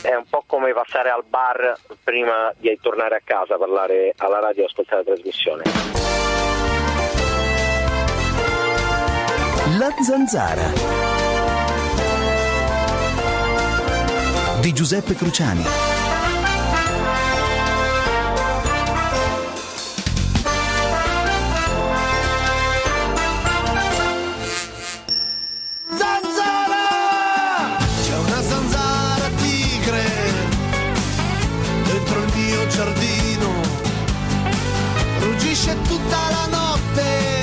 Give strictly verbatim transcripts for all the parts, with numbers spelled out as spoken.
è un po' come passare al bar prima di tornare a casa, parlare alla radio e ascoltare la trasmissione. La Zanzara di Giuseppe Cruciani. Giardino ruggisce tutta la notte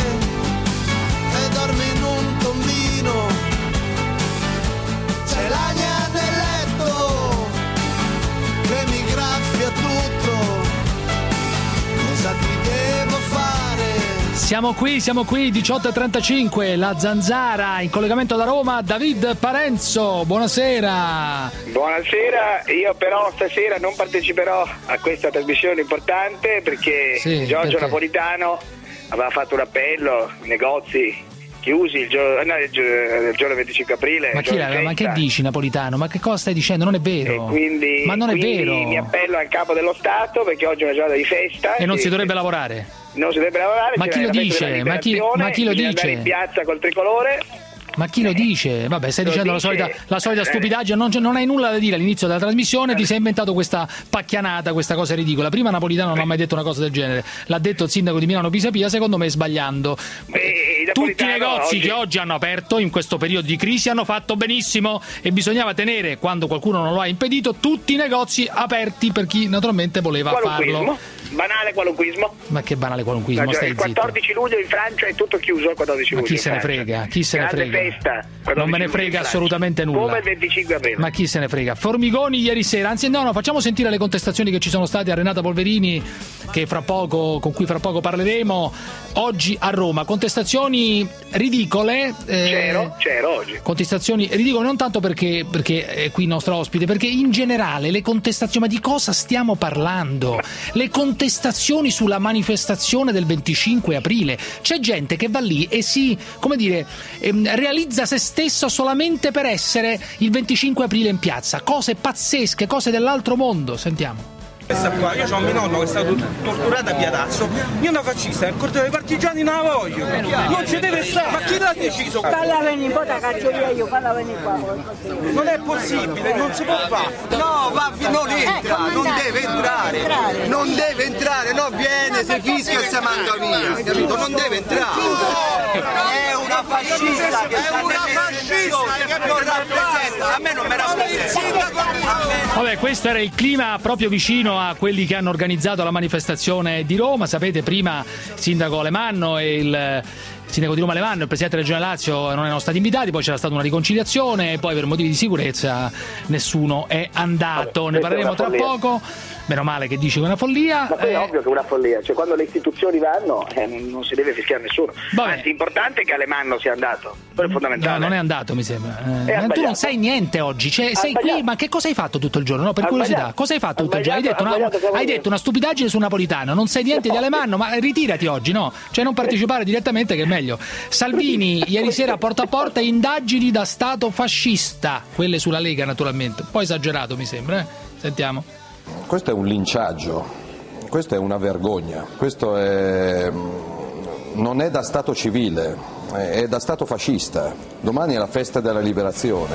e dorme in un tombino, c'è l'agna nel letto che mi graffia tutto, cosa ti devo fare? Siamo qui, siamo qui, diciotto e trentacinque, La Zanzara, in collegamento da Roma, David Parenzo, buonasera. Buonasera, io però stasera non parteciperò a questa trasmissione importante perché sì, Giorgio perché? Napolitano aveva fatto un appello, negozi chiusi il giorno, no, il giorno, il giorno venticinque aprile. Ma, chi la, ma che dici Napolitano? Ma che cosa stai dicendo? Non è vero. E quindi, ma non è quindi vero. mi appello al capo dello Stato perché oggi è una giornata di festa. E non si dovrebbe e, lavorare. Non si dovrebbe lavorare. Ma chi lo dice? Ma chi, ma chi lo dice? Andare in piazza col tricolore. Ma chi lo dice? Vabbè, stai lo dicendo dice, la solita, la solita stupidaggine, non, non hai nulla da dire all'inizio della trasmissione, ti sei inventato questa pacchianata, questa cosa ridicola. Prima Napolitano non ha mai detto una cosa del genere, l'ha detto il sindaco di Milano Pisapia, secondo me sbagliando. Beh, Tutti i negozi oggi... che oggi hanno aperto in questo periodo di crisi hanno fatto benissimo e bisognava tenere, quando qualcuno non lo ha impedito, tutti i negozi aperti per chi naturalmente voleva farlo. Banale qualunquismo. Ma che banale qualunquismo, no, stai il quattordici zitto. luglio in Francia è tutto chiuso il quattordici luglio. Ma chi se ne frega? Chi se ne frega? Festa, non me ne frega assolutamente nulla. Come il venticinque aprile. Ma chi se ne frega? Formigoni ieri sera, anzi no, no, facciamo sentire le contestazioni che ci sono state a Renata Polverini, che fra poco, con cui fra poco parleremo, oggi a Roma. Contestazioni ridicole. Eh, c'ero, c'ero oggi. Contestazioni ridicole non tanto perché, perché è qui il nostro ospite, perché in generale le contestazioni, ma di cosa stiamo parlando? Le contestazioni sulla manifestazione del venticinque aprile. C'è gente che va lì e si, come dire, ehm, realizza se stesso solamente per essere il venticinque aprile in piazza. Cose pazzesche, cose dell'altro mondo. Sentiamo. Qua. Io ho un mio nonno che è stato torturato a Piatazzo, io una fascista, nel corteo dei partigiani non la voglio, non ci deve stare, ma chi l'ha deciso? Falla venire, poi la caccio via io, falla venire qua. Non è possibile, non si può fare. No, va, non entra, eh, non deve entrare, entrare, non deve entrare, no, viene, si fischia e si manda via, capito? Non deve entrare. È una fascista, che è una fascista che non rappresenta, a me non me rappresenta. Vabbè, questo era il clima proprio vicino a quelli che hanno organizzato la manifestazione di Roma. Sapete, prima il sindaco Alemanno e il sindaco di Roma Alemanno e il presidente della Regione Lazio non erano stati invitati, poi c'era stata una riconciliazione e poi per motivi di sicurezza nessuno è andato. Vabbè, ne parleremo tra follia. poco. Meno male che dici che è una follia. Ma poi eh... è ovvio che è una follia, cioè quando le istituzioni vanno eh, non si deve fischiare nessuno. Vabbè. Anzi, l'importante è che Alemanno sia andato, quello è fondamentale. No, non è andato, mi sembra. Eh, ma tu non sai niente oggi, cioè, sei sbagliato. qui, ma che cosa hai fatto tutto il giorno? No, per Ha curiosità, sbagliato. cosa hai fatto Ha tutto il giorno? Hai detto, una, sbagliato, hai detto una stupidaggine su Napolitano, non sai niente No. di Alemanno, ma ritirati oggi, no? Cioè non partecipare direttamente che è meglio. Salvini ieri sera porta a porta indagini da Stato fascista, quelle sulla Lega naturalmente, un po' esagerato mi sembra, eh? Sentiamo. Questo è un linciaggio, questa è una vergogna, questo è, non è da Stato civile, è da Stato fascista. Domani è la festa della liberazione.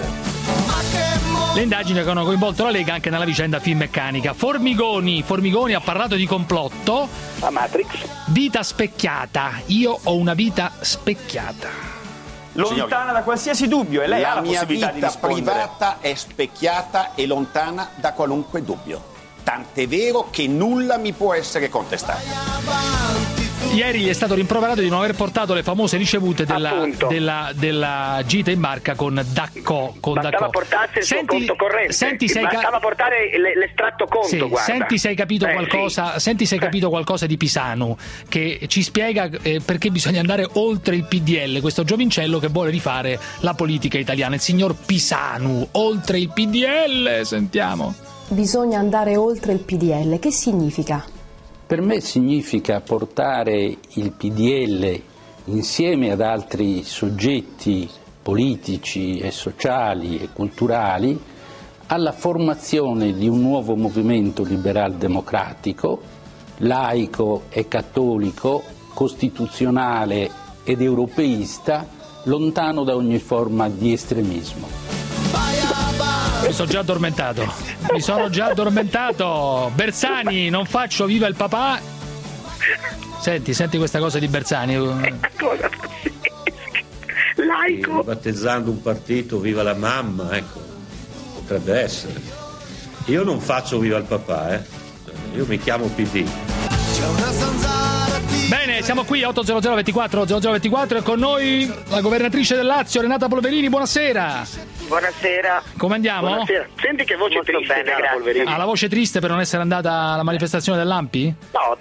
Le indagini che hanno coinvolto la Lega anche nella vicenda Finmeccanica. Formigoni, Formigoni ha parlato di complotto. La Matrix. Vita specchiata, io ho una vita specchiata. Lontana da qualsiasi dubbio e lei la ha la mia possibilità vita di rispondere. privata è specchiata e lontana da qualunque dubbio. Tant'è vero che nulla mi può essere contestato. Ieri gli è stato rimproverato di non aver portato le famose ricevute della, della, della gita in barca con Dacco. Con Bastava Dacco. portarsi il senti, suo conto corrente, senti se hai bastava ca- portare l'estratto conto, sì, guarda. senti se hai capito eh, qualcosa, sì. senti se hai capito qualcosa di Pisanu, che ci spiega eh, perché bisogna andare oltre il P D L, questo giovincello che vuole rifare la politica italiana, il signor Pisanu, oltre il P D L, sentiamo. Bisogna andare oltre il P D L, che significa? Per me significa portare il P D L insieme ad altri soggetti politici e sociali e culturali alla formazione di un nuovo movimento liberal-democratico, laico e cattolico, costituzionale ed europeista, lontano da ogni forma di estremismo. Mi sono già addormentato, mi sono già addormentato. Bersani, non faccio viva il papà. Senti, senti questa cosa di Bersani. Laico. Battezzando un partito viva la mamma, ecco, potrebbe essere. Io non faccio viva il papà, eh. Io mi chiamo P D. Bene, siamo qui a otto zero zero ventiquattro zero zero ventiquattro e con noi la governatrice del Lazio, Renata Polverini. Buonasera. Buonasera. Come andiamo? Buonasera. Senti che voce molto triste, bene, cara Polverini. Ha la voce triste per non essere andata alla manifestazione dell'A M P I? No,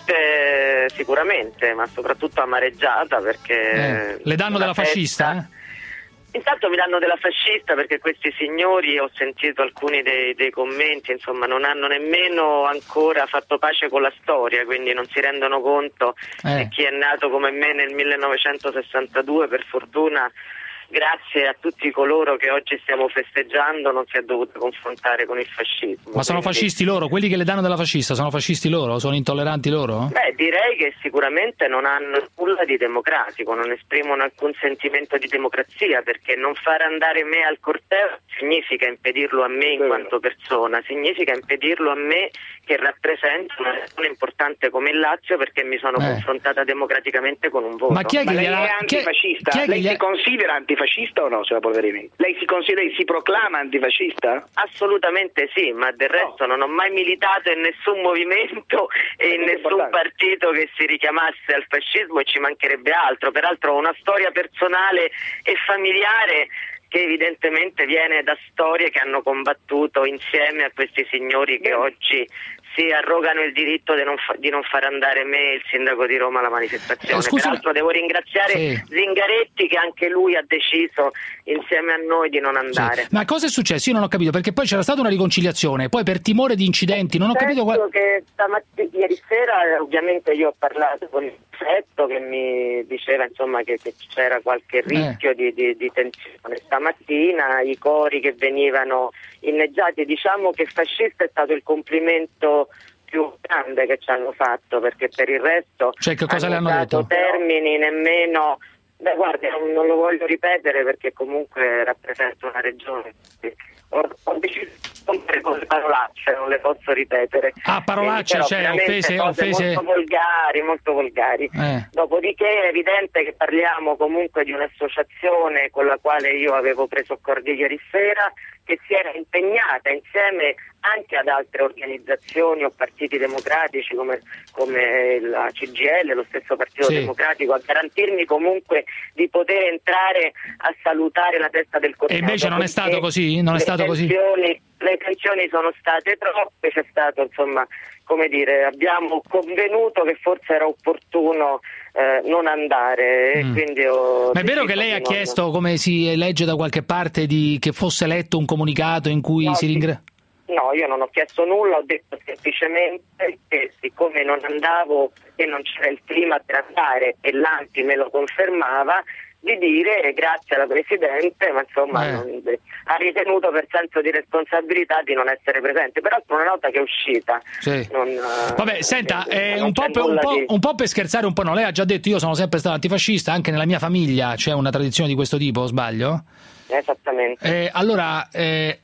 triste sicuramente, ma soprattutto amareggiata perché... Eh, le danno della festa... fascista, eh? Intanto mi danno della fascista perché questi signori, ho sentito alcuni dei, dei commenti, insomma non hanno nemmeno ancora fatto pace con la storia, quindi non si rendono conto eh. che chi è nato come me nel millenovecentosessantadue, per fortuna, grazie a tutti coloro che oggi stiamo festeggiando, non si è dovuto confrontare con il fascismo. Ma sono quindi... fascisti loro? Quelli che le danno della fascista sono fascisti loro? Sono intolleranti loro? Beh, direi che sicuramente non hanno nulla di democratico, non esprimono alcun sentimento di democrazia, perché non far andare me al corteo significa impedirlo a me in quanto persona, significa impedirlo a me che rappresento una regione importante come il Lazio, perché mi sono eh. confrontata democraticamente con un voto. Ma chi è che Ma lei è antifascista? Chi è, chi è lei gli... si considera antifascista o no, signora Polverini? Lei si considera, si proclama antifascista? Assolutamente sì, ma del resto no. non ho mai militato in nessun movimento e in nessun importante. partito che si richiamasse al fascismo, e ci mancherebbe altro. Peraltro ho una storia personale e familiare che evidentemente viene da storie che hanno combattuto insieme a questi signori che oggi si arrogano il diritto di non, fa- di non far andare me, il sindaco di Roma, alla manifestazione. Eh, Peraltro devo ringraziare sì. Zingaretti, che anche lui ha deciso insieme a noi di non andare. Sì. Ma cosa è successo? Io non ho capito, perché poi c'era stata una riconciliazione, poi per timore di incidenti non ho capito qual... che stamattina, ieri sera ovviamente io ho parlato con il prefetto che mi diceva insomma che, che c'era qualche rischio eh. di, di, di tensione. Stamattina i cori che venivano inneggiati, diciamo che fascista è stato il complimento più grande che ci hanno fatto, perché per il resto cioè, che cosa hanno le hanno dato detto? termini nemmeno... Beh, guardi, non, non lo voglio ripetere perché comunque rappresento una regione. Ho, ho deciso di rompere con le parolacce, non le posso ripetere. Ah, parolacce, Quindi, cioè offese, cose offese... molto volgari, molto volgari. Eh. Dopodiché è evidente che parliamo comunque di un'associazione con la quale io avevo preso accordi ieri sera, che si era impegnata insieme anche ad altre organizzazioni o partiti democratici come, come la C G I L, lo stesso Partito sì. Democratico, a garantirmi comunque di poter entrare a salutare la testa del corteo. E invece non è stato così? Non è stato così? Le tensioni sono state troppe, c'è stato insomma, come dire, abbiamo convenuto che forse era opportuno eh, non andare. Mm. Quindi ho Ma è vero che lei ha non... chiesto, come si legge da qualche parte, di che fosse letto un comunicato in cui no, si ringrazia? No, io non ho chiesto nulla, ho detto semplicemente che siccome non andavo e non c'era il clima per andare e l'A M P I me lo confermava, di dire grazie alla Presidente, ma insomma eh. non, ha ritenuto per senso di responsabilità di non essere presente. Peraltro una nota che è uscita. Sì. Non, Vabbè, senta, eh, non un, po per, un, po', di... un po' per scherzare un po', no, lei ha già detto io sono sempre stato antifascista, anche nella mia famiglia c'è una tradizione di questo tipo, o sbaglio? Esattamente. Eh, allora, eh,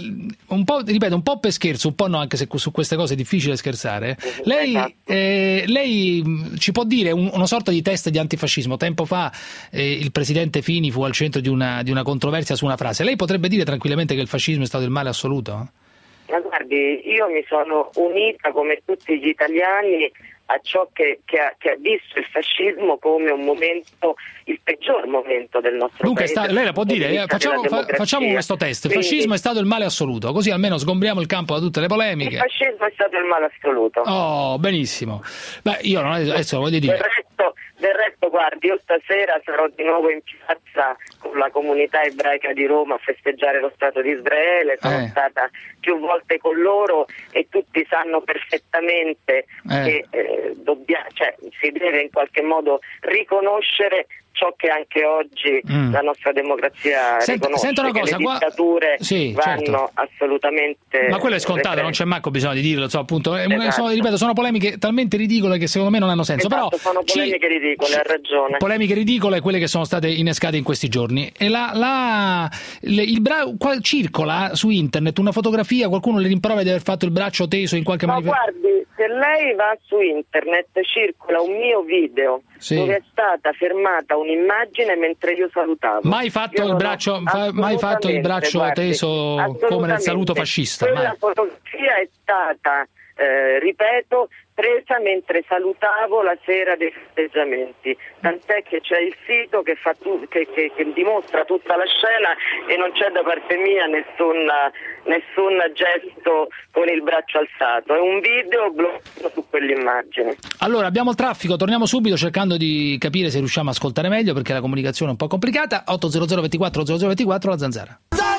un po', ripeto, un po' per scherzo, un po' no, anche se su queste cose è difficile scherzare. Lei, esatto. eh, lei ci può dire un, una sorta di test di antifascismo? Tempo fa eh, il presidente Fini fu al centro di una, di una controversia su una frase. Lei potrebbe dire tranquillamente che il fascismo è stato il male assoluto? Ma guardi, io mi sono unita come tutti gli italiani a ciò che, che, ha, che ha visto il fascismo come un momento, il peggior momento del nostro Dunque, paese. Sta, lei la può dire, eh, facciamo, fa, facciamo questo test, il Quindi, fascismo è stato il male assoluto, così almeno sgombriamo il campo da tutte le polemiche. Il fascismo è stato il male assoluto. Oh, benissimo. Beh, io non adesso voglio dire... Del resto, del resto, guardi, io stasera sarò di nuovo in piazza con con la comunità ebraica di Roma a festeggiare lo Stato di Israele, sono Eh. stata più volte con loro e tutti sanno perfettamente Eh. che eh, dobbia- cioè, si deve in qualche modo riconoscere ciò che anche oggi Mm. la nostra democrazia Senta- riconosce, senta una che cosa, le qua- dittature Sì, vanno certo. assolutamente Ma quello è scontato, represse. non c'è manco bisogno di dirlo, so, appunto. Eh, Esatto. sono- ripeto, sono polemiche talmente ridicole che secondo me non hanno senso. Esatto, Però sono ci- polemiche ridicole, ha ragione. polemiche ridicole quelle che sono state innescate in questi giorni. E la, la- le- il bra- qua- circola su internet una fotografia, qualcuno le rimprovera di aver fatto il braccio teso in qualche Ma manifestazione. guardi, se lei va su internet circola un mio video Sì. dove è stata fermata un'immagine mentre io salutavo. Mai fatto Io il non ho braccio, fa- mai fatto il assolutamente, braccio guardi, teso come nel assolutamente. saluto fascista? Quella Mai. fotografia è stata, eh, ripeto, presa mentre salutavo la sera dei festeggiamenti, tant'è che c'è il sito che, fa tu- che, che, che dimostra tutta la scena e non c'è da parte mia nessun, nessun gesto con il braccio alzato, è un video bloccato su quell'immagine. Allora, abbiamo il traffico, torniamo subito cercando di capire se riusciamo a ascoltare meglio perché la comunicazione è un po' complicata. otto zero zero ventiquattro zero zero ventiquattro la zanzara.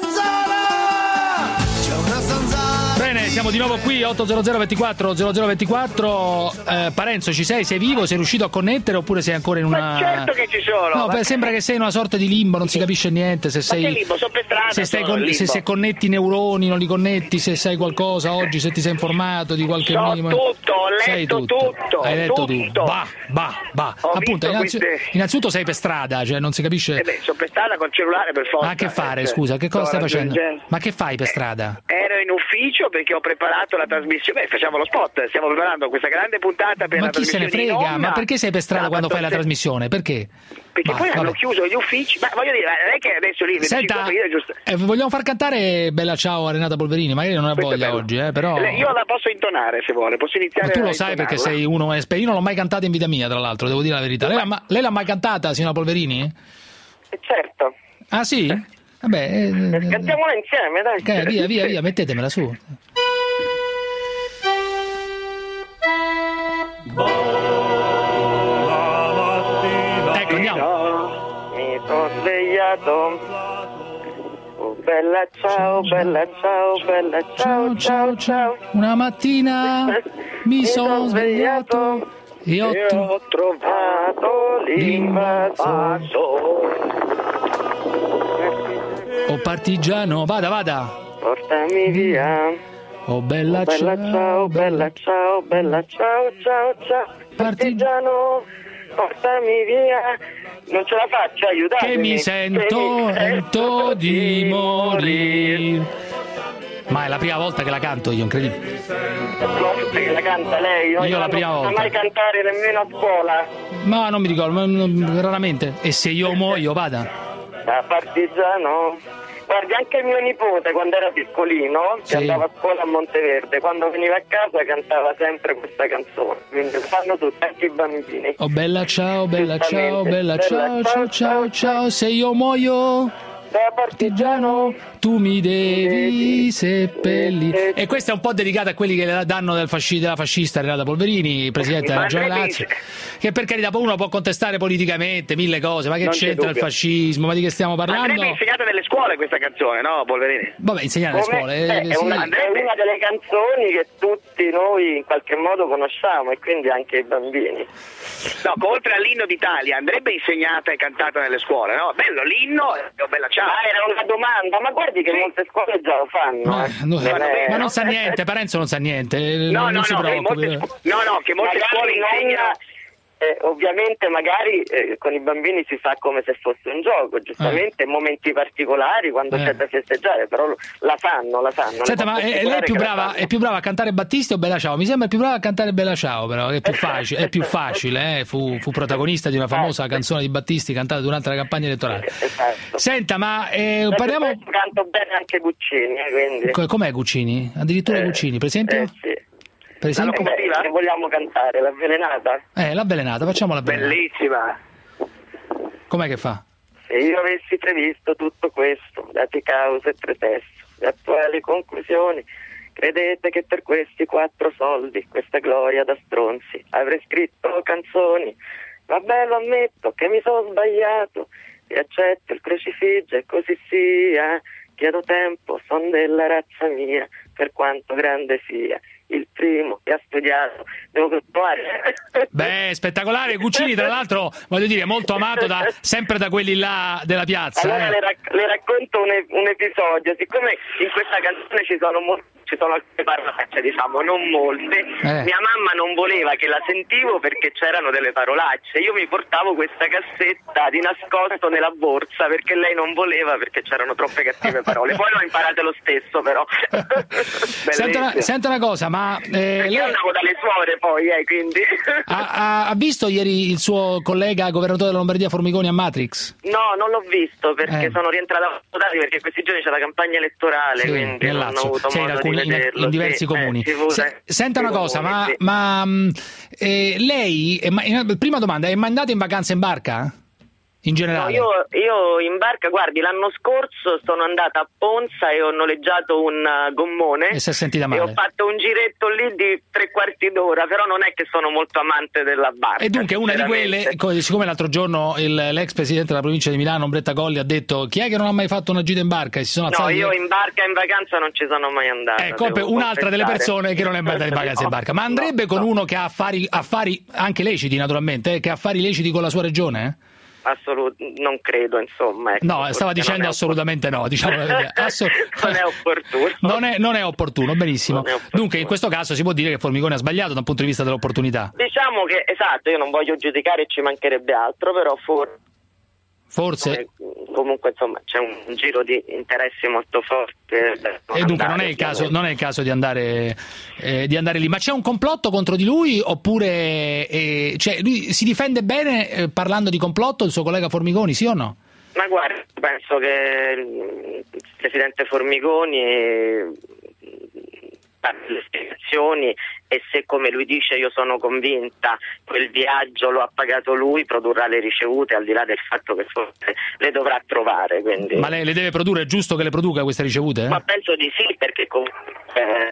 Bene, siamo di nuovo qui, otto zero zero ventiquattro zero zero ventiquattro. Eh, Parenzo, ci sei? Sei vivo? Sei riuscito a connettere oppure sei ancora in una... Ma certo che ci sono. No, ma... beh, sembra che sei in una sorta di limbo, non si capisce niente. Se Ma sei... che limbo? Sono per strada, se, stai sono con- in se, limbo. se connetti i neuroni, non li connetti, se sai qualcosa oggi, se ti sei informato di qualche So minimo... tutto, ho letto Sai tutto. tutto, Hai letto tutto. tutto. Bah, bah, bah. Ho Appunto, visto innanzi- queste- innanzitutto sei per strada, cioè non si capisce... Eh beh, sono per strada col cellulare per forza. Ma che fare, eh, scusa, che cosa sto stai facendo? raggiungendo. Ma che fai per strada? Ero in ufficio perché ho preparato la trasmissione. Beh, facciamo lo spot. Stiamo preparando questa grande puntata per Ma la chi se ne trasmissione in frega? onda. Ma perché sei per strada Sabato quando fai la se- trasmissione? Perché? Perché Bah, poi hanno vabbè. chiuso gli uffici. Ma voglio dire, non è che adesso lì Senta, io giusto. eh, vogliamo far cantare Bella Ciao a Renata Polverini? Magari non ha Questo è voglia bello. oggi, eh, però... Le- Io la posso intonare se vuole, posso iniziare Ma tu a lo sai perché intonarla? sei uno esperto. Io non l'ho mai cantata in vita mia, tra l'altro, devo dire la verità. Lei l'ha, ma- lei l'ha mai cantata, signora Polverini? Eh, certo, Ah, sì? Vabbè, eh, eh, cantiamola insieme, dai. eh, via, via, via, mettetemela su. Ecco, andiamo. Mi sono svegliato. Oh, bella ciao, bella ciao, bella ciao, ciao, ciao. Una mattina mi sono svegliato e ho, E tro- ho trovato l'invasore. oh partigiano, vada, vada. Portami via. Oh bella, Bella ciao, bella ciao, bella ciao, ciao, ciao. Partigiano, portami via. Non ce la faccio, aiutatemi. Che mi sento, sento di morire. Ma è la prima volta che la canto io, incredibile. Che la canta lei, non Io la non prima sa volta. mai cantare nemmeno a scuola. Ma non mi ricordo, ma non- raramente. E se io muoio, vada. Da partigiano. Guardi, anche il mio nipote quando era piccolino, che Sì. andava a scuola a Monteverde, quando veniva a casa cantava sempre questa canzone. Quindi lo fanno tutti, anche i bambini. Oh bella ciao, bella ciao, Giustamente. bella ciao, ciao, ciao, ciao. Se io muoio, Da partigiano. tu mi devi seppellire. E questa è un po' dedicata a quelli che le danno del fasci- della fascista Renata Polverini, presidente della Ma Regione Andrea Lazio, che per carità poi uno può contestare politicamente mille cose, ma che Non c'è c'entra il dubbio. fascismo, ma di che stiamo parlando? Andrebbe insegnata nelle scuole questa canzone, no, Polverini? Vabbè, insegnare alle Come- scuole. eh, eh, è, sì. una, è una delle canzoni che tutti noi in qualche modo conosciamo e quindi anche i bambini. No, oltre all'inno d'Italia, andrebbe insegnata e cantata nelle scuole, no? Bello l'inno, e oh, bella ciao. Ah, era una domanda, ma guardi che molte scuole già lo fanno. Ma, eh. no, Non è- ma non sa niente, Parenzo non sa niente, eh, No, non no, si no, che preoccupi. molte scu- no, no, che molte Magari scuole non- insegnano. eh, ovviamente magari eh, con i bambini si fa come se fosse un gioco, giustamente in momenti particolari quando Eh. c'è da festeggiare, però lo- la fanno, la fanno. le Senta, posso ma eh, lei è assicurare più, che la brava, fanno. è più brava a cantare Battisti o Bella Ciao? Mi sembra più brava a cantare Bella Ciao, però che è più facile, è più facile eh? fu, fu protagonista di una famosa canzone di Battisti cantata durante la campagna elettorale. Esatto. Senta, ma eh, Perché parliamo... poi canto bene anche Guccini, eh, quindi. Co- Com'è Guccini? Addirittura Eh, Guccini, per esempio? eh, sì. Per esempio? Eh, beh, che vogliamo cantare? L'avvelenata? Eh, l'avvelenata, facciamo l'avvelenata. Bellissima. Com'è che fa? Se io avessi previsto tutto questo, dati cause e pretesto, le attuali conclusioni, credete che per questi quattro soldi, questa gloria da stronzi, avrei scritto canzoni? Vabbè, lo ammetto che mi sono sbagliato, e accetto il crocifisso e così sia. Chiedo tempo, son della razza mia, per quanto grande sia. Il primo che ha studiato, devo provare. Beh, spettacolare. Guccini, tra l'altro, voglio dire, molto amato da, sempre da quelli là della piazza. Allora eh. le, rac- le racconto un, e- un episodio. Siccome in questa canzone ci sono molti, ci sono alcune parolacce, diciamo, non molte, eh. mia mamma non voleva che la sentivo perché c'erano delle parolacce. Io mi portavo questa cassetta di nascosto nella borsa perché lei non voleva, perché c'erano troppe cattive parole. Poi l'ho imparate lo stesso, però. Senta una, senta una cosa, ma eh, lei... io andavo dalle suore poi, eh, quindi. ha, ha, ha visto ieri il suo collega governatore della Lombardia Formigoni a Matrix? No, non l'ho visto perché Eh. sono rientrata a votare, perché questi giorni c'è la campagna elettorale, Sì, quindi nel non ho Lazio. avuto Sì, in, modo alcuni, di in, vederlo. in diversi sì, comuni. eh, tifo- Se- senta una cosa, comuni, ma, sì. ma mh, eh, lei, è ma- eh, prima domanda, è mai andata in vacanza in barca? In No, generale? io, io in barca, guardi, l'anno scorso sono andata a Ponza e ho noleggiato un uh, gommone E si è sentita e male? ho fatto un giretto lì di tre quarti d'ora, però non è che sono molto amante della barca. E dunque una di quelle, sinceramente. co- siccome l'altro giorno il- l'ex presidente della provincia di Milano, Ombretta Colli, ha detto chi è che non ha mai fatto una gita in barca e si sono No, alzati... io in barca in vacanza non ci sono mai andata. Ecco, devo un'altra delle confessare. persone che non è mai andata in vacanza in No, barca. Ma andrebbe no, con no. uno che ha affari, affari anche leciti, naturalmente, eh, che ha affari leciti con la sua regione? Eh? Assolut- non credo, insomma. Ecco, No, forse stava non dicendo è assolutamente no. Diciamo la verità. Assol- non è opportuno. non, è, non è opportuno, benissimo. Non è opportuno. Dunque, in questo caso si può dire che Formigoni ha sbagliato dal punto di vista dell'opportunità. Diciamo che, esatto, io non voglio giudicare, ci mancherebbe altro, però for- Forse. comunque insomma c'è un, un giro di interessi molto forte. E dunque non è il caso, non è il caso di andare eh, di andare lì. Ma c'è un complotto contro di lui oppure eh, cioè lui si difende bene eh, parlando di complotto il suo collega Formigoni, sì o no? Ma guarda, penso che il presidente Formigoni eh, fa le spiegazioni, e se, come lui dice, io sono convinta quel viaggio lo ha pagato lui, produrrà le ricevute, al di là del fatto che forse le dovrà trovare. Quindi... Ma lei le deve produrre, è giusto che le produca queste ricevute? Eh? Ma penso di sì, perché comunque...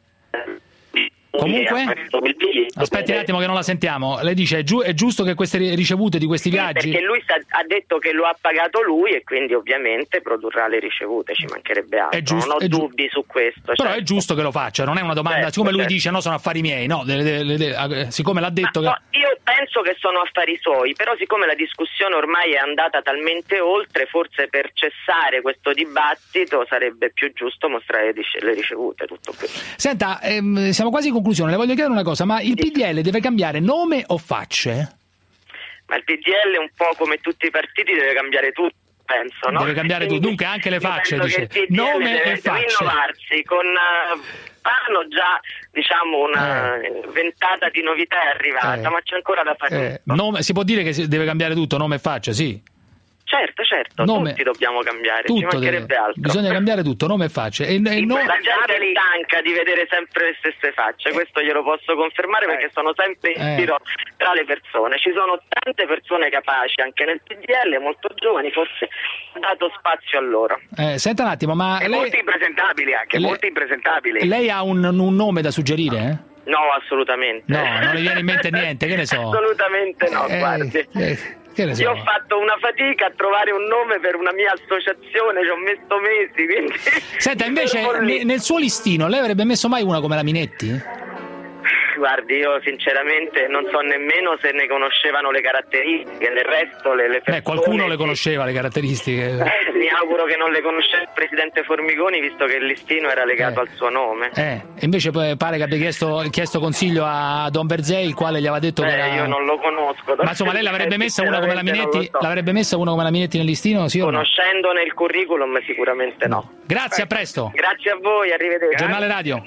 Comunque? Aspetti un attimo che non la sentiamo. Lei dice è, giu- è giusto che queste ricevute di questi Sì, viaggi? perché lui sa- ha detto che lo ha pagato lui e quindi ovviamente produrrà le ricevute, ci mancherebbe altro. È giusto, non ho è giu- dubbi su questo. Però certo. è giusto che lo faccia, non è una domanda. Certo, siccome lui certo. dice no, sono affari miei, no, de- de- de- de- siccome l'ha detto Ma che... no, io penso che sono affari suoi, però siccome la discussione ormai è andata talmente oltre, forse per cessare questo dibattito sarebbe più giusto mostrare dice- le ricevute, tutto qui. Senta, ehm, siamo quasi in conclusione, le voglio chiedere una cosa, ma il P D L deve cambiare nome o facce? Ma il P D L, un po' come tutti i partiti, deve cambiare tutto, penso, no? Deve cambiare tutto, Quindi dunque anche le io facce, penso dice. che il P D L Nome deve e facce. rinnovarsi con uh, hanno già, diciamo, una Eh. ventata di novità è arrivata, Eh. ma c'è ancora da fare. Eh, nome- si può dire che si deve cambiare tutto, nome e faccia, sì. Certo, certo, Nome- tutti dobbiamo cambiare, ci Tutto mancherebbe deve- altro. bisogna cambiare tutto, nome e facce. E, e no- La gente è stanca di vedere sempre le stesse facce, questo glielo posso confermare perché sono sempre in Eh. giro tra le persone. Ci sono tante persone capaci anche nel P D L, molto giovani, forse dato spazio a loro. eh, senta un attimo, ma E lei, molti impresentabili anche, lei- molti impresentabili. lei ha un, un nome da suggerire? Eh? No, assolutamente. No, non le viene in mente niente, che ne so. Assolutamente no, Eh, guardi. eh, che ne so. Io ho fatto una fatica a trovare un nome per una mia associazione, ci ho messo mesi, quindi... Senta, invece Fermo lì. ne- nel suo listino lei avrebbe messo mai una come la Minetti? Guardi, io sinceramente non so nemmeno se ne conoscevano le caratteristiche, del resto le, le persone... Beh, qualcuno le conosceva le caratteristiche. Eh, mi auguro che non le conoscesse il presidente Formigoni, visto che il listino era legato Eh. al suo nome. Eh, e invece poi pare che abbia chiesto, chiesto consiglio a Don Berzei, il quale gli aveva detto Eh, che era... io non lo conosco. Ma insomma, lei l'avrebbe messa una come la Sinceramente non Minetti? lo so. L'avrebbe messa una come la Minetti nel listino, sì o no? Conoscendone il curriculum sicuramente no. Grazie, a presto. Grazie a voi, arrivederci. Giornale Radio.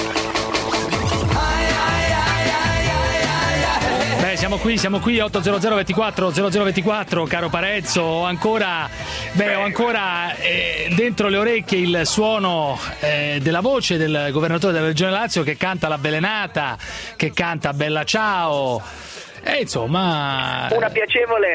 Beh, siamo qui, siamo qui ottocento ventiquattro zero zero ventiquattro, caro Parezzo, ho ancora, beh, ho ancora eh, dentro le orecchie il suono eh, della voce del governatore della Regione Lazio che canta l'avvelenata, che canta Bella Ciao. E insomma, Una piacevole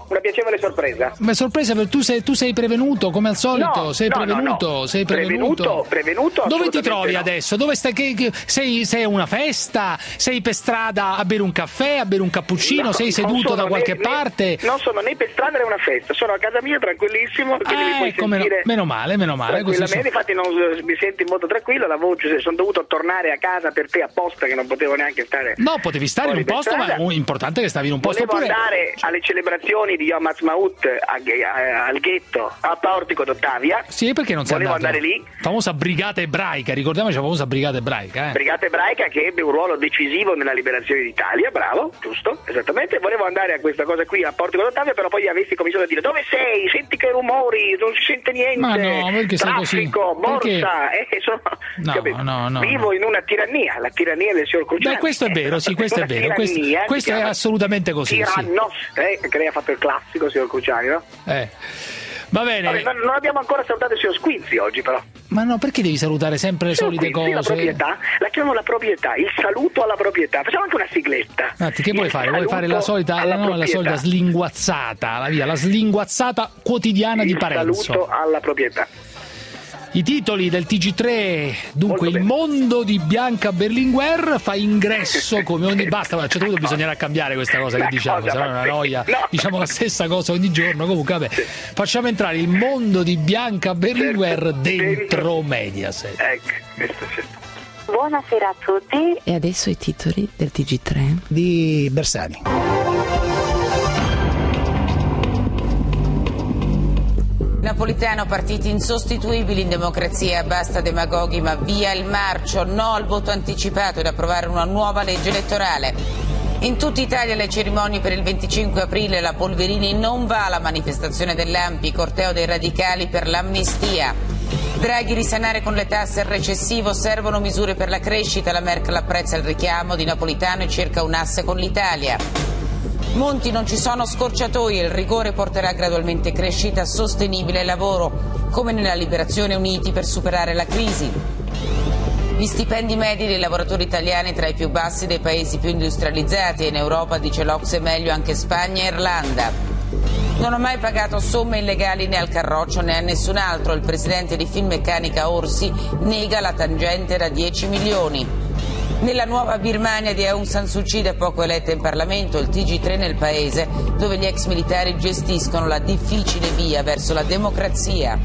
una piacevole sorpresa. Ma sorpresa, per tu sei, tu sei prevenuto come al solito? No, sei no, prevenuto? no, no. Sei prevenuto? Prevenuto, prevenuto. Dove ti trovi no. adesso? Dove stai? Che, che, sei, sei a una festa? Sei per strada a bere un caffè, a bere un cappuccino? No, sei seduto da qualche né, parte? Non sono né per strada né una festa, sono a casa mia tranquillissimo. Quindi ah, mi puoi ecco, sentire meno, meno male, meno male. Tranquillamente, infatti non, mi sento in modo tranquillo, la voce, sono dovuto tornare a casa per te apposta che non potevo neanche stare. No, potevi stare in un posto, strada. Ma è importante che stavi in un posto. Volevo oppure... andare alle celebrazioni di Yom Ha'atzmaut al ghetto a Portico d'Ottavia. Sì, perché non sei Volevo andato? andare lì. Famosa brigata ebraica, ricordiamoci la famosa brigata ebraica. Eh. Brigata ebraica che ebbe un ruolo decisivo nella liberazione d'Italia, bravo, giusto, esattamente. Volevo andare a questa cosa qui a Portico d'Ottavia, però poi avessi cominciato a dire: dove sei? Senti che rumori, non si sente niente. Ma no, perché sei Traffico, così? borsa, eh, sono, no, no, no, vivo no. in una tirannia, la tirannia del signor Cruciani. Beh, questo è vero, sì, questo è vero, questo, questo è assolutamente così. Tirannos, sì. eh, che lei ha fatto il classico, signor Cruciani, no? Eh. Va bene. Vabbè, non, non abbiamo ancora salutato il signor Squinzi oggi, però. Ma no, perché devi salutare sempre le signor solite Squinzi, cose? La proprietà, la chiamiamo la proprietà, il saluto alla proprietà. Facciamo anche una sigletta. Matti, che vuoi fare? Vuoi fare la solita, no, la solita slinguazzata, la via, la slinguazzata quotidiana il di Parenzo. Saluto alla proprietà. I titoli del T G tre, dunque il mondo di Bianca Berlinguer fa ingresso come ogni... Basta, a un certo punto bisognerà cambiare questa cosa che diciamo, se no è una noia, no. Diciamo la stessa cosa ogni giorno, comunque vabbè, sì. Facciamo entrare il mondo di Bianca Berlinguer dentro Mediaset. Ecco, questo c'è. Buonasera a tutti. E adesso i titoli del T G tre di Bersani. Napolitano, partiti insostituibili in democrazia, basta demagoghi ma via il marcio, no al voto anticipato ed approvare una nuova legge elettorale. In tutta Italia le cerimonie per il venticinque aprile, la Polverini non va alla manifestazione dell'A M P I, corteo dei radicali per l'amnistia. Draghi risanare con le tasse al recessivo, servono misure per la crescita, la Merkel apprezza il richiamo di Napolitano e cerca un asse con l'Italia. Monti, non ci sono scorciatoie, il rigore porterà gradualmente crescita sostenibile e lavoro, come nella Liberazione Uniti per superare la crisi. Gli stipendi medi dei lavoratori italiani tra i più bassi dei paesi più industrializzati e in Europa, dice l'O C S E, meglio anche Spagna e Irlanda. Non ho mai pagato somme illegali né al Carroccio né a nessun altro, il presidente di Finmeccanica Orsi nega la tangente da dieci milioni. Nella nuova Birmania di Aung San Suu Kyi, da poco eletta in Parlamento, il T G tre nel paese, dove gli ex militari gestiscono la difficile via verso la democrazia.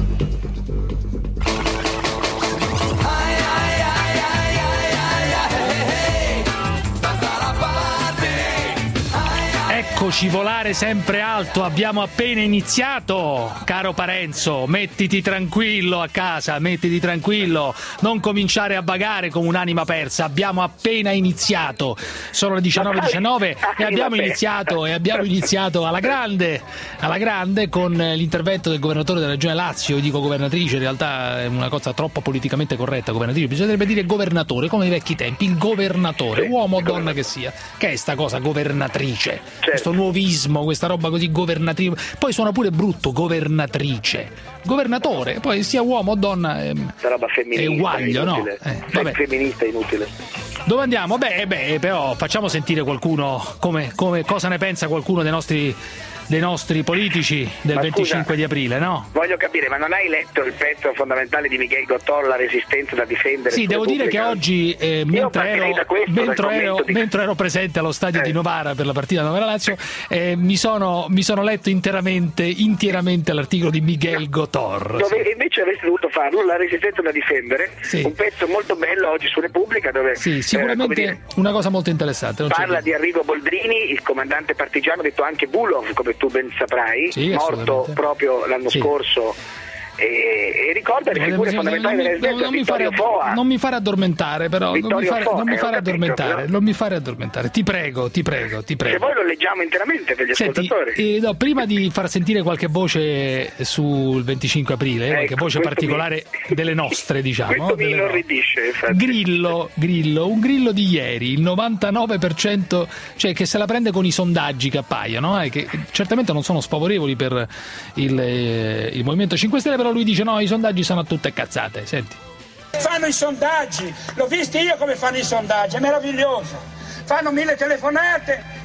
Eccoci volare sempre alto, abbiamo appena iniziato, caro Parenzo, mettiti tranquillo a casa, mettiti tranquillo, non cominciare a vagare come un'anima persa, abbiamo appena iniziato, sono le diciannove e diciannove e abbiamo iniziato, e abbiamo iniziato alla grande, alla grande con l'intervento del governatore della regione Lazio, io dico governatrice, in realtà è una cosa troppo politicamente corretta, governatrice, bisognerebbe dire governatore, come ai vecchi tempi, il governatore, uomo o donna che sia, che è sta cosa governatrice? Certo. Questo nuovismo, questa roba così governatrice, poi suona pure brutto, governatrice, governatore, poi sia uomo o donna è, roba femminista, è uguaglio, no? Eh, vabbè. Femminista inutile. Dove andiamo? Beh, beh, però facciamo sentire qualcuno come, come cosa ne pensa qualcuno dei nostri dei nostri politici del ma venticinque scusa, di aprile, no? Voglio capire, ma non hai letto il pezzo fondamentale di Miguel Gotor, La resistenza da difendere? Sì, devo Repubblica? dire che oggi, eh, mentre, ero, questo, mentre, ero, di... mentre ero presente allo stadio eh. di Novara per la partita Novara-Lazio, eh, mi, sono, mi sono letto interamente, interamente l'articolo di Miguel no. Gotor. Dove invece avresti dovuto farlo, La resistenza da difendere, sì. Un pezzo molto bello oggi su Repubblica dove... Sì, sicuramente eh, dire, una cosa molto interessante. Parla di Arrigo Boldrini, il comandante partigiano, detto anche Bulov, come tu ben saprai, sì, morto proprio l'anno sì. scorso. E, e ricorda le figure non, fondamentali non, dell'esercito, non, non, Foa. Fare, non mi fare addormentare però non mi fare, Foa, non mi fare eh, addormentare capito, non mi fare addormentare ti prego ti prego ti prego se voi lo leggiamo interamente per gli Senti, ascoltatori eh, no, prima di far sentire qualche voce sul venticinque aprile ecco, qualche voce particolare mi... delle nostre diciamo questo mi inorridisce infatti. Grillo Grillo un Grillo di ieri il novantanove per cento cioè che se la prende con i sondaggi che appaiono eh, che certamente non sono sfavorevoli per il, eh, il Movimento cinque Stelle però lui dice no i sondaggi sono tutte cazzate, senti. Fanno i sondaggi, l'ho visto io come fanno i sondaggi, è meraviglioso. Fanno mille telefonate,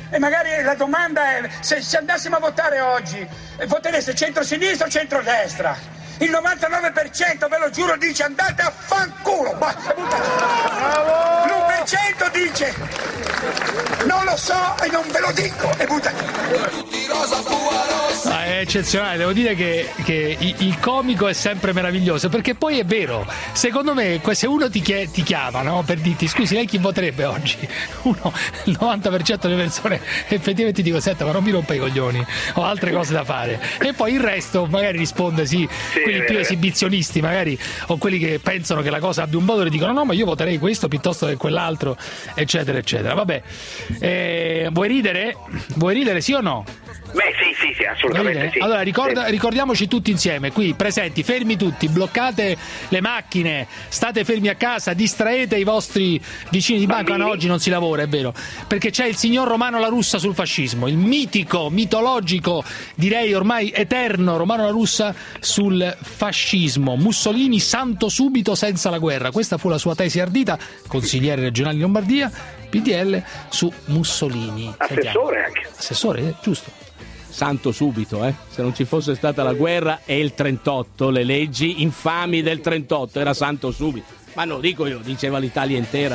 E magari la domanda è, se, se andassimo a votare oggi, votereste centro-sinistra o centro-destra? Il novantanove per cento, ve lo giuro, dice andate a fanculo. L'uno per cento dice non lo so e non ve lo dico e buttate. Ah, è eccezionale, devo dire che, che il comico è sempre meraviglioso, perché poi è vero, secondo me se uno ti, chie- ti chiama, no, per dirti scusi lei chi voterebbe oggi, uno, il novanta per cento delle persone effettivamente dico senta ma non mi rompa i coglioni, ho altre cose da fare, e poi il resto magari risponde sì, sì quelli più esibizionisti magari, o quelli che pensano che la cosa abbia un valore dicono no ma io voterei questo piuttosto che quell'altro, eccetera eccetera. Vabbè, eh, vuoi ridere? Vuoi ridere sì o no? Beh sì sì sì assolutamente sì. Allora ricorda, sì. ricordiamoci tutti insieme qui presenti, fermi tutti, bloccate le macchine, state fermi a casa, distraete i vostri vicini di banco. No, oggi non si lavora, è vero, perché c'è il signor Romano La Russa sul fascismo, il mitico, mitologico, direi ormai eterno Romano La Russa sul fascismo. Mussolini santo subito senza la guerra, questa fu la sua tesi ardita, consigliere regionale in Lombardia, P D L, su Mussolini. Assessore Sentiamo. Anche assessore, eh, giusto. Santo subito, eh? Se non ci fosse stata la guerra e il trentotto, le leggi infami del trentotto, era santo subito. Ma non dico io, diceva l'Italia intera.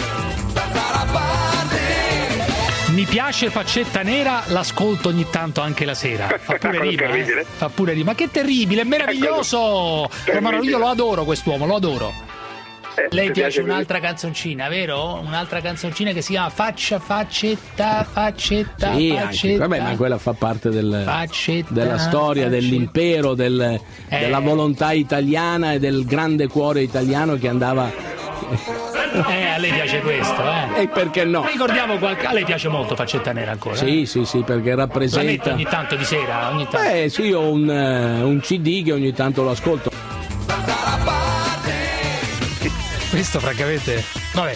Mi piace Faccetta Nera, l'ascolto ogni tanto anche la sera. Fa pure rima, eh? Fa pure rima. Ma che terribile, è meraviglioso! Romano, io lo adoro quest'uomo, lo adoro. Lei piace un'altra canzoncina, vero? Un'altra canzoncina che si chiama Faccia, Faccetta, Faccetta, sì, Faccetta. Vabbè, ma quella fa parte del, faccetta, della storia, faccetta. Dell'impero, del, eh. della volontà italiana e del grande cuore italiano che andava... Eh, a lei piace questo, eh? E perché no? Ricordiamo qualche... A lei piace molto Faccetta Nera ancora? Sì, eh? sì, sì, perché rappresenta... La mette ogni tanto di sera? Ogni tanto. Eh, sì, ho un, uh, un C D che ogni tanto lo ascolto. Questo francamente, vabbè,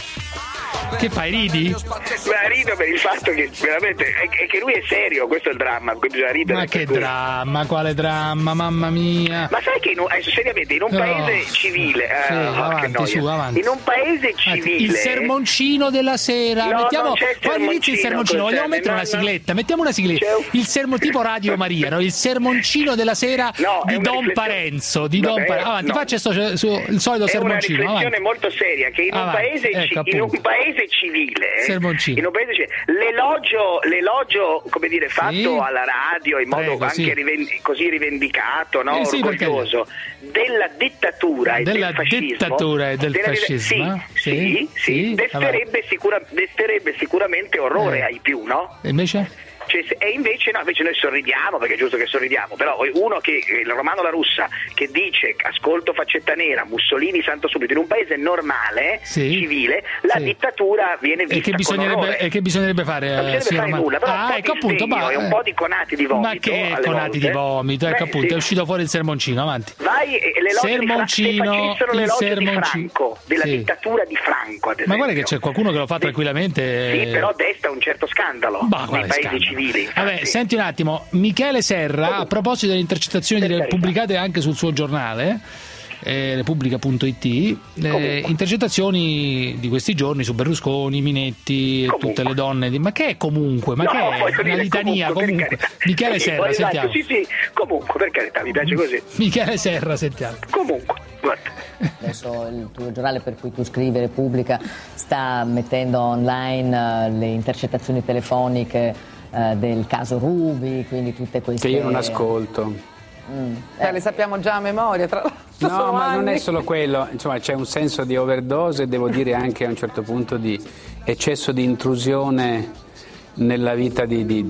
che fai, ridi? Ma rido per il fatto che veramente è, è che lui è serio, questo è il dramma, bisogna ridere. Ma che dramma, quale dramma, mamma mia. Ma sai che in un, eh, seriamente in un no. paese civile, eh, sì, oh, avanti, su, avanti. In un paese civile, il sermoncino della sera, no, mettiamo quando inizia il sermoncino, vogliamo mettere no, una no. sigletta, mettiamo una sigletta, il sermo tipo Radio Maria, no? Il sermoncino della sera no, di Don Parenzo, di Don Parenzo. Avanti, no. Faccia sto, su, il solito è sermoncino. È una riflessione avanti. molto seria che in un, paese, ecco, in un paese civile, sermoncino. in un paese civile, l'elogio, l'elogio, come dire, fatto sì. alla radio in modo Prego, anche sì. rivendi, così rivendicato, no? Eh, sì, orgoglioso, della dittatura e della del fascismo, dittatura e del della, fascismo, sì, sì, sì, sì desterebbe, sicura, desterebbe sicuramente orrore eh. ai più, no? E invece? Cioè, e invece no, invece noi sorridiamo perché è giusto che sorridiamo, però uno che il Romano La Russa che dice ascolto Faccetta Nera, Mussolini santo subito, in un paese normale, sì. civile, la sì. dittatura viene vista e che bisognerebbe, con e che bisognerebbe fare? Non bisognerebbe sì, fare Romano. nulla, però ah, un po' ecco di appunto, sdegno bah, e un po' di conati di vomito. Ma che conati volte. di vomito? Ecco Beh, appunto, sì. è uscito fuori il sermoncino, avanti. Vai e le sermoncino, se il sermoncino di Franco, della sì. dittatura di Franco, ad esempio. Ma guarda che c'è qualcuno che lo fa tranquillamente. Sì, però desta un certo scandalo bah, nei paesi scandalo. civili. Vabbè, sì. senti un attimo, Michele Serra, a proposito delle intercettazioni di, pubblicate anche sul suo giornale, eh, Repubblica punto it, eh, intercettazioni di questi giorni su Berlusconi, Minetti, comunque. Tutte le donne di... ma che è comunque? Ma no, che è una litania comunque, comunque. Michele sì, Serra, sentiamo. Sì, sì, comunque, per carità, mi piace così. Michele Serra, sentiamo. Comunque, guarda. Adesso il tuo giornale per cui tu scrivi, Repubblica, sta mettendo online uh, le intercettazioni telefoniche uh, del caso Ruby, quindi tutte queste... Che io non ascolto. Mm. Eh, le sappiamo già a memoria, tra l'altro. No, ma anni. non è solo quello, insomma c'è un senso di overdose e devo dire anche a un certo punto di eccesso di intrusione nella vita di, di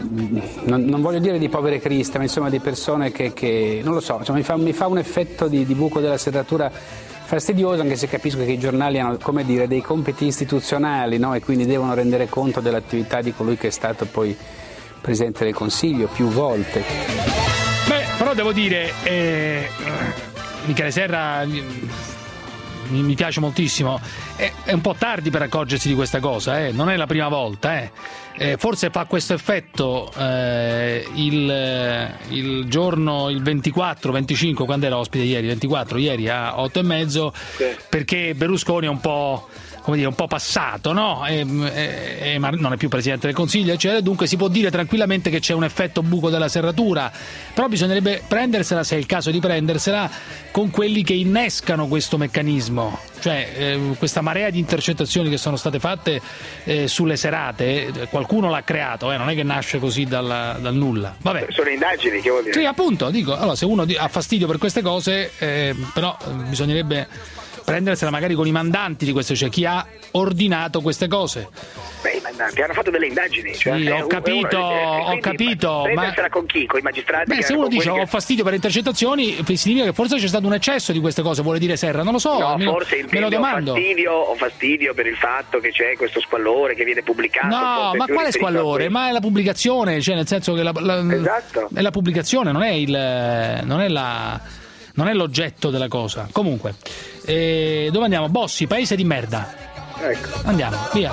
non, non voglio dire di povere criste, ma insomma di persone che, che non lo so, insomma, mi, fa, mi fa un effetto di, di buco della serratura fastidioso, anche se capisco che i giornali hanno, come dire, dei compiti istituzionali, no? E quindi devono rendere conto dell'attività di colui che è stato poi Presidente del Consiglio più volte. Beh, però devo dire, eh, Michele Serra mi, mi piace moltissimo, è, è un po' tardi per accorgersi di questa cosa, eh? Non è la prima volta, eh? Eh, forse fa questo effetto eh, il, il giorno, il ventiquattro venticinque, quando era ospite ieri, ventiquattro, ieri a otto e mezzo, sì. Perché Berlusconi è un po', come dire, un po' passato, no? E, e, e, ma non è più Presidente del Consiglio, eccetera. Dunque si può dire tranquillamente che c'è un effetto buco della serratura, però bisognerebbe prendersela, se è il caso di prendersela, con quelli che innescano questo meccanismo, cioè eh, questa marea di intercettazioni che sono state fatte eh, sulle serate, eh, qualcuno l'ha creato, eh, non è che nasce così dalla, dal nulla. Vabbè. Sono indagini, che vuol dire? Sì, appunto, dico, allora se uno ha fastidio per queste cose, eh, però eh, bisognerebbe prendersela magari con i mandanti di queste, cioè chi ha ordinato queste cose. Beh, i mandanti hanno fatto delle indagini. Cioè, sì, eh, ho capito, uno, eh, ho capito. Prendersela Ma con chi? Con i magistrati? beh, se uno dice che... ho fastidio per intercettazioni, significa che forse c'è stato un eccesso di queste cose, vuole dire Serra, non lo so. No, me, forse me lo domando. Ho fastidio, ho fastidio per il fatto che c'è questo squallore che viene pubblicato. No, ma quale squallore? Ma è la pubblicazione, cioè nel senso che la, la, esatto. è la pubblicazione, non è il non è la non è l'oggetto della cosa. Comunque, eh, dove andiamo? Bossi, paese di merda. Ecco. Andiamo, via.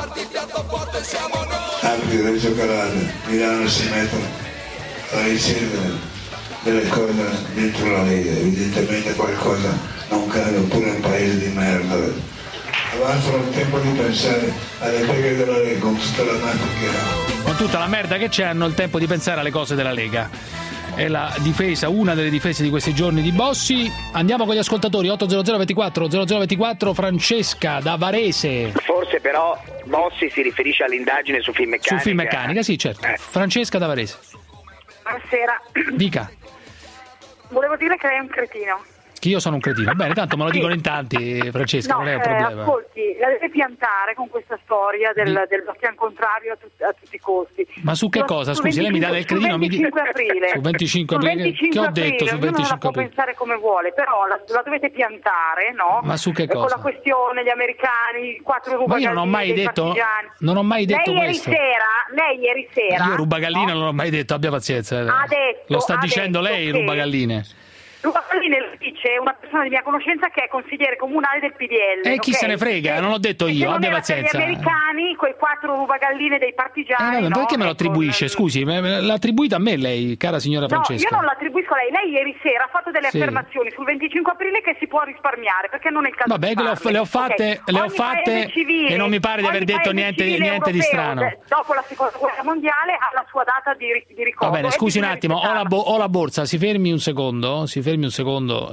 Anche Reggio Calabria, Milano si mettono a ricevere delle cose dentro la Lega, evidentemente qualcosa non cade, oppure un paese di merda. Avanzano il tempo di pensare alle peghe della Lega con tutta la merda che hanno. Con tutta la merda che c'è hanno il tempo di pensare alle cose della Lega. È la difesa, una delle difese di questi giorni di Bossi. Andiamo con gli ascoltatori. Otto zero zero ventiquattro zero zero ventiquattro. Francesca da Varese. Forse però Bossi si riferisce all'indagine su Finmeccanica. Su Finmeccanica, sì, certo. Eh. Francesca da Varese. Buonasera. Dica. Volevo dire che lei è un cretino. Che io sono un cretino. Bene, tanto me lo dicono in tanti, Francesca, no, non è un eh, problema. Ascolti, la deve piantare con questa storia del, Di... del bastian contrario a, tut- a tutti i costi. Ma su che su, cosa? Su Scusi, venticinque, lei mi dà del cretino? Sul venticinque mi... aprile. Su venticinque sul aprile. venticinque Che ho aprile, detto su venticinque la può aprile? pensare come vuole, però la, la dovete piantare, no? Ma su che cosa? Con la questione, gli americani, quattro rubagalline. Ma io non ho mai detto, partigiani. non ho mai detto lei questo. Ieri sera, lei ieri sera. Io rubagalline no? non l'ho mai detto, abbia pazienza. Ha detto, lo sta ha dicendo detto lei, che... rubagalline. Rubagalline lo dice una persona di mia conoscenza che è consigliere comunale del P D L. E chi okay? se ne frega, e, non l'ho detto io, abbia pazienza. Gli americani, quei quattro rubagalline dei partigiani. Eh, vabbè, no? perché me lo attribuisce? Ecco, scusi, l'ha attribuito a me lei, cara signora Francesca. No, io non l'attribuisco a lei. Lei ieri sera ha fatto delle sì. affermazioni sul venticinque aprile che si può risparmiare, perché non è il caso. Vabbè, di che le ho, le ho fatte, okay. le ho fatte civile, e non mi pare di aver detto niente, niente di strano. Dopo la seconda guerra mondiale ha la sua data di, di ricordo. Va bene, scusi un attimo, ho la, bo- ho la borsa, si fermi un secondo, si fermi un secondo.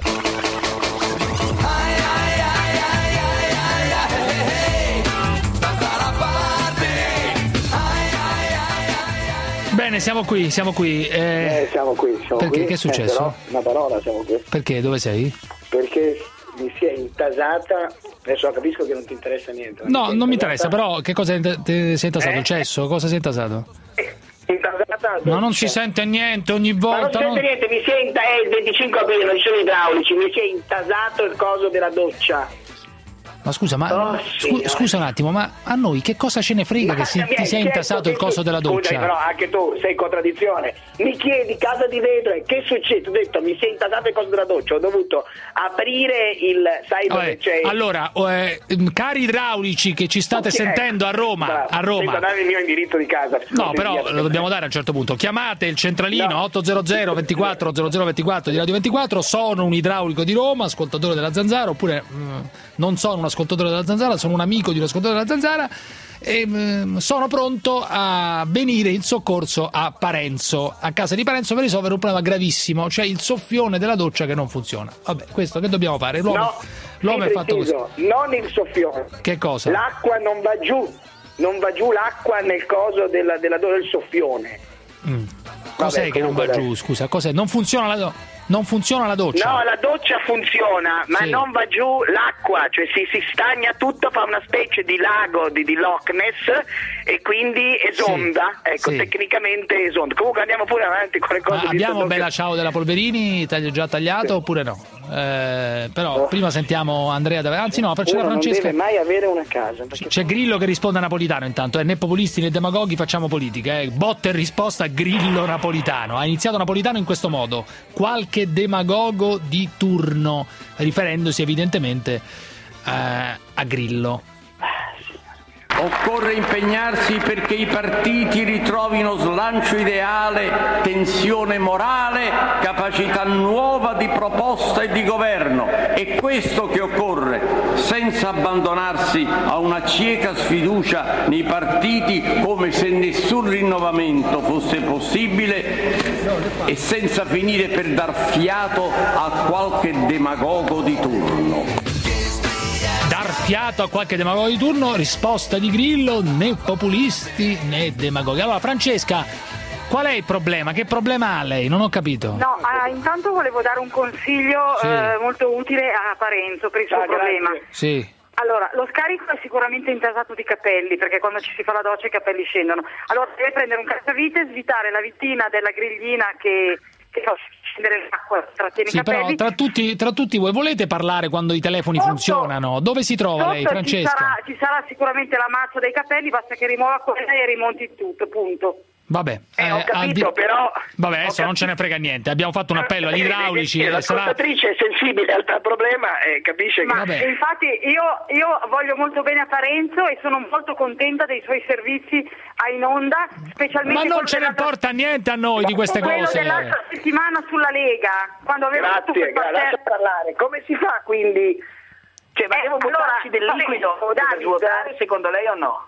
Bene, siamo qui, siamo qui. Eh, eh, siamo qui, siamo perché? qui. Che è successo? Eh, però, una parola, siamo qui. Perché? Dove sei? Perché mi si è intasata, adesso capisco che non ti interessa niente. No, non intasata... mi interessa, però che cosa ti sei intasato? Eh? Il cesso? Cosa sei intasato? Intasata... Ma non si sente niente ogni volta. Ma non si sente non... niente, mi si è inta... è il venticinque aprile, non ci sono idraulici, mi si è intasato il coso della doccia. Ma scusa, ma oh, scu- scusa un attimo, ma a noi che cosa ce ne frega ma che si, ti sia intasato il coso della doccia? Scusami, però anche tu sei in contraddizione. Mi chiedi casa di vetro e che succede? Ho detto mi si è intasato il coso della doccia, ho dovuto aprire il sai dove Vabbè, c'è. Allora, eh, cari idraulici che ci state okay. sentendo a Roma, Bravo, a Roma. Devo dare il mio indirizzo di casa. No, però lo dobbiamo dare a un certo punto. Chiamate il centralino no. otto zero zero ventiquattro zero zero ventiquattro di Radio ventiquattro. Sono un idraulico di Roma, ascoltatore della Zanzara, oppure mh, non sono un ascoltatore della Zanzara, sono un amico di un ascoltatore della Zanzara e mh, sono pronto a venire in soccorso a Parenzo, a casa di Parenzo, per risolvere un problema gravissimo, cioè il soffione della doccia che non funziona. Vabbè, questo che dobbiamo fare? L'uomo, no, l'uomo è fatto così. Non il soffione. Che cosa? L'acqua non va giù, non va giù l'acqua nel coso della, della, del soffione. Mm. Cos'è Vabbè, che non va dai. giù? Scusa, cos'è? Non funziona la doccia? Non funziona la doccia? No, la doccia funziona, ma sì. non va giù l'acqua, cioè si, si stagna tutto, fa una specie di lago di, di Loch Ness e quindi esonda, sì. ecco, sì. tecnicamente esonda. Comunque andiamo pure avanti con le cose. Ma abbiamo Bella che... Ciao della Polverini, taglio già tagliato sì. oppure no? Eh, però oh. prima sentiamo Andrea, da... anzi no, facciamo la Francesca. Non deve mai avere una casa. Perché... C'è Grillo che risponde a Napolitano intanto, eh, né populisti né demagoghi, facciamo politica, eh. Botta e risposta a Grillo Napolitano. Ha iniziato Napolitano in questo modo: qualche demagogo di turno, riferendosi evidentemente eh, a Grillo. Occorre impegnarsi perché i partiti ritrovino slancio ideale, tensione morale, capacità nuova di proposta e di governo. È questo che occorre, senza abbandonarsi a una cieca sfiducia nei partiti come se nessun rinnovamento fosse possibile e senza finire per dar fiato a qualche demagogo di turno. Dar fiato a qualche demagogo di turno, risposta di Grillo, né populisti né demagoghi. Allora Francesca, qual è il problema? Che problema ha lei? Non ho capito. No, ah, intanto volevo dare un consiglio Sì. eh, molto utile a Parenzo per il suo Ah, problema. grazie. Sì. Allora, lo scarico è sicuramente intasato di capelli, perché quando ci si fa la doccia i capelli scendono. Allora deve prendere un cacciavite, svitare la vitina della griglina che, che fa scendere l'acqua, trattiene i Sì, però capelli. tra tutti, tra tutti voi volete parlare quando i telefoni Sotto- funzionano? Dove si trova lei, Sotto Francesca? Ci sarà, ci sarà sicuramente la mazza dei capelli, basta che rimuova quella e rimonti tutto, punto. Vabbè, Eh, ho al capito, di- però- Vabbè, adesso non ce ne frega niente. Abbiamo fatto un appello agli idraulici. Eh, sarà... L'ascoltatrice è sensibile al al problema e capisce Ma che... infatti io, io voglio molto bene a Parenzo e sono molto contenta dei suoi servizi a in onda, specialmente Ma non quello ce ne della- importa niente a noi di queste quello cose. dell'altra settimana sulla Lega, quando avevo fatto Grazie, quel gra- pater- lascia parlare. Come si fa quindi? Cioè, ma Eh, devo allora, buttarci del vabbè, liquido oh, per Davide. svuotare secondo lei o no?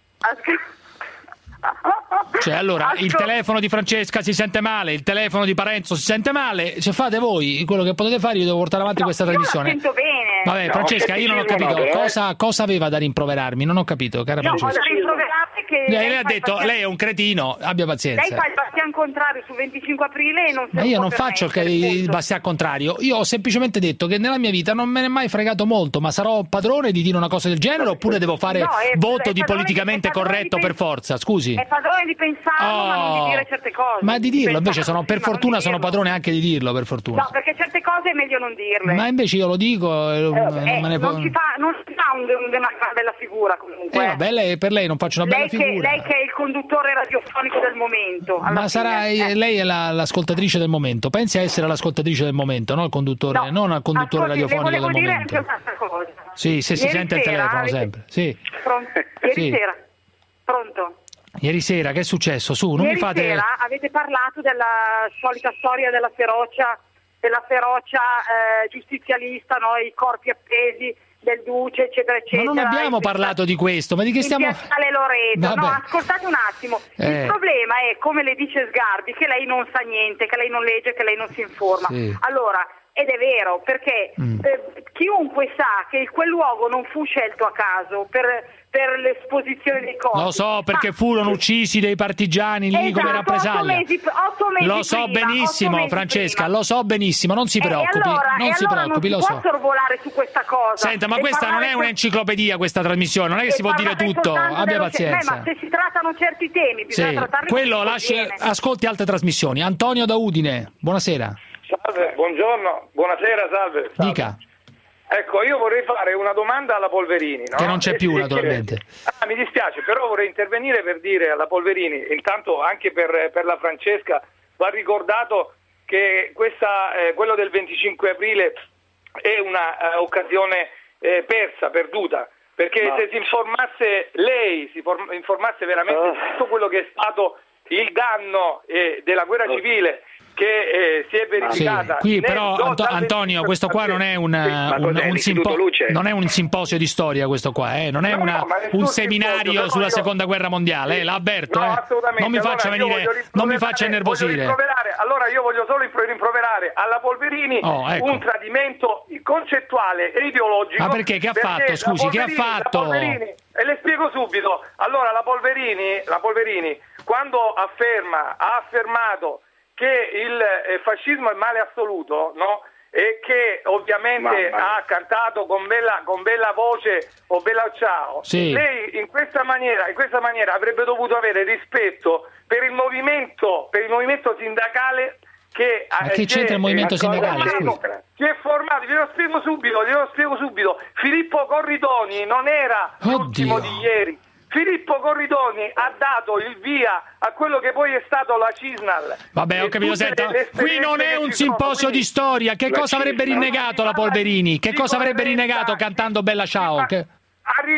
Cioè, allora, il Ascol- telefono di Francesca si sente male, il telefono di Parenzo si sente male. Cioè, fate voi quello che potete fare, io devo portare avanti questa Io la trasmissione. sento bene. Vabbè, No, Francesca, io non ho scetticismo capito no, però, eh. cosa, cosa aveva da rimproverarmi, non ho capito, cara No, ho Francesca. da rimproverare che Lei, lei ha fa il detto, bastian- lei è un cretino, abbia lei pazienza. fa il bastian contrario sul venticinque aprile e non se Ma lo io può non faccio il, permettere, il punto. bastian contrario, io ho semplicemente detto che nella mia vita non me ne è mai fregato molto, ma sarò padrone di dire una cosa del genere oppure devo fare No, è- voto è di padrone politicamente di- è padrone corretto di per pens- forza, scusi. È padrone di pensarlo, ma non Oh. di dire certe cose. Ma di dirlo, Pensarlo, invece sono, per sì, ma non fortuna di sono dirlo. padrone anche di dirlo, per fortuna. No, perché certe cose è meglio non dirle. Ma invece io lo dico e non, Eh, non me ne non può... si fa, non si fa un, un- una bella figura comunque. Eh, vabbè, lei- per lei non faccio una bella lei, che, figura. lei che è il conduttore radiofonico del momento. alla Ma fine. sarà Eh. lei è la- l'ascoltatrice del momento. Pensi a essere l'ascoltatrice del momento, no il conduttore, No, non al conduttore ascolti, radiofonico le del volevo dire momento. anche un'altra cosa. Sì, se si Ieri sente il sera telefono avete- sempre. Sì. Pronto? Ieri Sì. sera. Pronto? Ieri sera che è successo? Su, non Ieri mi fate sera avete parlato della solita storia della ferocia, della ferocia eh, giustizialista, no? I corpi appesi del Duce, eccetera, Ma eccetera. non abbiamo in parlato di questo, ma di che in stiamo Piazzale Loreto. Vabbè. No, ascoltate un attimo. Eh. Il problema è, come le dice Sgarbi, che lei non sa niente, che lei non legge, che lei non si informa. Sì. Allora, ed è vero, perché Mm. eh, chiunque sa che quel luogo non fu scelto a caso per, per l'esposizione dei corpi. Lo so perché Ma- furono uccisi dei partigiani lì come Esatto, rappresaglia. otto mesi- otto mesi Lo so prima, benissimo, otto mesi Francesca, prima. lo so benissimo, non si Eh, e preoccupi, allora, non e si allora preoccupi, non lo si so. può sorvolare su questa cosa. Senta, ma E questa non parlare è so- un'enciclopedia questa trasmissione, non è che e si può dire parlare tutto, soltanto abbia dello- Beh, pazienza. ma se si trattano certi temi, bisogna Sì, trattarli quello come lasci, conviene. ascolti altre trasmissioni. Antonio da Udine, buonasera. Salve, buongiorno, buonasera, salve. salve. Dica, Ecco, io vorrei fare una domanda alla Polverini, no? che non c'è E più si- naturalmente. Ah, mi dispiace, però vorrei intervenire per dire alla Polverini, intanto anche per, per la Francesca, va ricordato che questa, eh, quello del venticinque aprile è una eh, occasione eh, persa, perduta, perché No. se si informasse lei, si for- informasse veramente di tutto quello che è stato il danno eh, della guerra civile che eh, si è Sì, verificata. qui nel- però do- Anto- dal Antonio, questo qua non è un, ma un, cos'è, un l'Istituto simpo- Luce? non è un simposio di storia questo qua, eh? non è No, una- no, ma nessun un simposio, seminario però sulla io- seconda guerra mondiale, eh? l'avverto, No, eh? assolutamente. non mi faccia Allora, io venire, voglio non mi rimproverare- faccia voglio innervosire. rimproverare- Allora io voglio solo impro- rimproverare alla Polverini Oh, ecco. un tradimento concettuale e ideologico. Ma perché? Che ha fatto? la Scusi, che ha Polverini- la fatto? Polverini- e le spiego subito. Allora la Polverini, la Polverini quando afferma, ha affermato che il eh, fascismo è male assoluto, no? E che ovviamente Mamma. ha cantato con bella, con bella voce o bella ciao, Sì. lei in questa maniera, in questa maniera avrebbe dovuto avere rispetto per il movimento, per il movimento sindacale che Ma che c'entra il movimento eh, sindacale, formato- scusi? si è formato, glielo spiego subito, glielo spiego subito. Filippo Corridoni non era l'ultimo Oddio. di ieri. Filippo Corridoni ha dato il via a quello che poi è stato la Cisnal. Vabbè, ho E capito, tutte senta, le qui non è esperienze un che ci sono, simposio quindi- di storia, che La cosa avrebbe Cisnal. rinnegato la Polverini? Che Di cosa avrebbe coerenza. rinnegato cantando Bella Ciao? Che- Ha rinnegato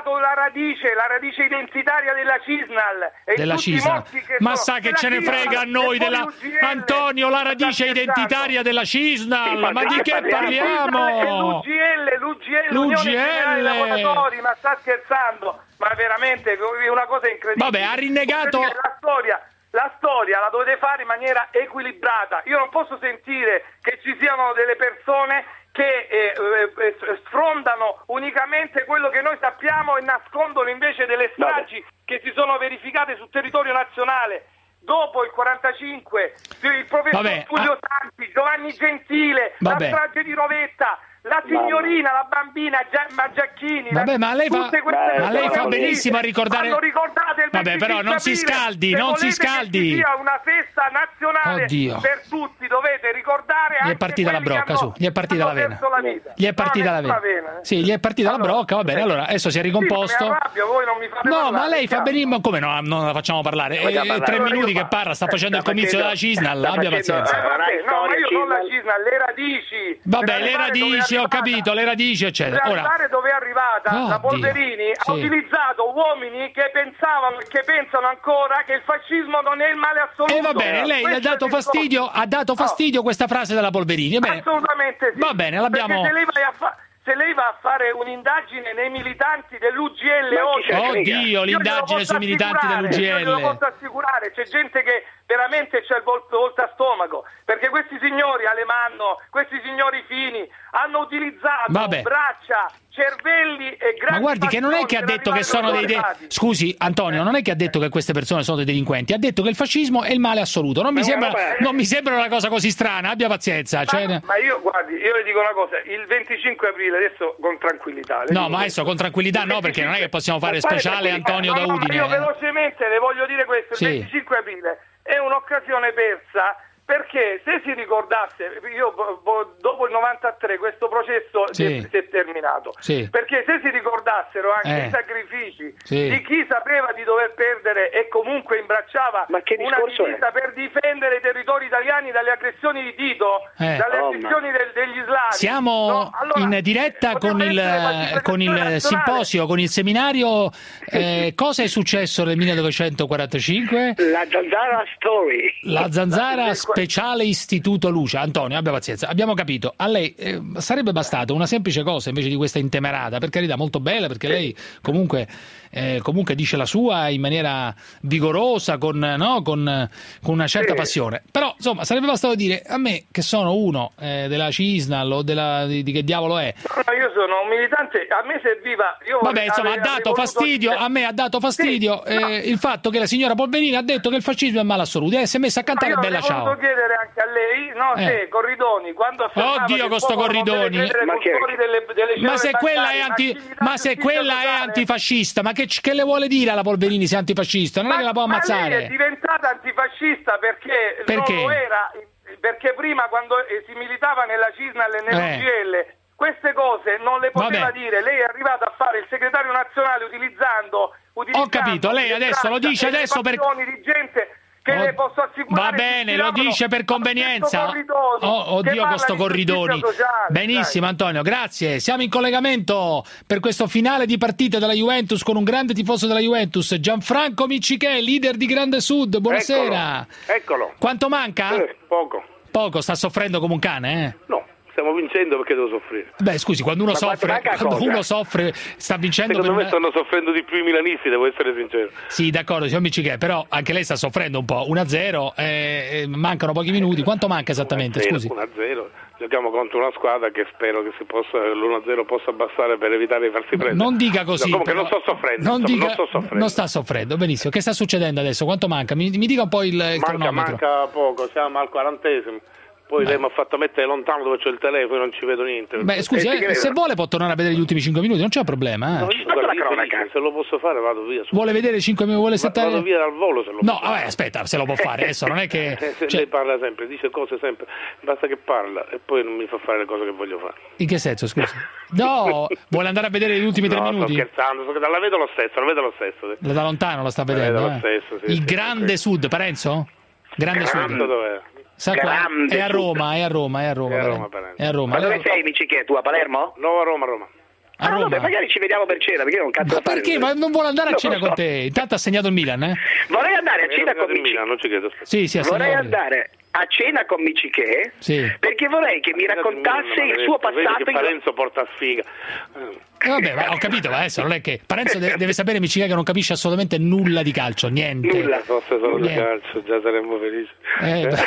dato la radice, la radice identitaria della Cisnal. E della Cisnal. Ma sa che ce ne frega a noi della... Antonio, la radice identitaria della Cisnal, ma di che parliamo? L'U G L, l'U G L, l'Unione Generale Lavoratori, ma sta scherzando? Ma veramente è una cosa incredibile. Vabbè, ha rinnegato... La storia... La storia la dovete fare in maniera equilibrata. Io non posso sentire che ci siano delle persone che eh, eh, sfrondano unicamente quello che noi sappiamo e nascondono invece delle stragi Vabbè. che si sono verificate sul territorio nazionale. Dopo il quarantacinque, il professor Vabbè, Tullio ah... Santi, Giovanni Gentile, Vabbè. la strage di Rovetta, la signorina, la bambina Maggiacchini, Vabbè, la, ma lei fa, ma lei fa benissimo a ricordare. Hanno ricordato il Vabbè, però non si scaldi, non si scaldi. Che ci sia una festa nazionale Oddio. per tutti, dovete ricordare anche gli è partita la brocca, su, gli è partita la vena. La gli è partita la vena. vena eh. Sì, gli è partita allora, la brocca, va bene. Allora, adesso si è ricomposto. Sì, mi arrabbio, voi non mi fate no, parlare, ma lei fa chiaro. benissimo, come no, non la facciamo parlare. Eh, parlare. Tre allora minuti che parla, sta facendo il comizio della Cisnal, abbia pazienza. Eh, vabbè, no, ma io non la Cisnal, le radici. Vabbè, le radici, ho capito, le radici eccetera. Per arrivare dove è arrivata, oh, la Polverini ha sì. utilizzato uomini che pensavano e che pensano ancora che il fascismo non è il male assoluto. E va bene, lei ha dato fastidio, ha dato fastidio oh. questa frase della Polverini. Va bene. Assolutamente sì. Va bene, l'abbiamo. Perché se lei vai a fa... se lei va a fare un'indagine nei militanti dell'U G L oggi, oddio, l'indagine sui militanti dell'U G L. Io glielo posso assicurare, c'è gente che veramente c'è il volto, volto a stomaco, perché questi signori Alemanno, questi signori Fini hanno utilizzato Vabbè. braccia, cervelli e grandi. Ma guardi che non è che ha detto che sono dei de... scusi Antonio, non è che ha detto che queste persone sono dei delinquenti, ha detto che il fascismo è il male assoluto. Non mi sembra non mi sembra una cosa così strana, abbia pazienza, ma, cioè... ma io guardi, io le dico una cosa, il venticinque aprile adesso con tranquillità. No, ma adesso con tranquillità no, perché non è che possiamo fare speciale Antonio da Udine. Io velocemente le voglio dire questo, il sì. venticinque aprile è un'occasione persa, perché se si ricordasse, io dopo il novantatré questo processo sì. si è terminato, sì. perché se si ricordassero anche eh. i sacrifici sì. di chi sapeva di dover perdere e comunque imbracciava una divisa per difendere i territori italiani dalle aggressioni di Tito, eh. dalle oh, aggressioni del, degli slavi. Siamo no? allora, in diretta con il, con il simposio, con il seminario. Eh, cosa è successo nel millenovecentoquarantacinque? La Zanzara Story. La Zanzara Speciale Istituto Luce. Antonio, abbia pazienza, abbiamo capito. A lei eh, sarebbe bastato una semplice cosa invece di questa intemerata, per carità, molto bella, perché lei comunque, eh, comunque dice la sua in maniera vigorosa, con, no? con, con una certa sì. passione. Però, insomma, sarebbe bastato dire a me, che sono uno eh, della Cisnal o della, di, di che diavolo è. No, io sono un militante, a me serviva... Io Vabbè, insomma, ha dato fastidio, a me ha dato fastidio sì, eh, no. il fatto che la signora Polverini ha detto che il fascismo è male assoluto e si è messa a cantare no, bella ciao. Chiedere anche a lei, no, eh. se Corridoni, quando oddio con sto Corridoni, ma, delle, delle ma se quella è anti, ma se quella è antifascista, ma che, che le vuole dire alla Polverini se è antifascista? Non ma, è che la può ammazzare. Ma lei è diventata antifascista perché, perché? non lo era, perché prima quando si militava nella Cisnal e nell'U G L eh. queste cose non le poteva Vabbè. dire. Lei è arrivata a fare il segretario nazionale utilizzando, utilizzando ho capito, lei adesso lo dice adesso per di gente che oh, le posso assicurare. Va bene, lo dice per convenienza. Oh, oddio, questo Corridoni. Benissimo, Antonio, grazie. Siamo in collegamento per questo finale di partita della Juventus con un grande tifoso della Juventus, Gianfranco Miccichè, leader di Grande Sud. Buonasera. Eccolo. Eccolo. Quanto manca? Eh, poco. Poco, sta soffrendo come un cane, eh? No. Stiamo vincendo, perché devo soffrire? Beh, scusi, quando uno, soffre, quando uno soffre sta vincendo. Secondo per me una... stanno soffrendo di più i milanisti, devo essere sincero. Sì, d'accordo, signor Miccichè, però anche lei sta soffrendo un po'. uno a zero, eh, mancano pochi minuti. Quanto manca esattamente? Scusi. uno a zero. Giochiamo contro una squadra che spero che si possa, l'uno a zero possa abbassare per evitare di farsi prendere. Non dica così. No, comunque però, non sto soffrendo. Non, insomma, dica, non sto soffrendo. Non sta soffrendo, benissimo. Che sta succedendo adesso? Quanto manca? Mi, mi dica un po' il, il manca, cronometro. Manca poco, siamo al quarantesimo. Poi Beh. lei mi ha fatto mettere lontano dove c'è il telefono, non ci vedo niente. Beh, scusi, eh, se vuole può tornare a vedere gli ultimi cinque minuti, non c'è un problema. Eh. No, io, guarda, io felice, se lo posso fare vado via. Vuole vedere cinque minuti? Vuole settare... Vado via dal volo se lo No, vabbè, aspetta, se lo può fare adesso, non è che... se cioè... lei parla sempre, dice cose sempre, basta che parla e poi non mi fa fare le cose che voglio fare. In che senso, scusi? No, vuole andare a vedere gli ultimi tre no, minuti? No, sto scherzando, sto... la vedo lo stesso, la vedo lo stesso. La da lontano la sta vedendo, la vedo eh? lo stesso, sì, il sì, grande sì. Sud, Parenzo? Grande, grande Sud. Dov'è? Sa qua? È a Roma, è a Roma, è a Roma. È a Roma, è a Roma. Ma dove sei, Miccichè? Tu a Palermo? No, a Roma, a Roma. A Roma. Ah, vabbè, magari ci vediamo per cena, perché non cazzo Ma da fare. perché? Ma non vuole andare a cena Non lo con so. te? Intanto ha segnato il Milan, eh? Vorrei andare a cena con Michi. Non ci credo. Sì, sì, ha Vorrei segnato il Milan. andare a cena con Michiché, Sì. perché vorrei che mi raccontasse il suo Vedi passato che in Parenzo porta sfiga. Eh, vabbè, ma ho capito, ma adesso non è che Parenzo deve, deve sapere Michiché che non capisce assolutamente nulla di calcio, niente. Nulla. Fosse solo di Niente. calcio, già saremmo felici. Eh, beh.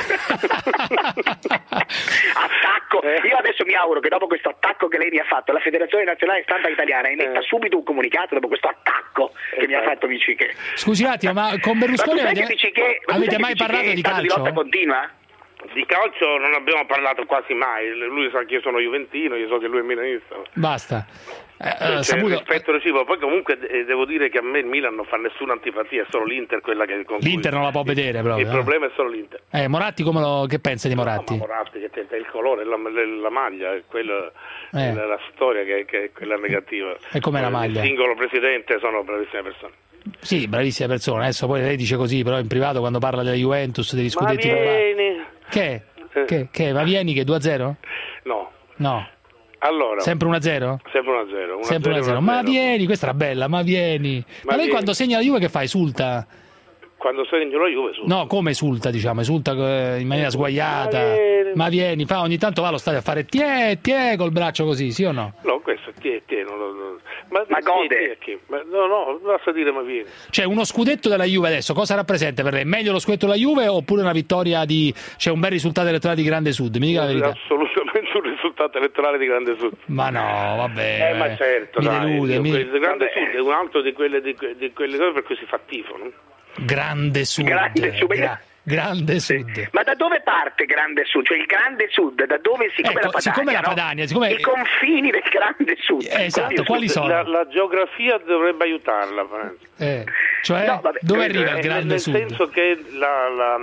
attacco. Io adesso mi auguro che dopo questo attacco che lei mi ha fatto, la Federazione Nazionale Stampa Italiana emetta subito un comunicato dopo questo attacco che mi ha fatto Michiché. Scusi un attimo, ma con Berlusconi Ma tu sai avete, che Michiché- ma tu avete sai mai che Michiché parlato è di stato di calcio? lotta continua? Di calcio non abbiamo parlato quasi mai. Lui sa che io sono juventino, io so che lui è milanista. Basta. Eh, eh, C'è saputo- rispetto reciproco. Poi comunque eh, devo dire che a me il Milan non fa nessuna antipatia, è solo l'Inter quella che con cui- L'Inter non la può vedere proprio. Il eh. problema è solo l'Inter. Eh, Moratti, come lo, che pensa di Moratti? Ma Moratti che tenta il colore, la, la, la maglia, è quella, Eh. è la, la storia che, che è quella negativa. E com'è la maglia? Il singolo presidente sono bravissime persone. Sì, bravissima persona. Adesso poi lei dice così, però in privato quando parla della Juventus, degli Ma scudetti rubati. vieni! Che? Che? Che? Ma vieni che due a zero? No. No. Allora. Sempre uno a zero? Sempre uno a zero. Sempre uno a zero. Ma vieni, questa era bella, ma vieni. Ma, Ma lei vieni. quando segna la Juve che fa? Esulta? Quando segno la Juve su. No, come esulta, diciamo, esulta eh, in maniera sguaiata. Ma vieni. Ma vieni, fa, ogni tanto va allo stadio a fare tie, tie col braccio così, sì o no? No, questo è tie, tie, non lo- non- Ma, Ma tie, gode. tie, chi? Ma no, no, basta dire ma vieni. Cioè, uno scudetto della Juve adesso, cosa rappresenta per lei? Meglio lo scudetto della Juve oppure una vittoria di... cioè un bel risultato elettorale di Grande Sud? Mi dica la verità. Assolutamente un risultato elettorale di Grande Sud. Ma no, vabbè. Eh, ma certo, mi dai, delude, io- mi- il Grande Sud è un altro di quelle, di, que- di quelle cose per cui si fa tifo, no? Grande Sud. Grande Sud. gra- grande Sud. Ma da dove parte Grande Sud? Cioè il Grande Sud, da dove si come Ecco, la Padania? siccome la no? Padania, siccome- I confini del Grande Sud. Eh, esatto, quali sono? La, la geografia dovrebbe aiutarla, Parenzo. Eh, cioè, No, vabbè, dove eh, arriva il Eh, Grande nel Sud? senso che la, la,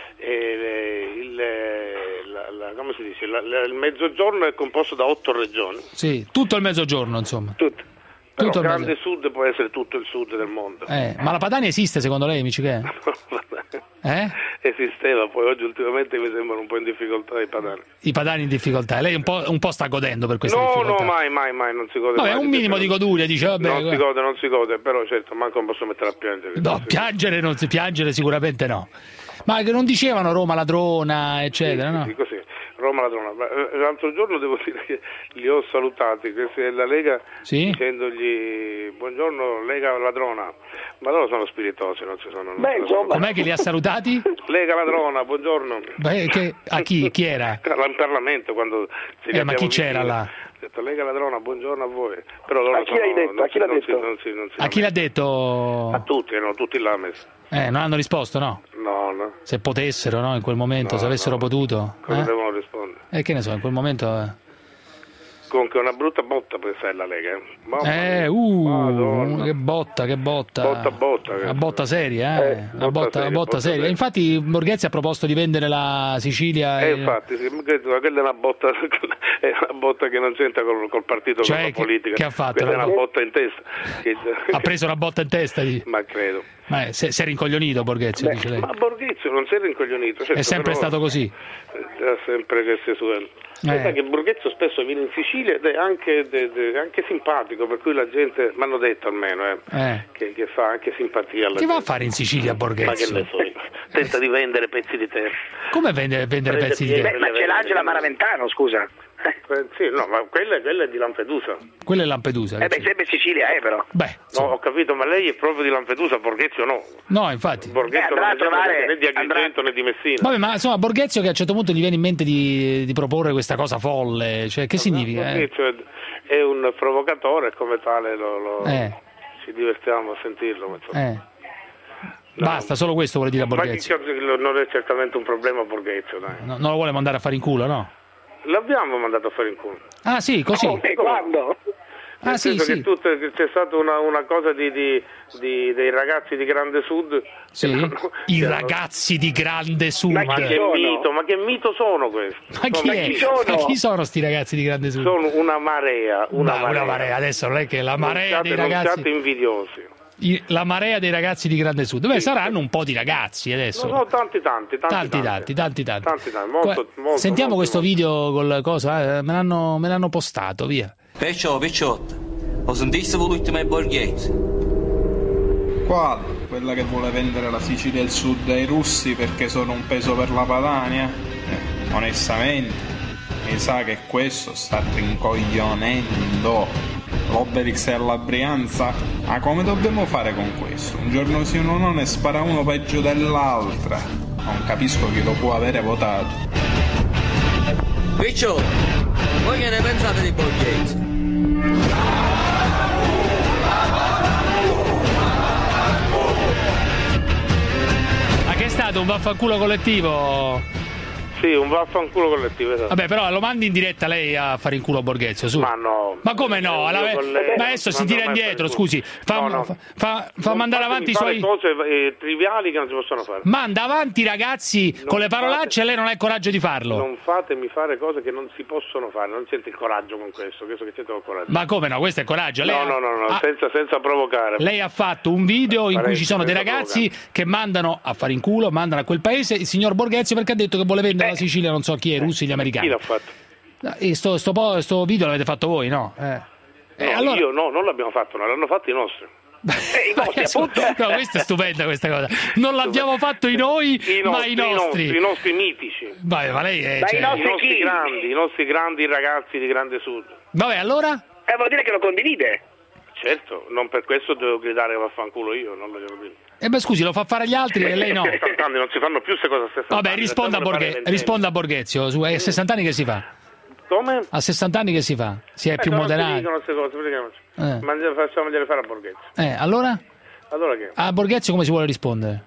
eh, il, la, la- come si dice? La- la- il mezzogiorno è composto da otto regioni. Sì, tutto il mezzogiorno, insomma. Tutto. Però Tutto il Grande Sud può essere tutto il sud del mondo. Eh, ma la Padania esiste secondo lei, amici che? Eh? Esisteva, poi oggi ultimamente mi sembrano un po' in difficoltà i padani. I padani in difficoltà. Lei un po', un po' sta godendo per questa No, difficoltà. no, mai, mai, mai, non si gode Vabbè, mai. un minimo di goduria, dice, vabbè. Non si guarda. gode, non si gode, però certo, manco non posso mettere a piangere. No, piangere non si piangere sicuramente no. Ma che non dicevano Roma ladrona, eccetera, no? Sì, così. Roma ladrona. Ma, eh, L'altro giorno devo dire che li ho salutati, questi della Lega, Sì? dicendogli buongiorno Lega ladrona, ma loro sono spiritosi, non ci sono. Beh, insomma. Com'è che li ha salutati? Lega ladrona, buongiorno. Beh, che- a chi? Chi era? In Parlamento quando ci Eh, ma abbiamo chi c'era vicini. là? Ho detto Lega ladrona, buongiorno a voi. Però loro A chi sono- l'hai detto? non A chi si- l'ha non si- detto? non si- non si A chi l'ha detto? A tutti, erano tutti là messi. Eh, non hanno risposto, no? No, no. Se potessero, no? In quel momento, No, se avessero no. potuto. Cosa Eh? devono rispondere? E che ne so, in quel momento... eh. Comunque è una brutta botta per essere la Lega. eh. Mamma Eh, mia. uh, Madonna. che botta, che botta. Botta, botta, Una che- botta seria, eh? Eh, una botta botta, seria, una botta botta seria. seria. Infatti Borghezzi ha proposto di vendere la Sicilia. Eh, e- infatti, sì, credo, ma quella è una botta, è una botta che non c'entra col, col partito, Cioè, con la che- politica. che ha fatto? Quella è La una bo- botta in testa. Che- Ha preso una botta in testa. di- Ma credo. Ma è- si si è rincoglionito Borghezzi, dice lei. Ma Borghezio non si è rincoglionito. certo, È sempre però- stato così. È sempre che si suona. Eh. Sai che Borghezio spesso viene in Sicilia ed è anche, de- de- anche simpatico, per cui la gente, mi hanno detto almeno, eh, Eh. che, che fa anche simpatia alla Che va a gente. fare in Sicilia Ma che Borghezio? ne so io. Tenta di vendere pezzi di terra. Come vende- vendere Prende pezzi di piede. terra? Beh, ma c'è l'Angela Maraventano, scusa. Eh, sì, no, ma quella, quella è di Lampedusa. Quella è Lampedusa. Eh beh, sì. sempre Sicilia, eh, però. Beh, No, ho capito, ma lei è proprio di Lampedusa, Borghezio no. no, infatti. Borghezio Eh, andrà non a è sempre trovare- né di Agrigento né di Messina. Vabbè, ma insomma, Borghezio che a un certo punto gli viene in mente di, di proporre questa cosa folle, cioè che significa? Eh? Borghezio è, è un provocatore e come tale lo, lo- Eh. ci divertiamo a sentirlo. ma insomma. Eh. Basta, solo questo vuole dire a Ma chi- Borghezio. non è certamente un problema Borghezio, dai. No, non lo vuole mandare a fare in culo, no? L'abbiamo mandato a fare in culo. Ah sì, così. E quando? Nel Ah sì, senso sì. che tutte- che c'è stata una, una cosa di, di- di- dei ragazzi di Grande Sud. Sì. che hanno- I che hanno- ragazzi di Grande Sud. Ma Ma che sono? mito, ma che mito sono questi? chi Sono- è? chi sono? Ma chi sono sti ragazzi di Grande Sud? Sono una marea, una Ma marea. una marea, adesso non è che la Non marea siate- dei non ragazzi. siate invidiosi. i- la marea dei ragazzi di Grande Sud. Beh, saranno un po' di ragazzi adesso. No, no, tanti, tanti, tanti, Tanti, tanti, tanti, tanti. Tanti, tanti, molto, Qua- molto, Sentiamo molto, questo molto. video col cosa, eh, me l'hanno me l'hanno postato, via. Perciò, perciò, Ho sentito voluto mai Borghese? Quale? Quella che vuole vendere la Sicilia e il Sud ai russi perché sono un peso per la Padania? Eh, onestamente, mi sa che questo sta rincoglionendo. L'Obelix e la Brianza? Ma come dobbiamo fare con questo? Un giorno sì uno no ne spara uno peggio dell'altra. Non capisco chi lo può avere votato. Piccio, voi che ne pensate di Borghese? Ma che è stato un vaffanculo collettivo? Sì, un vaffanculo collettivo, esatto. Vabbè, però lo mandi in diretta lei a fare in culo a Borghezio, su. Ma no. Ma come no? Alla... Ma adesso ma si tira indietro, scusi. Fa, no, no. fa, fa, fa mandare avanti i suoi... cose eh, triviali che non si possono fare. Manda avanti i ragazzi non con le parolacce fate... e lei non ha il coraggio di farlo. Non fatemi fare cose che non si possono fare, non sente il coraggio con questo, questo che c'entra il coraggio. Ma come no? Questo è coraggio. Lei no, ha... no, no, no, ha... senza, senza provocare. Lei ha fatto un video in cui ci sono dei ragazzi provocare. che mandano a fare in culo, mandano a quel paese il signor Borghezio perché ha detto che vuole vendere la Sicilia, non so chi. I russi, gli americani. Chi l'ha fatto? E sto, sto, sto video l'avete fatto voi, no? Eh. No, eh, allora... io no, non l'abbiamo fatto, no, l'hanno fatto i nostri. Eh, i nostri appunto. No, questa è stupenda questa cosa. Non l'abbiamo fatto i noi, I nostri, ma i nostri. I nostri, i nostri mitici. Vabbè, ma lei è, Ma cioè... i nostri, I nostri chi? grandi, i nostri grandi ragazzi di Grande Sud. Vabbè, allora? Eh, vuol dire che lo condivide. Certo, non per questo devo gridare vaffanculo io, non lo devo dire. Eh beh, scusi, lo fa fare agli altri e lei no. A sessanta anni non si fanno più queste cose a sessanta Vabbè, anni, risponda a, Borghe... risponda a Borghezio. Su, a sessanta anni che si fa? Come? A sessanta anni che si fa? Si è eh, più no, moderato? Non si dicono queste cose, perché... eh. Ma facciamogliele fare a Borghezio. Eh, allora? Allora che? A Borghezio come si vuole rispondere?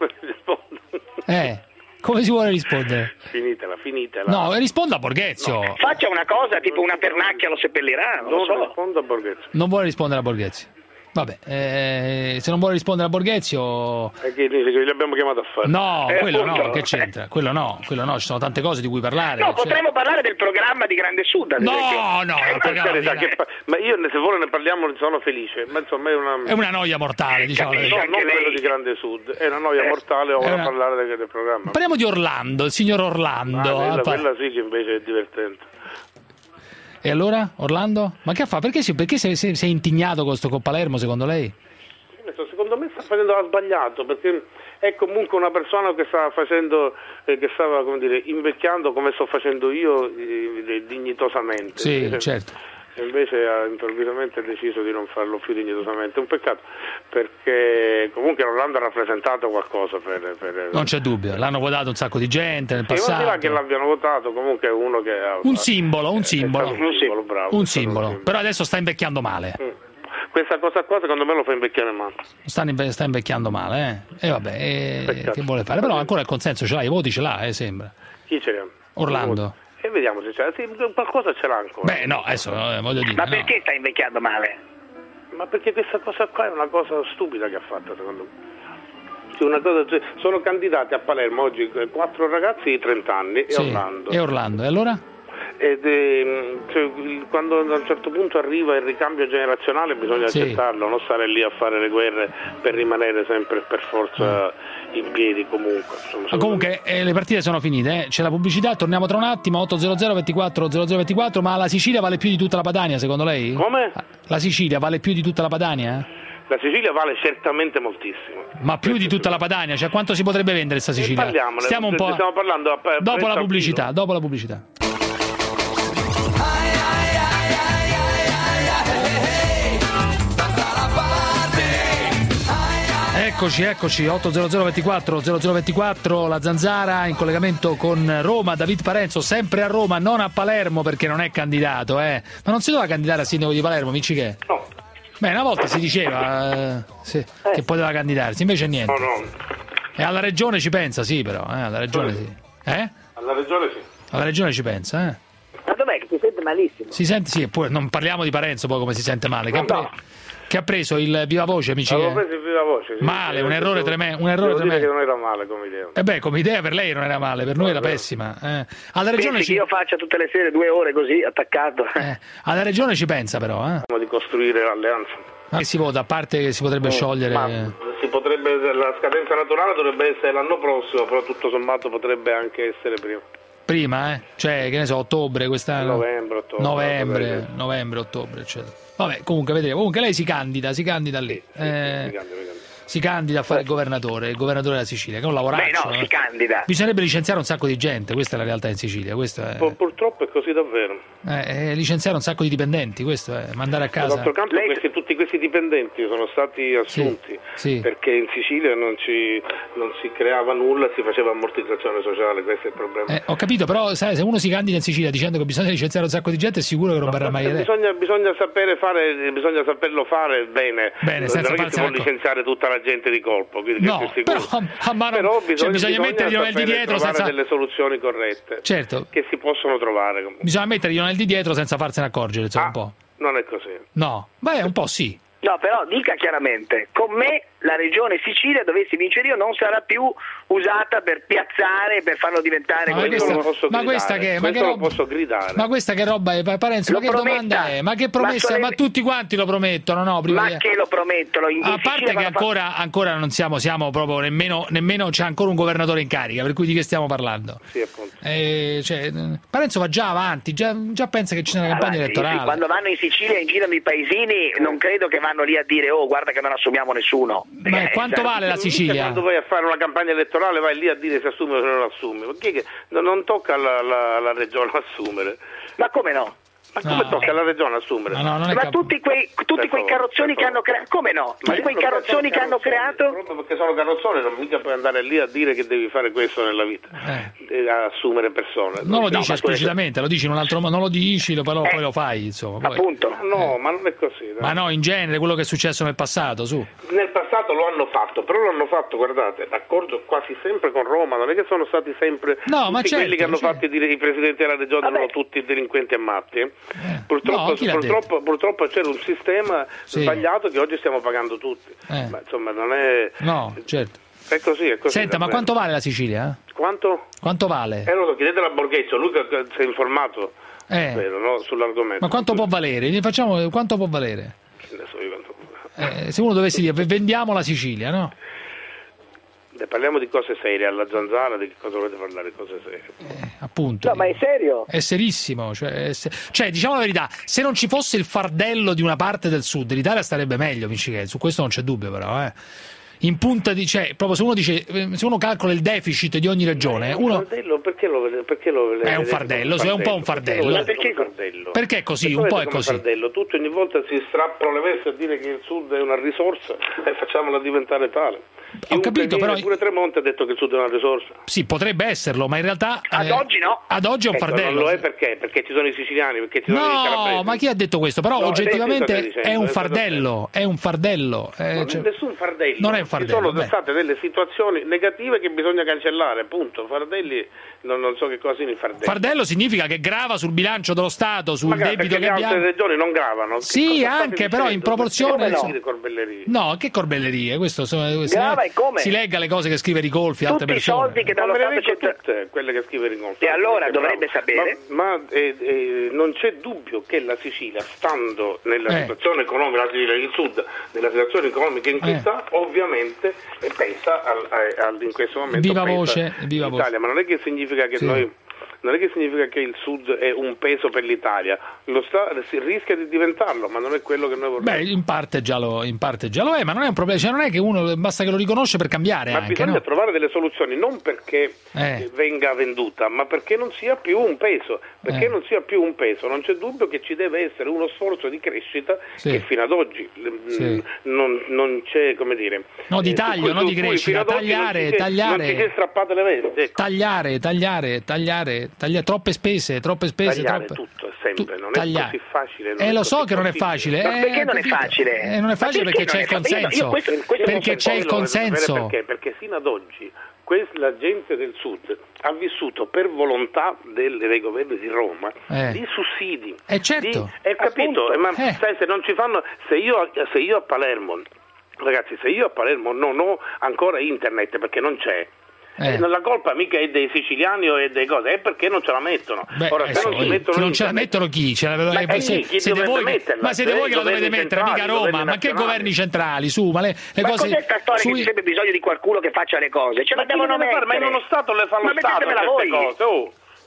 eh, come si vuole rispondere? Finitela, finitela. No, risponda a Borghezio. No. Faccia una cosa, tipo una pernacchia lo seppellirà, non, non lo so. rispondo a Borghezio. Non vuole rispondere a Borghezio. Vabbè, eh, se non vuole rispondere a Borghezio... E che li abbiamo chiamato a fare? No, eh, quello appunto. no, che c'entra? Quello no, quello no, ci sono tante cose di cui parlare. No, cioè... potremmo parlare del programma di Grande Sud, ad No, esempio. no, eh, il programma di... che pa- ma io se vuole ne parliamo, sono felice, ma insomma è una... È una noia mortale, diciamo. No, non lei... quello di Grande Sud, è una noia eh, mortale ora una... parlare del, del programma. Parliamo di Orlando, il signor Orlando. Ah, quella, pa... quella sì che invece è divertente. E allora, Orlando? Ma che fa? Perché si, perché si, si, si è intignato con sto con Palermo, secondo lei? Secondo me sta facendo ha sbagliato, perché è comunque una persona che sta facendo, eh, che stava, come dire, invecchiando come sto facendo io, eh, dignitosamente. Sì, eh, certo. Invece ha improvvisamente deciso di non farlo più dignitosamente. È un peccato, perché comunque Orlando ha rappresentato qualcosa per... per non c'è dubbio, l'hanno votato un sacco di gente nel sì, passato. Ma che l'abbiano votato, comunque è uno che ha... Un simbolo, un simbolo. Un simbolo, bravo. Un simbolo, un però adesso sta invecchiando male. Mm. Questa cosa qua secondo me lo fa invecchiare male. Sta, inve- sta invecchiando male, eh? E vabbè, eh, che vuole fare? Però ancora il consenso ce l'ha, i voti ce l'ha, eh, sembra. Chi ce l'ha? Orlando. E vediamo se c'è. Sì, qualcosa ce l'ha ancora. Beh, no, adesso eh, voglio dire. Ma no. perché sta invecchiando male? Ma perché questa cosa qua è una cosa stupida che ha fatto, secondo me. Sì, una cosa, cioè, sono candidati a Palermo oggi quattro ragazzi di trenta anni e sì, Orlando. E Orlando, e allora? Ed, eh, cioè, quando a un certo punto arriva il ricambio generazionale bisogna sì. accettarlo, non stare lì a fare le guerre per rimanere sempre per forza mm. in piedi comunque. Insomma, Ma comunque eh, le partite sono finite, eh. C'è la pubblicità, torniamo tra un attimo, otto zero zero ventiquattro zero zero ventiquattro, ma la Sicilia vale più di tutta la Padania secondo lei? Come? La Sicilia vale più di tutta la Padania? La Sicilia vale certamente moltissimo. Ma più di tutta la Padania, cioè quanto si potrebbe vendere questa Sicilia? Parliamone, stiamo un po'... stiamo parlando a, a dopo la pubblicità, dopo la pubblicità. Eccoci, eccoci, otto zero zero ventiquattro zero zero ventiquattro, la Zanzara in collegamento con Roma, David Parenzo, sempre a Roma, non a Palermo perché non è candidato, eh. Ma non si doveva candidare a sindaco di Palermo, Mici che? No. Beh, una volta si diceva eh, sì, eh. che poteva candidarsi, invece niente. No, no. E alla regione ci pensa, sì, però, eh, alla regione sì. Eh? Alla regione sì. Alla regione ci pensa, eh. Ma dov'è che si sente malissimo? Si sente, sì, eppure non parliamo di Parenzo poi come si sente male. Che, ha, pre- che ha preso il viva voce, amici? Avevo preso il viva voce. Sì, male, sì, un errore tremendo. Un errore devo dire tremendo. che non era male come idea. E beh, come idea per lei non era male, per noi era pessima. Eh. Alla regione Pensi ci... che io faccia tutte le sere due ore così, attaccato? Eh. Alla regione ci pensa però, eh. Di costruire l'alleanza. Ma che si vota, a parte che si potrebbe mm, sciogliere... Ma si potrebbe, la scadenza naturale dovrebbe essere l'anno prossimo, però tutto sommato potrebbe anche essere prima. Prima, eh? Cioè, che ne so, ottobre, quest'anno... Novembre, ottobre. Novembre, novembre, ottobre, eccetera. Vabbè, comunque vedremo. Comunque lei si candida, si candida lì. Sì, sì, eh... si candida, si candida. Si candida a fare il governatore, il governatore della Sicilia, che è un lavoraccio. Beh, no, eh. si candida. Bisognerebbe licenziare un sacco di gente, questa è la realtà in Sicilia. Questa è... Pur- purtroppo è così davvero. Eh, eh, licenziare un sacco di dipendenti, questo è mandare a casa. D'altro canto, Lei... questi, tutti questi dipendenti sono stati assunti sì, sì. perché in Sicilia non, ci, non si creava nulla, si faceva ammortizzazione sociale, questo è il problema. Eh, ho capito, però sai, se uno si candida in Sicilia dicendo che bisogna licenziare un sacco di gente, è sicuro che non verrà no, mai idea. Bisogna, bisogna sapere fare, bisogna saperlo fare bene. Bene, non è che si può licenziare tutta la gente di colpo. No, però, a mano, però bisogna, cioè, bisogna, bisogna mettere gli onelli dietro trovare senza... delle soluzioni corrette, certo, che si possono trovare. Bisogna mettere gli onelli dietro senza farsene accorgere, insomma, ah, un po'. Non è così. No, beh, un po' sì. No, però dica chiaramente, con me la regione Sicilia, dovessi vincere io, non sarà più usata per piazzare, per farlo diventare... Ma questa, lo posso ma gridare, questa che, ma che lo roba, posso gridare. Ma questa che roba è, Parenzo? Ma che prometta, domanda è? Ma che promessa? Ma, ma, ma tutti quanti lo promettono, no? Prima ma di... che lo promettono? In, a in parte che ancora, fatto... ancora non siamo, siamo proprio nemmeno, nemmeno c'è ancora un governatore in carica, per cui di che stiamo parlando? Sì, appunto. Eh, cioè, Parenzo va già avanti, già, già pensa che ci sia una campagna avanti, elettorale. Sì, quando vanno in Sicilia e girano i paesini, non credo che vanno lì a dire oh guarda che non assumiamo nessuno. Ma eh, quanto eh, vale la Sicilia? Quando vai a fare una campagna elettorale vai lì a dire se assume o se non assume, perché non tocca alla, alla, alla regione assumere. Ma come no? Ma come no. tocca alla regione assumere? No, no, non è ma cap- tutti quei, tutti quei carrozzoni che hanno creato, come no? Tutti quei carrozzoni che hanno creato? Proprio perché sono carrozzoni, non mica puoi andare lì a dire che devi fare questo nella vita, eh. a assumere persone. Non lo no, dici esplicitamente, lo dici in un altro modo, non lo dici, però eh. poi lo fai, insomma. Poi. Appunto. No, eh. ma non è così. No. Ma no, in genere, quello che è successo nel passato, su. Nel passato lo hanno fatto, però lo hanno fatto, guardate, d'accordo quasi sempre con Roma, non è che sono stati sempre no, tutti ma certo, quelli che hanno certo. fatto i, i presidenti della regione erano tutti delinquenti e matti. Eh. Purtroppo, no, purtroppo, purtroppo c'era un sistema sì. sbagliato che oggi stiamo pagando tutti. Eh. Ma insomma non è... No, certo. È così, è così. Senta, ma quanto vale la Sicilia? Eh? Quanto? Quanto vale? Eh, lo so, chiedete a Borghezio, lui che si è informato eh. vero, no? sull'argomento. Ma quanto può valere? Facciamo, quanto può valere? Ne so io quanto può valere. Eh, se uno dovesse dire vendiamo la Sicilia, no? Beh, parliamo di cose serie, alla Zanzara di che cosa volete parlare, cose serie? Eh, appunto. No, ma è serio? È serissimo, cioè, è ser- cioè diciamo la verità, se non ci fosse il fardello di una parte del sud, l'Italia starebbe meglio, Michele, su questo non c'è dubbio però, eh. In punta di, cioè, proprio se uno dice, se uno calcola il deficit di ogni regione, un uno fardello, perché lo vede, perché lo vede, è un fardello, è un po' un fardello. Ma perché fardello? Perché è così, un po' è così. Fardello, tutti ogni volta si strappano le vesti a dire che il sud è una risorsa e facciamola diventare tale. Ho capito, però pure Tremonti ha detto che il sud è una risorsa. Sì, potrebbe esserlo, ma in realtà ad eh, oggi no. Ad oggi è un ecco, fardello. Non lo è perché? Perché ci sono i siciliani, perché ci sono no, i calabresi. Ma chi ha detto questo? Però no, oggettivamente dicendo, è un è fardello, è un fardello. Eh, non cioè, è nessun fardello. Non è un fardello. Ci sono beh. state delle situazioni negative che bisogna cancellare, punto. Fardelli, non, non so che cosa significa fardello. Fardello significa che grava sul bilancio dello Stato, sul Magari debito che le abbiamo. altre regioni non gravano. Sì, anche, però in proporzione. Come corbellerie? No, che corbellerie? Questo sono, Grava e come? Si legga le cose che scrive Ricolfi, altre tutti persone. i soldi che dallo Stato centrale, tutte quelle che scrive Ricolfi. E allora dovrebbe sapere. Ma, ma eh, eh, non c'è dubbio che la Sicilia, stando nella eh. situazione economica, la Sicilia del Sud, nella situazione economica in cui eh. sta, ovviamente pensa al, al, in questo momento viva pensa voce, viva in Italia, voce. ma non è che significa che sì. noi non è che significa che il Sud è un peso per l'Italia, lo sta, si rischia di diventarlo, ma non è quello che noi vorremmo. Beh, in parte già lo, in parte già lo è, ma non è un problema, cioè non è che uno basta che lo riconosce per cambiare ma anche, bisogna no? trovare delle soluzioni, non perché eh. venga venduta, ma perché non sia più un peso, perché eh. non sia più un peso, non c'è dubbio che ci deve essere uno sforzo di crescita sì. che fino ad oggi sì. mh, non, non c'è, come dire, no di taglio, eh, non di crescita, tagliare, non tagliare, non ci si è strappate le vesti, ecco. tagliare, tagliare, tagliare, tagliare, troppe spese, troppe spese, tagliare troppe... tutto sempre, tu... non tagliare. è così facile. Non eh è lo così so che non è possibile. facile, Ma eh, perché non è capito? facile? Eh, non è facile perché, perché c'è il consenso, io, questo, questo perché c'è il consenso. Perché? Perché fino ad oggi la gente del Sud ha vissuto per volontà del, dei governi di Roma eh. di sussidi. Eh certo. Di, eh, capito? Eh, ma eh. sai, se non ci fanno, se io, se io a Palermo, ragazzi, se io a Palermo non ho ancora internet perché non c'è. Eh. La colpa mica è dei siciliani o è dei cose, è perché non ce la mettono. Beh, Ora, se non, ci mettono non ce la mettono chi? Ce la, ma eh, chi, chi siete voi, metterla? ma siete voi che la dovete mettere, mica Roma. Ma che governi centrali? Su, ma le, le ma cose. Cos'è sta storia sui... che c'è sempre bisogno di qualcuno che faccia le cose? Ce ma la devono mettere. Ma in uno Stato le fa lo ma Stato queste voi. cose. Oh.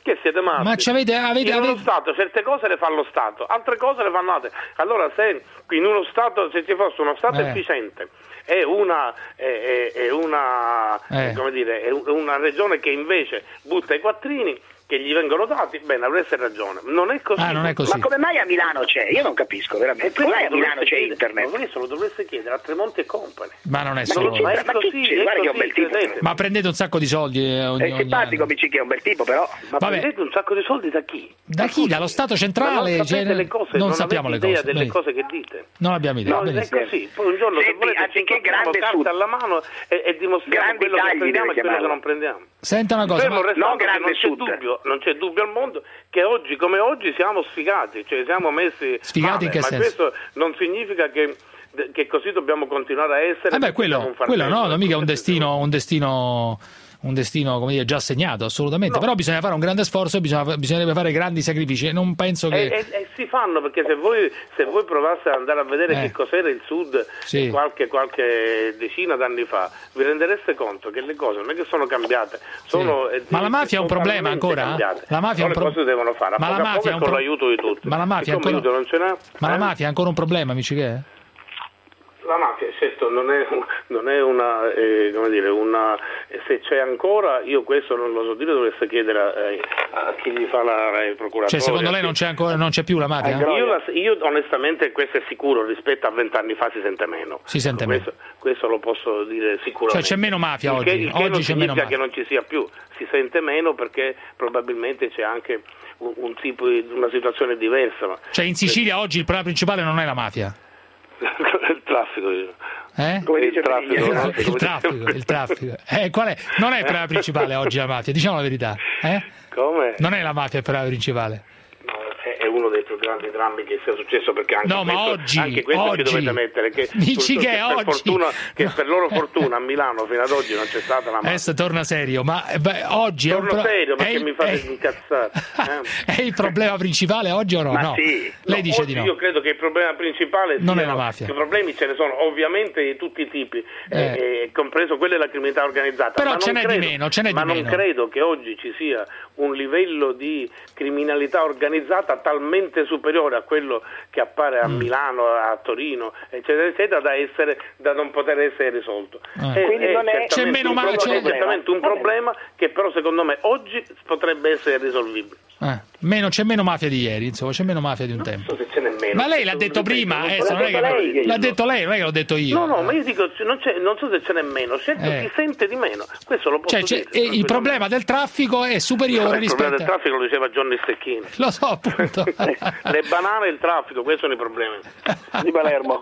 Che siete matti? Ma ci avete, avete, in uno avete... Stato certe cose le fa lo Stato, altre cose le fanno altre. Allora se in uno Stato, se ci fosse uno Stato eh. efficiente e una, è, è, è una eh. come dire, è una regione che invece butta i quattrini che gli vengono dati, bene, avreste ragione. Non è così. Ah, non è così. Ma come mai a Milano c'è? Io non capisco veramente. Come mai a Milano c'è chiedere, internet? Ma questo lo dovreste chiedere a Tremonti e Company. Ma non è Ma solo. chi Ma è Ma chi così, c'è? è Guarda che è un così, bel tipo. credete. Ma prendete un sacco di soldi eh, ogni, È ogni simpatico anno. Miciche, è un bel tipo, però. Ma Vabbè. prendete un sacco di soldi da chi? Da chi? Dallo Stato Ma centrale? non sapete Cioè, le cose, non non sappiamo le avete idea cose. delle Beh, cose che dite. non abbiamo idea. No, è benissimo. così. Poi un giorno se Senti, volete anziché ci portiamo grande carta sud. alla mano e, e dimostriamo Grandi quello che tagli prendiamo deve e quello che chiamarlo. non prendiamo. Senta una cosa, Fermo ma... restando non che grande non c'è sud. dubbio, non c'è dubbio al mondo che oggi come oggi siamo sfigati, cioè siamo messi Sfigati male, in che ma senso? questo non significa che che così dobbiamo continuare a essere. Eh beh, quello, siamo un quello fardello, no, non mica un questo è destino, un destino, un destino come dire, già segnato, assolutamente. No. Però bisogna fare un grande sforzo e bisogna, bisognerebbe fare grandi sacrifici. Non penso che. E, e, e si fanno, perché se voi, se voi provaste ad andare a vedere Eh. che cos'era il Sud Sì. qualche, qualche decina d'anni fa, vi rendereste conto che le cose non è che sono cambiate, sono, Sì. eh, Ma la mafia è un problema totalmente ancora? cambiate. La mafia è un Però le pro- cose devono fare, a Ma la poco a mafia poco è e un con pro- l'aiuto di tutti. Ma la mafia è Siccome ancora- aiuto non ce n'è, Ma la eh? mafia è ancora un problema, amici che è? La mafia, certo, non è, non è una, eh, come dire, una, se c'è ancora, io questo non lo so dire, dovreste chiedere a, eh, a chi gli fa la eh, procuratore. Cioè, secondo lei non c'è ancora, non c'è più la mafia? Io, la- io onestamente questo è sicuro, rispetto a vent'anni fa si sente meno. Si sente questo, questo lo posso dire sicuramente. Cioè c'è meno mafia Il che- oggi? il che Oggi non c'è meno significa mafia. che non ci sia più, si sente meno perché probabilmente c'è anche un, un tipo di una situazione diversa. Ma Cioè in Sicilia oggi il problema principale non è la mafia? il traffico. Eh? Il traffico, no? il traffico, il traffico. Eh, qual è? Non è il problema principale oggi la mafia, diciamo la verità. Eh? Come? Non è la mafia il problema principale. No, è- è uno dei più grandi drammi che sia successo, perché anche No, ma questo, oggi, anche questo oggi. ci dovete mettere che, Dici sul- che che per oggi. fortuna, che per loro fortuna a Milano fino ad oggi non c'è stata la mafia. Adesso torna serio, ma eh, beh, oggi è un Torno pro- serio è perché il- mi fate è- incazzare. eh. È il problema principale oggi o no? Ma No. sì. Lei No, dice oggi di no. Io credo che il problema principale Non è siano- la mafia. I problemi ce ne sono ovviamente di tutti i tipi, Eh. eh, eh, compreso quella della criminalità organizzata. Però ma ce non n'è di credo- meno, ce n'è ma di non meno. credo che oggi ci sia un livello di criminalità organizzata talmente superiore a quello che appare a Mm. Milano, a Torino, eccetera, eccetera, da essere da non poter essere risolto. Eh. È- Quindi è non è- certamente C'è meno un ma- problema- c'è- è certamente un problema che però secondo me oggi potrebbe essere risolvibile. Eh, meno, c'è meno mafia di ieri, insomma, c'è meno mafia di un tempo. Non so se ce n'è meno. Ma lei l'ha detto prima, Non eh, so- non è che- l'ha detto lei che- l'ha detto lei, non è che l'ho detto io. No, no, ma io dico, non, c'è, non so se ce n'è meno, certo Eh. si sente di meno, questo lo posso Cioè, c'è- dire. e il problema del traffico è superiore il rispetto problema del a... traffico lo diceva Johnny Stecchini. Lo so, appunto. Le banane e il traffico, questi sono i problemi. Di Palermo.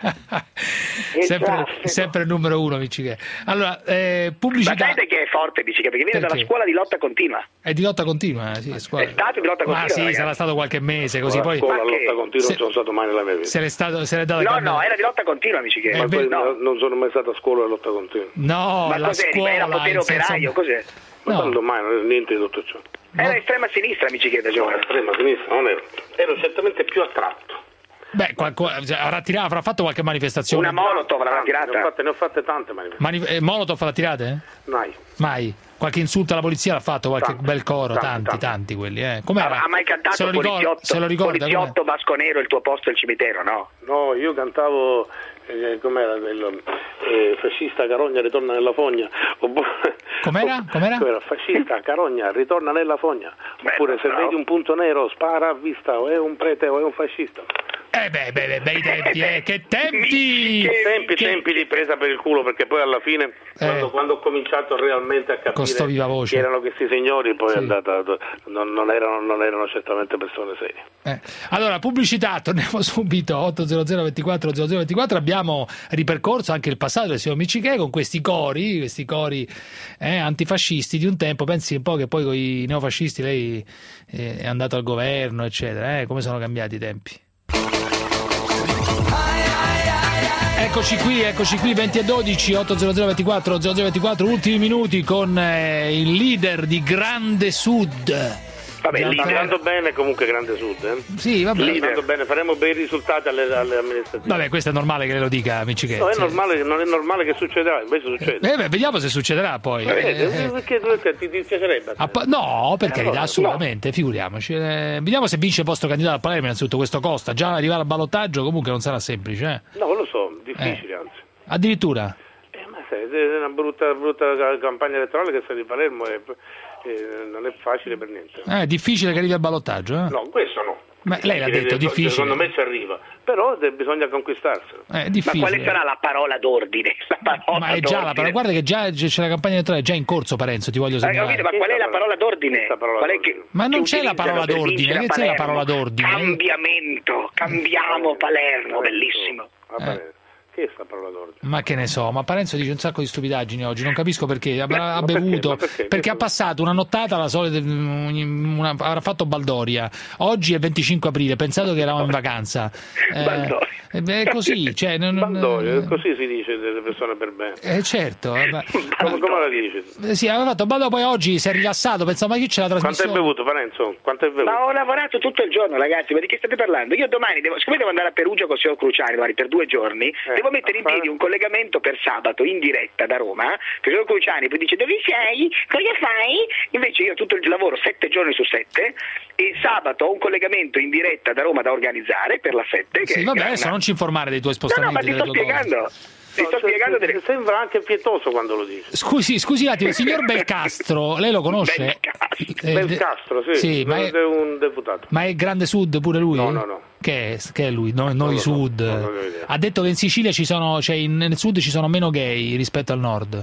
Il sempre, traffico. sempre il numero uno, amici che. Allora, eh, Ma pubblicità sapete che è forte Miciche? Perché viene Perché? dalla scuola di lotta continua. è di lotta continua, eh, sì, scuola. È stato di lotta continua, Ma sì, ragazzi. sarà stato qualche mese, così La poi scuola, Ma lotta che- continua, se- non sono stato mai nella mia vita. se l'è stato se l'è data No, cambiare- no, era di lotta continua Miciche. Eh, Ma beh, poi no. non sono mai stato a scuola di lotta continua. No, Ma la cos'è? scuola Era potere in senso- operaio, cos'è? Ma No. quando mai, non è niente di tutto ciò. Era estrema sinistra Miciche da No, giovane. estrema sinistra non ero. Ero certamente più attratto. Beh, qualco- cioè, avrà, tirato, avrà fatto qualche manifestazione. Una Molotov l'aveva Tante, Ne ho tirata. fatte, ne ho fatte tante manifestazioni. Mani- eh, Molotov l'ha tirate? Mai. Mai. Qualche insulto alla polizia l'ha fatto, qualche Tanti, bel coro, tanti, tanti, tanti. tanti quelli, eh. Com'era? Ha mai cantato se lo ricorda, poliziotto, se lo ricorda com'è? poliziotto Vasco Nero, il tuo posto è il cimitero, no? No, io cantavo, eh, com'era quello, eh, fascista Carogna ritorna nella fogna. Oppure, Com'era? Com'era? Com'era? Fascista Carogna ritorna nella fogna. Beh, Oppure se bravo. vedi un punto nero spara a vista, o è un prete o è un fascista. Eh beh, beh, beh, bei tempi, eh, che tempi! Tempi, Che- tempi di presa per il culo, perché poi alla fine, quando, Eh. quando ho cominciato realmente a Con sto capire viva voce. chi erano questi signori, poi Sì. è andata, non, non, erano, non erano certamente persone serie. Eh. Allora, pubblicità, torniamo subito. otto zero zero ventiquattro zero zero ventiquattro. Abbiamo ripercorso anche il passato del signor Miciche con questi cori, questi cori eh, antifascisti di un tempo. Pensi un po' che poi con i neofascisti lei eh, è andato al governo, eccetera. Eh? Come sono cambiati i tempi? Eccoci qui, eccoci qui, venti e dodici, otto zero zero ventiquattro zero zero ventiquattro, ultimi minuti con eh, il leader di Grande Sud, Vabbè, lì andando bene, comunque grande Sud, eh? Sì, vabbè. Andando bene, faremo bei risultati alle, alle amministrative. Vabbè, questo è normale che le lo dica, amici che. No, è sì. normale, non è normale che succederà, invece succede. Eh, beh, vediamo se succederà poi. Eh, eh, eh. Perché ti, ti piacerebbe? Ah, no, per carità, no, assolutamente, no. Figuriamoci. Eh, vediamo se vince il vostro candidato a Palermo, innanzitutto questo costa. Già arrivare al ballottaggio comunque non sarà semplice. Eh? No, lo so, difficile eh. anzi. Addirittura? Eh, ma sai, è una brutta, brutta campagna elettorale che sta di Palermo e non è facile per niente. Eh, è difficile che arrivi al ballottaggio? Eh? No, questo no. Ma lei l'ha detto, difficile. Secondo me ci arriva, però bisogna conquistarselo. È difficile. Ma quale sarà la parola d'ordine? La parola ma è già la parola, guarda che già c'è la campagna elettorale, è già in corso, Parenzo, ti voglio segnalare. Eh, ma qual è la parola d'ordine? Parola è che, ma non che c'è la parola d'ordine, che c'è la parola d'ordine? Cambiamento, cambiamo Palermo, bellissimo. Eh. Che è sta parola d'ordine? Ma che ne so, ma Parenzo dice un sacco di stupidaggini oggi, non capisco perché, avrà ha bevuto, perché, perché? perché ha passato una nottata la solita, una, avrà fatto baldoria, oggi è venticinque aprile, pensato che eravamo in vacanza, eh, è così, cioè, non, baldoria, così si dice delle persone per bene. Eh certo, ma, come, come la dici? Sì, aveva fatto baldoria, poi oggi si è rilassato, pensavo ma chi c'è la trasmissione? Quanto hai bevuto, Parenzo? Quanto hai bevuto? Ma ho lavorato tutto il giorno, ragazzi, ma di che state parlando? Io domani, devo, siccome devo andare a Perugia con il signor Cruciani domani per due giorni, eh. devo mettere in piedi un collegamento per sabato in diretta da Roma, perché il Cruciani poi dice dove sei? Cosa fai? Invece io tutto il lavoro sette giorni su sette e sabato ho un collegamento in diretta da Roma da organizzare per la sette. Sì, vabbè, adesso una... non ci informare dei tuoi spostamenti. No, no, ma ti sto spiegando. Ti sto no, spiegando cioè, delle... Sembra anche pietoso quando lo dici. Scusi, scusi un attimo, il signor Belcastro, lei lo conosce? Belcastro, eh, Belcastro sì, sì ma è un deputato. Ma è Grande Sud pure lui? No, no, no. Che è, che è lui? No, noi Sud. So, ha detto che in Sicilia ci sono, cioè in, nel Sud ci sono meno gay rispetto al Nord.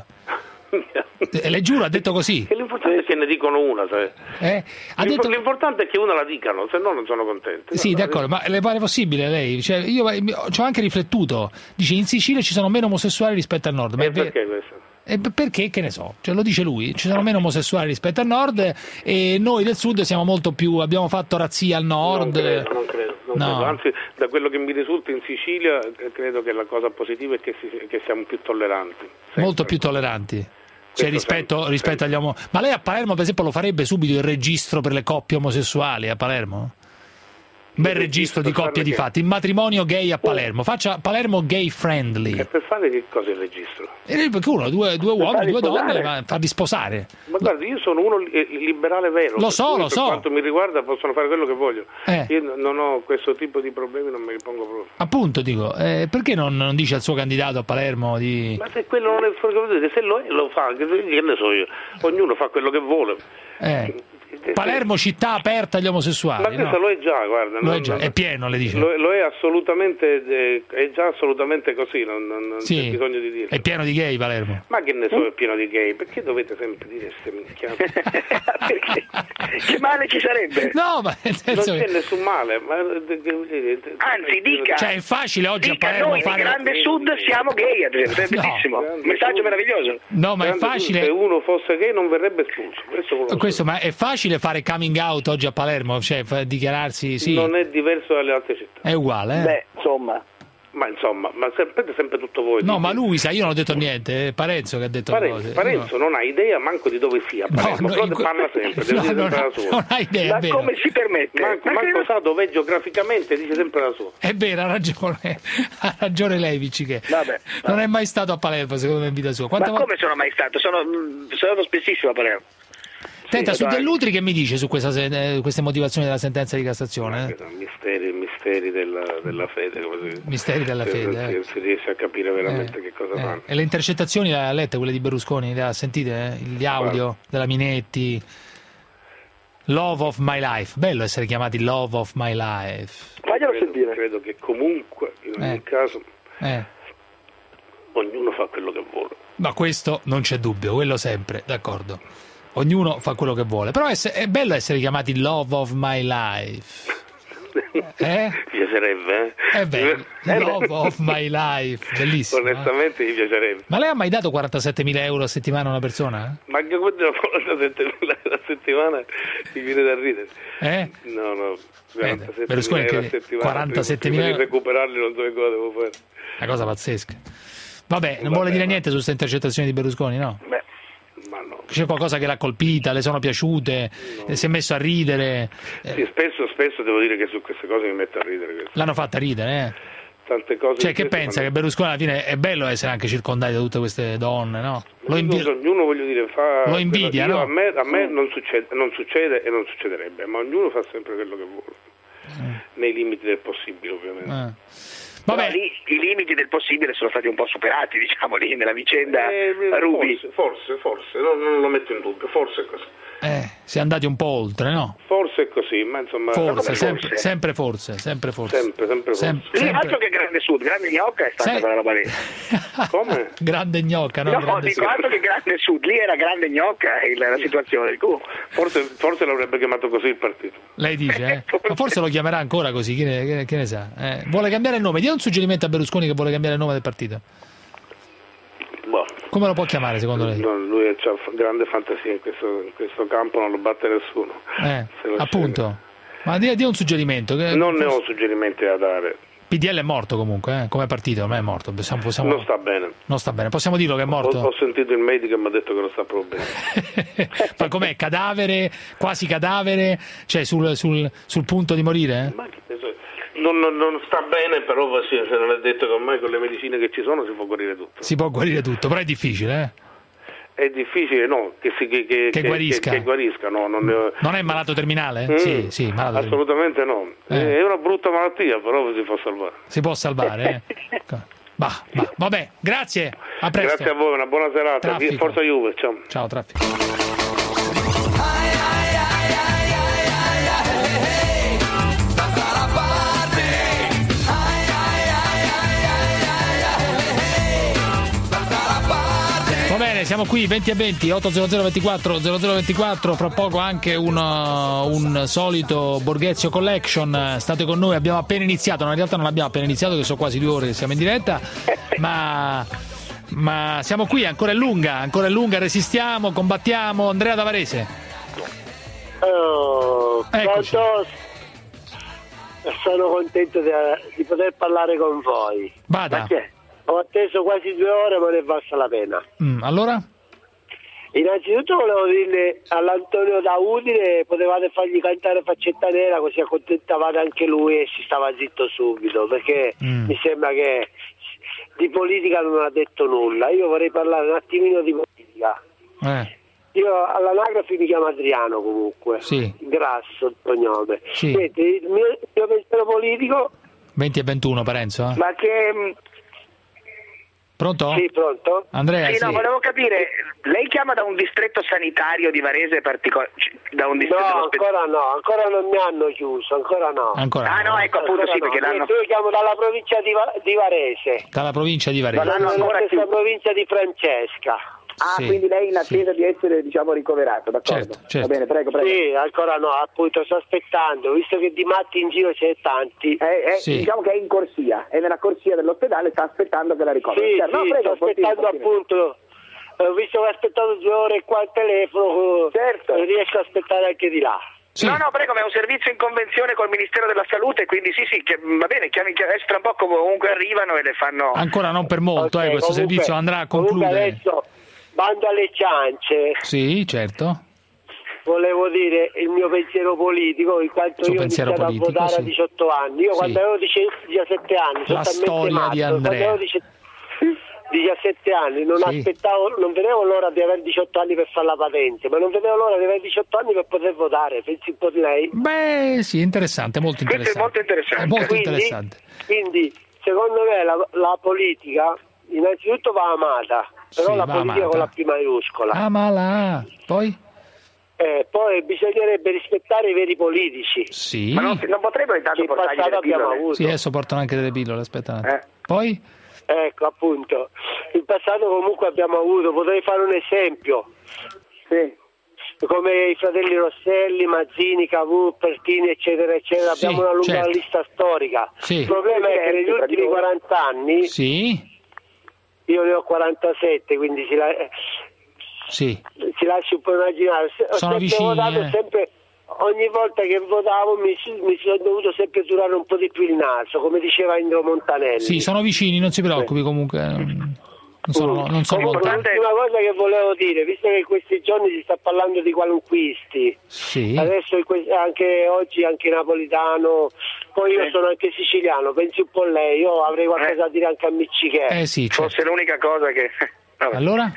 Le giuro, ha detto così. E l'importante è che ne dicono una, sai? Eh? Ha L'imp- detto... L'importante è che una la dicano, se no non sono contento. Sì, no, d'accordo, ma le pare possibile lei? Cioè, io ci ho anche riflettuto. Dice in Sicilia ci sono meno omosessuali rispetto al Nord. Ma e è perché questo? E perché, che ne so, cioè, lo dice lui, ci sono meno omosessuali rispetto al Nord e noi del Sud siamo molto più, abbiamo fatto razzia al Nord. Non credo, non credo, non no. credo. Anzi, da quello che mi risulta in Sicilia credo che la cosa positiva è che, si, che siamo più tolleranti. Sempre. Molto più tolleranti. Cioè, rispetto, sempre, rispetto sempre. agli uomini. Ma lei a Palermo, per esempio, lo farebbe subito il registro per le coppie omosessuali a Palermo? Un bel registro di coppie di fatti, il matrimonio gay a Palermo, faccia Palermo gay friendly. E per fare che cosa il registro? E perché uno, due, due uomini, due donne, ma farli sposare. Ma guardi, io sono uno liberale vero. Lo so, lo per so. Per quanto mi riguarda possono fare quello che voglio. Eh. Io non ho questo tipo di problemi, non me li pongo proprio. Appunto, dico, eh, perché non, non dice al suo candidato a Palermo di... Ma se quello non è, se lo è, lo fa, che ne so io. Ognuno fa quello che vuole. Eh. Palermo città aperta agli omosessuali. Ma questo no? lo è già, guarda. Lo non, è, già, è pieno, le dice. Lo, lo è assolutamente, è già assolutamente così, non, non sì, c'è bisogno di dirlo. È pieno di gay Palermo. Ma che ne so, è pieno di gay, perché dovete sempre dire queste minchiate? Che male ci sarebbe? No, ma nel senso non c'è che... nessun male. Ma... Anzi, dica. Cioè è facile oggi dica, a Palermo noi fare... di Grande Sud siamo gay, ad esempio, è bellissimo. No. Messaggio meraviglioso. No, ma Grande è facile... Sud, se uno fosse gay non verrebbe espulso. Questo, Questo ma è facile fare coming out oggi a Palermo, cioè dichiararsi sì. Non è diverso dalle altre città. È uguale, eh? Beh, insomma. Ma insomma, ma sempre, sempre tutto voi. No, ma lui sa, io non ho detto niente, è Parenzo che ha detto Parenzo, cose. Parenzo non ha idea manco di dove sia Palermo, no, no, però parla sempre, deve no, dire non, sempre ha, la sua. Non ha idea, ma è vero. come si permette? Manco, ma manco che... sa dov'è geograficamente, dice sempre la sua. È vero, ha ragione, ha ragione lei, Vicciche. Vabbè, non vabbè. è mai stato a Palermo, secondo me in vita sua. Quante ma volte... come sono mai stato? Sono, sono stato spessissimo a Palermo. Senta, sì, su Dell'Utri che mi dice su questa, eh, queste motivazioni della sentenza di Cassazione? Eh? Misteri, misteri della, della fede. Come si, misteri della se, fede. Se, eh. si riesce a capire veramente eh, che cosa eh. fanno. E le intercettazioni le ha lette, quelle di Berlusconi? Le ha sentite? Eh? Gli audio Guarda. della Minetti? Love of my life. Bello essere chiamati Love of my life. Faglielo credo, sentire. Credo che comunque, in ogni eh. caso, eh. ognuno fa quello che vuole. Ma questo non c'è dubbio, quello sempre, d'accordo. Ognuno fa quello che vuole, però è, è bello essere chiamati Love of my life. Eh? Mi piacerebbe, eh? È bello, Love of my life, bellissimo. Onestamente eh? mi piacerebbe. Ma lei ha mai dato quarantasettemila euro a settimana a una persona? Ma anche quando la quarantasettemila a settimana mi viene da ridere. Eh? No, no, quarantasettemila euro a settimana. quarantasettemila prima di recuperarli non so che cosa devo fare. Una cosa pazzesca. Vabbè, non Vabbè, vuole dire ma... niente su queste intercettazioni di Berlusconi, no? Beh, ma no. C'è qualcosa che l'ha colpita, le sono piaciute, no. Si è messo a ridere? Sì, spesso, spesso devo dire che su queste cose mi metto a ridere. Questo. L'hanno fatta ridere, eh? Tante cose. Cioè, che pensa? Fanno... Che Berlusconi alla fine è bello essere anche circondato da tutte queste donne, no? Lo invi... Ognuno, voglio dire, fa... Lo invidia, io, no? A me, a me non, succede, non succede e non succederebbe, ma ognuno fa sempre quello che vuole, mm. nei limiti del possibile, ovviamente. Eh. Vabbè. Lì, i limiti del possibile sono stati un po' superati, diciamo, lì nella vicenda eh, Ruby. Forse, forse, forse non, non lo metto in dubbio, forse è così. Eh, si è andati un po' oltre, no? Forse è così, ma insomma... Forse, sempre forse, sempre forse, sempre forse. Sempre, sempre forse. Sem- lì sempre. Altro che Grande Sud, Grande Gnocca è stata Sem- quella roba lì. Come? Grande Gnocca, no? No, grande dico altro che Grande Sud, lì era Grande Gnocca il, la situazione. Uh. Forse, forse l'avrebbe chiamato così il partito. Lei dice, eh? Ma forse lo chiamerà ancora così, chi ne, che, che ne sa? Eh, vuole cambiare il nome, dia un suggerimento a Berlusconi che vuole cambiare il nome del partito. Boh. Come lo può chiamare secondo lei? No, lui ha grande fantasia in questo, in questo campo, non lo batte nessuno. Eh, appunto. Scende. Ma dia, dia un suggerimento. Che non forse... ne ho suggerimenti da dare. P D L è morto comunque, eh? Come partito, ormai è morto. Possiamo, possiamo... Non sta bene. Non sta bene, possiamo dirlo che è morto? Ho, ho sentito il medico e mi ha detto che non sta proprio bene. Ma com'è? Cadavere? Quasi cadavere? Cioè sul, sul, sul punto di morire? Eh? Ma che penso... Non, non, non sta bene, però sì, se non è detto che ormai con le medicine che ci sono si può guarire tutto. Si può guarire tutto, però è difficile, eh? È difficile, no, che, si, che, che, che guarisca. Che, che guarisca no, non, ne... non è malato terminale? Mm, sì, sì, malato assolutamente terminale. no. Eh. È una brutta malattia, però si può salvare. Si può salvare, eh? bah, bah. Vabbè, grazie, a presto. Grazie a voi, una buona serata. Traffico. Forza Juve, ciao. Ciao, traffico. Va bene, siamo qui venti e venti, otto zero zero ventiquattro zero zero ventiquattro, fra poco anche un, un solito Borghezio Collection. State con noi, abbiamo appena iniziato, no, in realtà non abbiamo appena iniziato, che sono quasi due ore che siamo in diretta, ma, ma siamo qui, ancora è lunga, ancora è lunga, resistiamo, combattiamo. Andrea da Varese. Oh, Eccoci. Sono contento di, di poter parlare con voi. Vada. Perché? Ho atteso quasi due ore, ma ne è valsa la pena. Mm, allora? Innanzitutto volevo dirle all'Antonio da Udine, potevate fargli cantare Faccetta Nera, così accontentavate anche lui e si stava zitto subito, perché mm. mi sembra che di politica non ha detto nulla. Io vorrei parlare un attimino di politica. Eh. Io all'anagrafe mi chiamo Adriano comunque, sì. Grasso il cognome. Sì. Senti, il mio, il mio pensiero politico... venti e ventuno, Parenzo? Eh? Ma che... Pronto? Sì, pronto? Andrea, sì, sì. no, volevo capire, lei chiama da un distretto sanitario di Varese particolare? Da un distretto no, ancora no, ancora non mi hanno chiuso, ancora no. Ancora ah no, ecco appunto, sì, no. perché l'hanno... Io chiamo dalla provincia di, Va- di Varese. Dalla provincia di Varese. Ma l'hanno ancora stessa chiuso. provincia di Francesca. Ah, sì, quindi lei in attesa sì. di essere, diciamo, ricoverato, d'accordo? Certo, certo. Va bene, prego, prego. Sì, ancora no, appunto, sto aspettando, visto che di matti in giro c'è tanti. Eh, eh, sì. Diciamo che è in corsia, è nella corsia dell'ospedale, sta aspettando che la ricoveri. Sì, Cioè, no, sì, prego, sto aspettando continui, appunto, ho visto che ho aspettato due ore qua al telefono, certo. riesco a aspettare anche di là. Sì. No, no, prego, ma è un servizio in convenzione col Ministero della Salute, quindi sì, sì, che, va bene, chiami, adesso tra un po' comunque arrivano e le fanno... Ancora non per molto, okay, eh, questo comunque, servizio andrà a concludere. Adesso, bando alle ciance. Sì, certo. Volevo dire il mio pensiero politico, in quanto Suo io ho pensiero iniziato politico, a votare sì. a diciotto anni. Io Sì. quando avevo diciassette anni, La sono talmente storia matto, di Andrea. quando avevo diciassette anni non Sì. aspettavo, non vedevo l'ora di avere diciotto anni per fare la patente, ma non vedevo l'ora di avere diciotto anni per poter votare. Pensi un po' di lei? Beh, sì, interessante, molto interessante. Questo è molto interessante. È molto Quindi, interessante. quindi secondo me la, la politica innanzitutto va amata, però Sì, la va politica amata. con la P maiuscola. Ah, ma là. Poi? Eh, poi bisognerebbe rispettare i veri politici. Sì. Ma non, non potrebbero intanto Che in portargli passato delle abbiamo pillole? avuto. Sì, adesso portano anche delle pillole, aspetta un attimo. Eh. Poi? Ecco, appunto. In passato comunque abbiamo avuto, potrei fare un esempio. Sì. Come i fratelli Rosselli, Mazzini, Cavù, Pertini, eccetera, eccetera. Sì, abbiamo una lunga certo. lista storica. Sì. Il problema è che negli ultimi quaranta anni, Sì. io ne ho quarantasette, quindi si, la, Sì. si lascia un po' immaginare. Ho Sono sempre vicini, votato eh. sempre, ogni volta che votavo mi, mi sono dovuto sempre durare un po' di più il naso, come diceva Indro Montanelli. Sì, sono vicini, non si preoccupi comunque. Non sono, non sono Comunque, lontano. l'ultima cosa che volevo dire, visto che in questi giorni si sta parlando di qualunquisti, sì. adesso anche oggi anche napolitano, poi io sì. sono anche siciliano, pensi un po' lei, io avrei qualcosa eh. da dire anche a Miccichè. Eh sì, certo. Forse l'unica cosa che... Vabbè. Allora?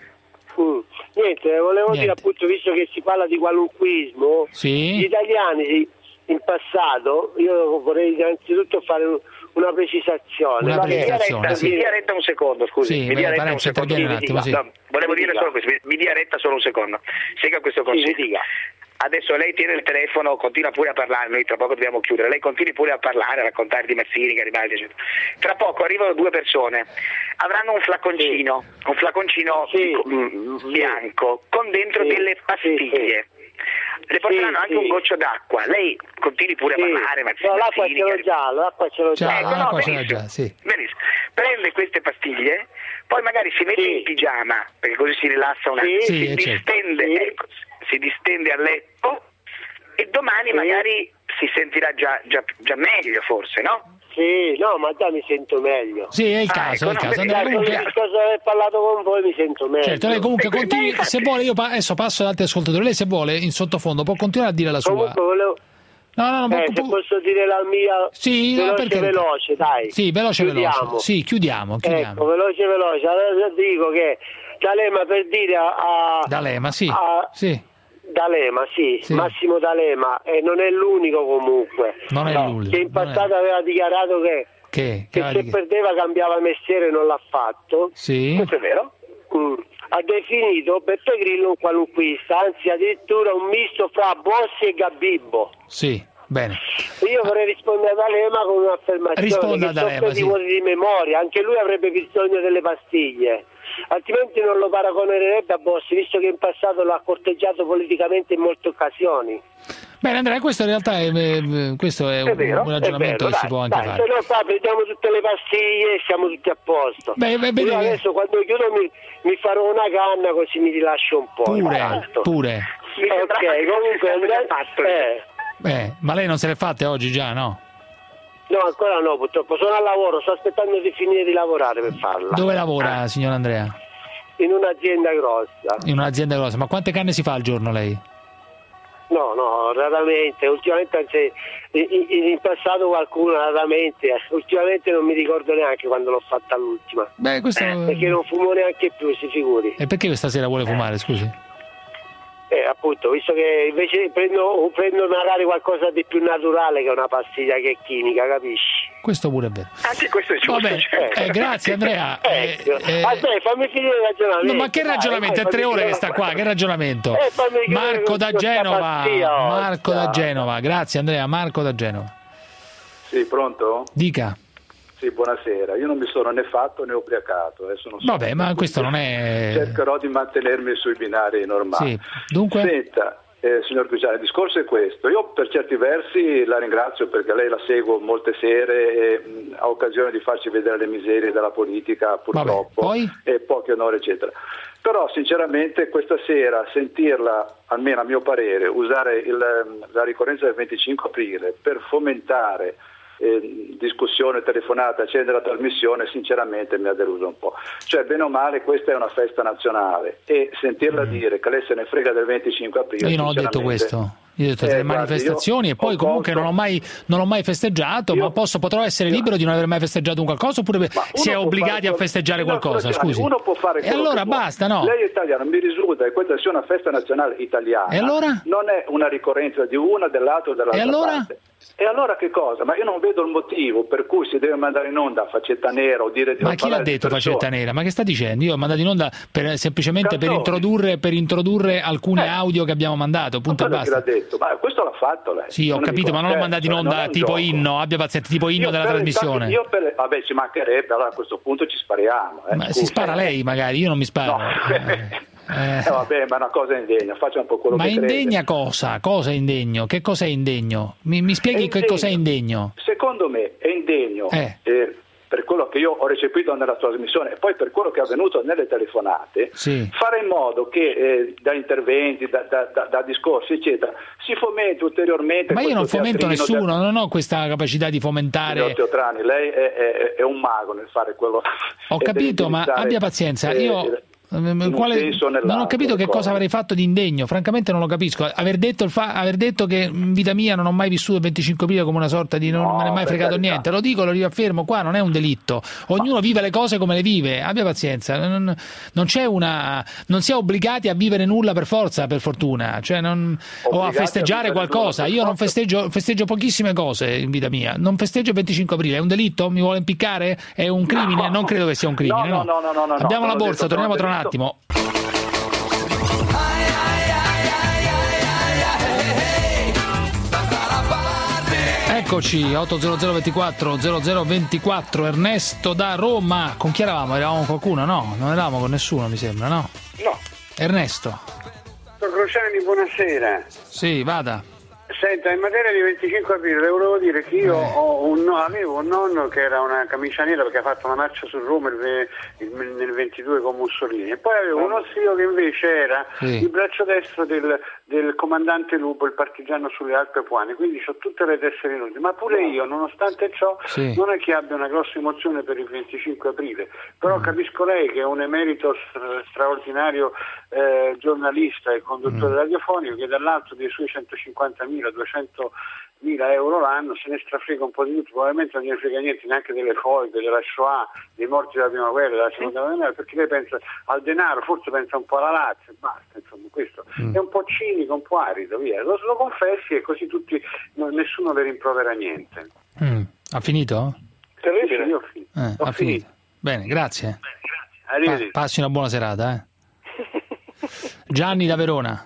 Mm. Niente, volevo Niente. dire appunto, visto che si parla di qualunquismo, sì. gli italiani in passato, io vorrei innanzitutto fare un, una precisazione. Una precisazione, mi sì. dia retta un secondo, scusi. Sì, mi dia retta un Parenzo, secondo. intervieni un attimo, sì. No, volevo dire solo questo, mi dia retta solo un secondo. Sega questo consiglio. Sì, Adesso lei tiene il telefono, continua pure a parlare, noi tra poco dobbiamo chiudere, lei continui pure a parlare, a raccontare di Mazzini, Garibaldi, eccetera. Tra poco arrivano due persone, avranno un flaconcino, un flaconcino sì. mh, bianco, con dentro sì. delle pastiglie. Sì. Le porteranno sì, anche sì. un goccio d'acqua, lei continui pure sì. a parlare, Mazzini. No, l'acqua Mazzini, ce l'ho Garibaldi. già, l'acqua ce l'ho già. Ecco, no, l'acqua ce l'ho benissimo. già, sì. Benissimo. Prende queste pastiglie, poi magari si mette sì. in pigiama, perché così si rilassa un attimo, Sì, si, sì, distende, certo. ecco, si distende a letto e domani sì. magari si sentirà già, già, già meglio forse, no? Sì, no, ma già mi sento meglio. Sì, è il Ah, caso, ecco, è il no, caso. vedi, Andrea, dai, comunque... così- Dopo aver parlato con voi mi sento meglio. Certo, lei comunque E quindi, continui, infatti- se vuole io pa- adesso passo ad altri ascoltatori, lei se vuole in sottofondo può continuare a dire la sua. Comunque volevo... No, no, no, Eh, può- se può- posso dire la mia Sì, no, veloce perché- veloce, dai. Sì, veloce Chiudiamo. veloce. Sì, chiudiamo, chiudiamo. Ecco, veloce veloce. Allora dico che D'Alema, per dire a... a D'Alema, sì. a- Sì, D'Alema, sì, Sì. Massimo D'Alema, e non è l'unico comunque. non è No, l'unico. che in non è- passato aveva dichiarato che, Che? che Che va se di- perdeva cambiava mestiere, non l'ha fatto. Sì. Questo è vero? Mm. Ha definito Beppe Grillo un qualunquista, anzi addirittura un misto fra Bossi e Gabibbo. Sì, bene. Io vorrei rispondere a D'Alema con un'affermazione. Risponda che a D'Alema, soffre di sì. vuoti di memoria, anche lui avrebbe bisogno delle pastiglie, altrimenti non lo paragonerebbe a Bossi, visto che in passato l'ha corteggiato politicamente in molte occasioni. Bene Andrea, questo in realtà è, eh, questo è, È un, vero, un ragionamento è vero, che si dai, può anche dai, fare. se no qua prendiamo tutte le pastiglie e siamo tutti a posto. Beh, beh, vedi Io che- adesso quando chiudo mi, mi farò una canna così mi rilascio un po'. Pure, intanto. pure. Mi sembrava che Ok, comunque fosse andate- già fatto. eh, Eh, ma lei non se le fatte oggi già, no? no, ancora no, purtroppo sono al lavoro, sto aspettando di finire di lavorare per farla. Dove lavora, signor Andrea? In un'azienda grossa. In un'azienda grossa. Ma quante canne si fa al giorno lei? No, no, raramente, ultimamente anzi, in, in- in passato qualcuno raramente, eh, ultimamente non mi ricordo neanche quando l'ho fatta l'ultima. Beh, questo... Perché non fumo neanche più, si figuri. E perché questa sera vuole fumare, scusi? Eh, appunto, visto che invece prendo, prendo magari qualcosa di più naturale che una pastiglia che è chimica, capisci? Questo pure è vero. Anche questo è giusto. Vabbè, cioè. eh, grazie Andrea. Eh, Ecco. eh, Aspetta, fammi finire il ragionamento. no, ma che dai, ragionamento? dai, È tre fammi ore che finire- sta qua, che ragionamento? Eh, fammi chiudere Marco con da questa Genova, pazzia, Marco da ciao. Genova. Grazie Andrea, Marco da Genova. Sì, pronto? Dica. Sì, buonasera. Io non mi sono né fatto né ubriacato. Eh, sono Vabbè, ma questo non è... Cercherò di mantenermi sui binari normali. Sì, dunque? Senta, eh, signor Cruciani, il discorso è questo. Io per certi versi la ringrazio perché lei la seguo molte sere e mh, ha occasione di farci vedere le miserie della politica, purtroppo, Vabbè, poi? e pochi onori, eccetera. Però sinceramente questa sera sentirla, almeno a mio parere, usare il, la ricorrenza del venticinque aprile per fomentare eh, discussione, telefonata, accendere la trasmissione, sinceramente mi ha deluso un po'. Cioè, bene o male, questa è una festa nazionale e sentirla Mm. dire che lei se ne frega del venticinque aprile, Io non ho detto sinceramente- questo. Io ho detto Eh, delle guardi, manifestazioni io e poi ho comunque colto- non ho mai, non ho mai festeggiato, ma posso, potrò essere libero di non aver mai festeggiato un qualcosa oppure si è Uno può obbligati fare a quello- festeggiare Signor qualcosa, Cruciani, scusi. Uno può fare E quello allora che vuole. basta, no? Lei è italiano, mi risulta che questa sia una festa nazionale italiana. E allora? Non è una ricorrenza di una, dell'altro, dell'altra E allora? parte. E allora che cosa? Ma io non vedo il motivo per cui si deve mandare in onda a faccetta nera o dire di Ma non chi l'ha parlare di detto persone. faccetta nera? Ma che sta dicendo? Io ho mandato in onda per- semplicemente per Canzoni. introdurre, per introdurre alcuni Eh. audio che abbiamo mandato, punto e Quello che l'ha basta. detto, ma questo l'ha fatto lei. Sì, ho Non capito, dico ma non l'ho scherzo, mandato in eh, non onda è un tipo gioco. inno, abbia pazienza, tipo inno Io della per- trasmissione. Io per, vabbè, ci mancherebbe, allora a questo punto ci spariamo. Eh, Ma si scusi. spara lei magari, io non mi sparo. No. Eh. Eh, vabbè, ma è una cosa indegna, faccia un po' quello Ma che crede. indegna cosa? Cosa è indegno? Che cosa è indegno? Mi, mi spieghi È che indegno. cosa è indegno? Secondo me è indegno Eh. eh, per quello che io ho recepito nella trasmissione e poi per quello che è avvenuto nelle telefonate, sì. fare in modo che eh, da interventi, da, da, da, da discorsi eccetera, si fomenti ulteriormente. Ma io non fomento nessuno, da... non ho questa capacità di fomentare. Signor Teotrani, lei è, è, è un mago nel fare quello. Ho capito, ma abbia pazienza, io... Quale, non ho capito che cosa avrei fatto di indegno, francamente non lo capisco. Aver detto, il fa, aver detto che in vita mia non ho mai vissuto il venticinque aprile come una sorta di non no, me ne è mai fregato carità. niente, lo dico, lo riaffermo, qua non è un delitto, ognuno Ma... vive le cose come le vive, abbia pazienza, non, non c'è una non si è obbligati a vivere nulla per forza, per fortuna, cioè non, o a festeggiare a qualcosa. Io non festeggio, festeggio pochissime cose in vita mia, non festeggio il venticinque aprile, è un delitto? Mi vuole impiccare? È un crimine? No. Non credo che sia un crimine. No, no, no, no, no, abbiamo no, la borsa, detto, torniamo tra un attimo. Eccoci, otto zero zero ventiquattro zero zero ventiquattro, Ernesto da Roma. Con chi eravamo? Eravamo con qualcuno? No, non eravamo con nessuno, mi sembra, no? No. Ernesto. Dottor Cruciani, buonasera. Sì, vada. Senta, in materia di venticinque aprile le volevo dire che io eh. ho un, no, avevo un nonno che era una camicia nera perché ha fatto una marcia su Roma il, il, nel ventidue con Mussolini, e poi avevo uno zio che invece era sì. il braccio destro del, del comandante Lupo, il partigiano sulle Alpi Apuane, quindi ho tutte le tessere inutili, ma pure io, nonostante ciò, sì. non è che abbia una grossa emozione per il venticinque aprile, però mm. capisco lei che è un emerito stra- straordinario eh, giornalista e conduttore mm. radiofonico che dall'alto dei suoi centocinquantamila duecentomila euro l'anno se ne strafrega un po' di tutto, probabilmente non ne frega niente neanche delle foibe, della Shoah, dei morti della prima guerra, della seconda guerra, perché lei pensa al denaro, forse pensa un po' alla Lazio e basta, insomma questo mm. è un po' cinico, un po' arido, via, lo, lo confessi e così tutti, no, nessuno le rimprovera niente. Mm. Ha finito? Terribile. Sì, io ho finito. Eh, ho ha finito. finito. Bene, grazie. Bene, grazie. Arrivederci. Pa- passi una buona serata, eh. Gianni da Verona.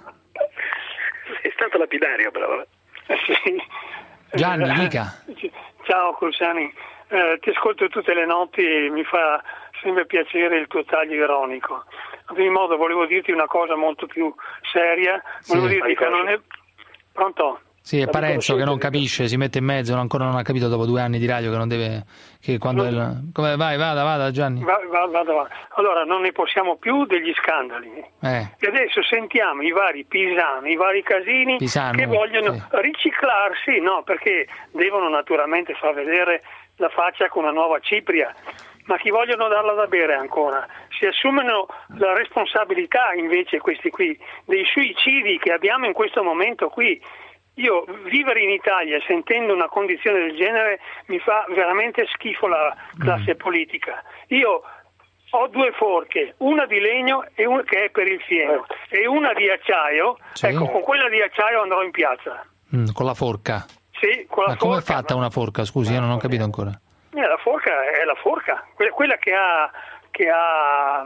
È stato lapidario, però. Sì. Gianni, dica. Ciao Cruciani, eh, ti ascolto tutte le notti e mi fa sempre piacere il tuo taglio ironico. Ad ogni modo volevo dirti una cosa molto più seria, volevo sì. dirti che non è... Pronto? Sì, è Parenzo che non capisce, si mette in mezzo, non ancora non ha capito dopo due anni di radio che non deve... Che quando non... il... Come... Vai, vada, vada Gianni. Va, va, vada, vada. Allora, non ne possiamo più degli scandali. Eh. E adesso sentiamo i vari Pisano, i vari Casini Pisano, che vogliono sì. riciclarsi, no, perché devono naturalmente far vedere la faccia con una nuova cipria, ma chi vogliono darla da bere ancora? Si assumono la responsabilità invece questi qui, dei suicidi che abbiamo in questo momento qui. Io vivere in Italia sentendo una condizione del genere mi fa veramente schifo la classe politica. Io ho due forche, una di legno e una che è per il fieno e una di acciaio. Sì. Ecco, con quella di acciaio andrò in piazza. Mm, con la forca? Sì, con la ma forca. come è fatta una forca? Scusi, io non ho capito ancora. Eh, la forca è la forca, quella, quella che ha che ha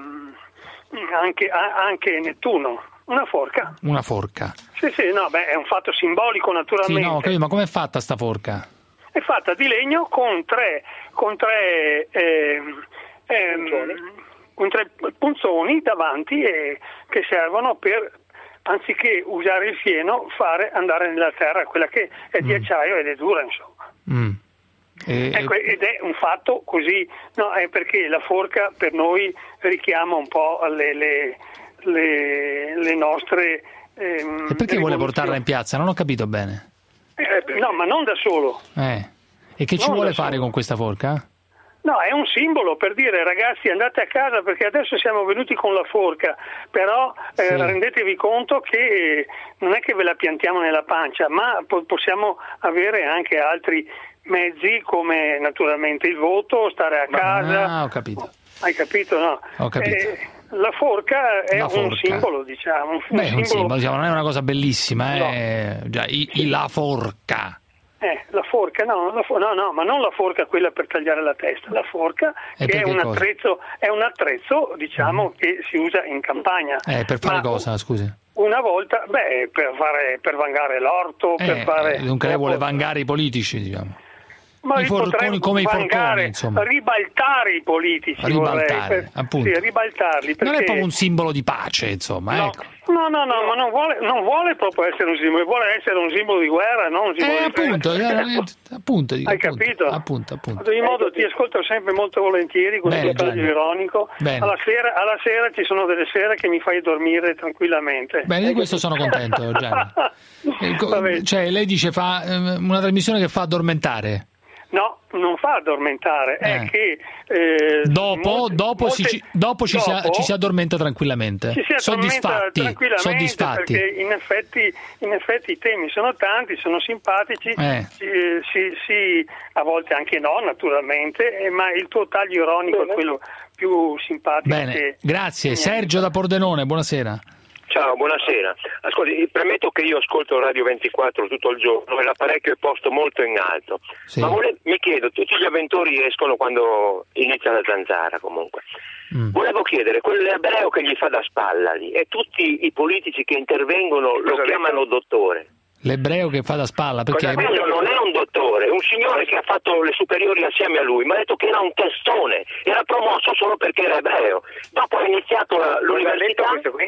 anche, anche Nettuno. Una forca. Una forca. Sì, sì, no, beh, è un fatto simbolico naturalmente. Sì, no, capito, ma com'è fatta sta forca? È fatta di legno con tre, con tre, ehm, ehm, con tre punzoni davanti e, che servono per, anziché usare il fieno, fare andare nella terra quella che è di mm. acciaio ed è dura, insomma. Mm. E, ecco, ed è un fatto così, no, è perché la forca per noi richiama un po' le... le Le, le nostre ehm, e perché vuole portarla in piazza? Non ho capito bene. Eh, no, ma non da solo. Eh. E che ci non vuole fare solo. Con questa forca? No, è un simbolo per dire ragazzi andate a casa perché adesso siamo venuti con la forca, però eh, sì. rendetevi conto che non è che ve la piantiamo nella pancia, ma po- possiamo avere anche altri mezzi come naturalmente il voto, stare a casa. Ah, ho capito. Hai capito, no? Ho capito. Eh, la forca è la un forca. simbolo, diciamo. Un, Beh, simbolo... un simbolo, diciamo, non è una cosa bellissima, eh? No. Già, i, i, la forca. Eh, la forca, no, la for- no, no, ma non la forca quella per tagliare la testa, la forca e che è un, attrezzo, è un attrezzo, diciamo, mm. che si usa in campagna. Eh, per fare ma cosa, scusi? Una volta, beh, per fare, per vangare l'orto, eh, per fare... Dunque lei vuole vangare i politici, diciamo. Ma I forconi, potremmo come i forconi, vangare, insomma. ribaltare i politici, Ribaltare, vorrei, per- appunto. sì, ribaltarli. Non è perché- proprio un simbolo di pace, insomma, No, ecco. no, no, no, ma non vuole, non vuole proprio essere un simbolo, vuole essere un simbolo di guerra, non un simbolo Eh, di appunto, pace. eh, appunto, dico, Hai appunto, capito? appunto, appunto. Ad ogni modo ti ascolto sempre molto volentieri con Bene, il tuo taglio Gianni. ironico. Bene. Alla sera, alla sera ci sono delle sere che mi fai dormire tranquillamente. Bene, di questo sono contento, Gianni. Eh, co- Va bene. Cioè, lei dice fa eh, una trasmissione che fa addormentare. No, non fa addormentare, è Eh. che eh, Dopo, molte- dopo, molte- si, ci- dopo ci, Si, dopo ci si addormenta tranquillamente. ci si addormenta soddisfatti, tranquillamente soddisfatti. perché in effetti, in effetti i temi sono tanti, sono simpatici, Eh. si, si- si- a volte anche no naturalmente, eh, ma il tuo taglio ironico è quello più simpatico. Bene, che- grazie. Sergio da Pordenone, buonasera. Ciao, buonasera. Ascolti, premetto che io ascolto Radio ventiquattro tutto il giorno e l'apparecchio è posto molto in alto. Sì. Ma vole- mi chiedo, tutti gli avventori escono quando inizia la zanzara comunque. Mm. Volevo chiedere, quell'ebreo che gli fa da spalla lì e tutti i politici che intervengono lo chiamano dottore. L'ebreo che fa da spalla, perché Quello non è un dottore, è un signore che ha fatto le superiori assieme a lui, mi ha detto che era un testone, era promosso solo perché era ebreo. Dopo ha iniziato la- l'università.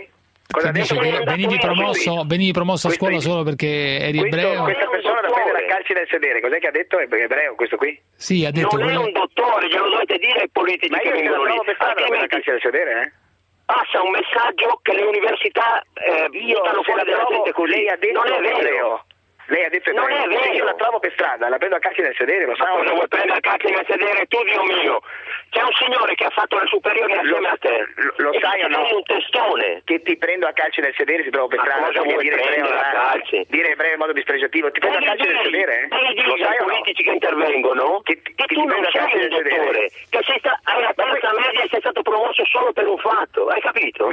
che dice che venivi promosso, venivi promosso a scuola solo perché eri ebreo? Questa persona da prendere a calci nel sedere, cos'è che ha detto? È ebreo questo qui? Sì, ha detto Non è quello- un dottore, glielo dovete dire ai politici Ma che io se la vengono lì. trovo per strada da prendere a calci nel sedere, eh? Passa un messaggio che le università eh, Io buttano se fuori la della trovo, gente così. lei ha detto non è vero. ebreo. Lei ha detto Non ebreo. è vero. Io la trovo per strada, la prendo a calci nel sedere, lo Ma sa. cosa vuoi prendere a cacchio nel sedere tu, Dio mio? C'è un signore che ha fatto le superiori assieme a te. Lo, lo E sai o tu no? sei un testone. Che ti prendo a calci nel sedere si trova per Ma strada, cosa perché vuoi dire ebreo, prendere a là, calci? dire ebreo in modo dispregiativo, ti prendo a calci nel sedere, eh? Devi dire Lo ai sai o no? politici che intervengono che, che tu ti non prendo a sei calci un nel sedere. dottore, che sei sta- hai la terza media e sei stato promosso solo per un fatto, hai capito?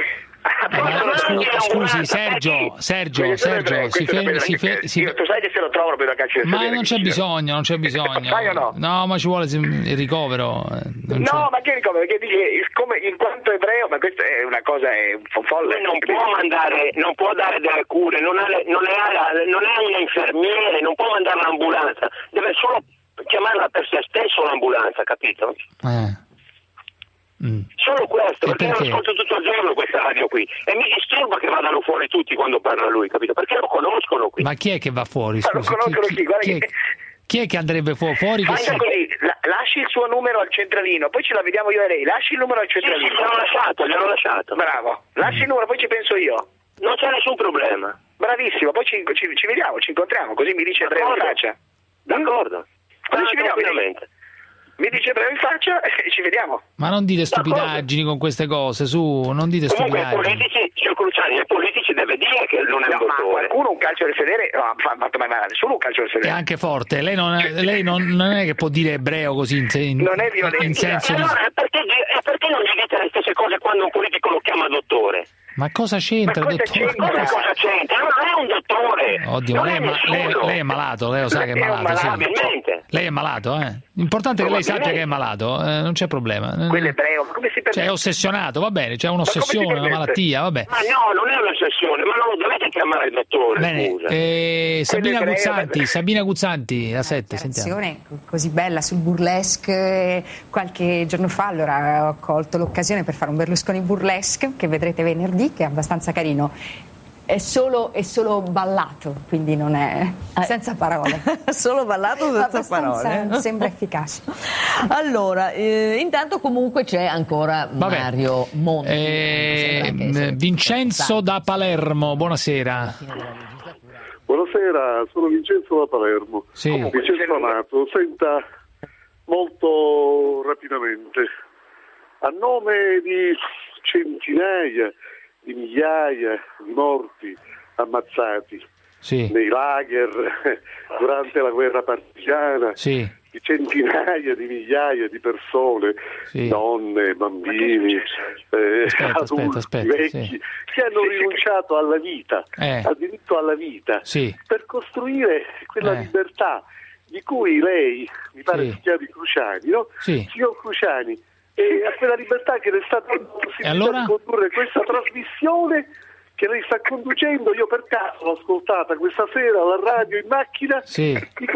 Ma scu- scusi, Sergio, Sergio, Sergio, si fermi, si fe- si Io, tu sai che se lo trovo lo prendo a calci nel Ma sedere. non c'è bisogno, non c'è bisogno. Sai o no? No, ma ci vuole il ricovero. eh, non c'è- No, ma che ricovero? Perché dice, come, in quanto ebreo, ma questa è una cosa è un folle. Lui non può mandare, non può dare delle cure, non, ha le- non, è, non è un infermiere, non può mandare l'ambulanza, deve solo chiamarla per se stesso l'ambulanza, capito? Eh. Solo questo, E perché, perché? io ascolto tutto il giorno questa radio qui e mi disturba che vadano fuori tutti quando parla lui, capito? Perché lo conoscono qui. Ma chi è che va fuori? Ma lo Scusi, conoscono chi? Guarda chi è, che- chi è che andrebbe fu- fuori? Che Faccia si- così, la- lasci il suo numero al centralino, poi ce la vediamo io e lei. Lasci il numero al centralino. Sì, sì, gliel'ho lasciato, gliel'ho lasciato. Bravo. Lasci il numero, poi ci penso io. Non c'è nessun problema. Bravissimo, poi ci, ci- ci vediamo, ci incontriamo, così mi dice ebreo in D'accordo. faccia. D'accordo. Così Ah, ci vediamo. tranquillamente. Mi dice ebreo in faccia e ci vediamo. Ma non dite stupidaggini con queste cose, su, non dite Comunque i stupidaggini. politici, signor Cruciani, ai politici deve dire che non è un No, ma dottore. qualcuno un calcio del sedere, no, fa, fa, ma ma nessuno un calcio del È sedere. anche forte, lei non, lei non, non è che può dire ebreo così in, in, Non è violento. in senso E di... allora perché, e perché non gli dite le stesse cose quando un politico lo chiama dottore? Ma cosa c'entra, Ma cosa dottore? c'entra? Cosa, cosa c'entra? Non è un dottore. Oddio, ma non lei, è è ma- lei, nessuno. lei è malato, lei lo sa che è Lei è un malato, sì. Probabilmente. Lei è malato, eh. L'importante è che lei sappia che è malato, eh, non c'è problema. Quell'ebreo, ma come si permette? Cioè, è ossessionato, va bene, c'è come un'ossessione, si una permette? malattia, vabbè. Ma no, non è un'ossessione, ma non lo dovete chiamare dottore, Bene, scusa. eh, Sabina Quell'ebreo- Guzzanti, Sabina Guzzanti, la sette, sentiamo. Dichiarazione così bella sul burlesque. eh, Qualche giorno fa allora ho colto l'occasione per fare un Berlusconi burlesque che vedrete venerdì, che è abbastanza carino. È solo, è solo ballato, quindi non è senza parole. Solo ballato senza Abbastanza, parole. sembra efficace. Allora, eh, intanto comunque c'è ancora Vabbè. Mario Monti. Eh, Sembra che sia- Vincenzo da Palermo, buonasera. Buonasera, sono Vincenzo da Palermo. Sì. Vincenzo Amato, senta molto rapidamente, a nome di centinaia di migliaia di morti ammazzati Sì. nei lager durante la guerra partigiana, Sì. di centinaia di migliaia di persone, Sì. donne, bambini, eh, Aspetta, adulti, aspetta, aspetta, vecchi, sì. che hanno rinunciato alla vita, Eh. al diritto alla vita, Sì. per costruire quella Eh. libertà di cui lei, mi pare Sì. si chiami Cruciani, no? Sì. Signor Cruciani, e a quella libertà che le è stata data la possibilità allora? di condurre questa trasmissione che lei sta conducendo. Io per caso l'ho ascoltata questa sera alla radio in macchina, Sì. dico,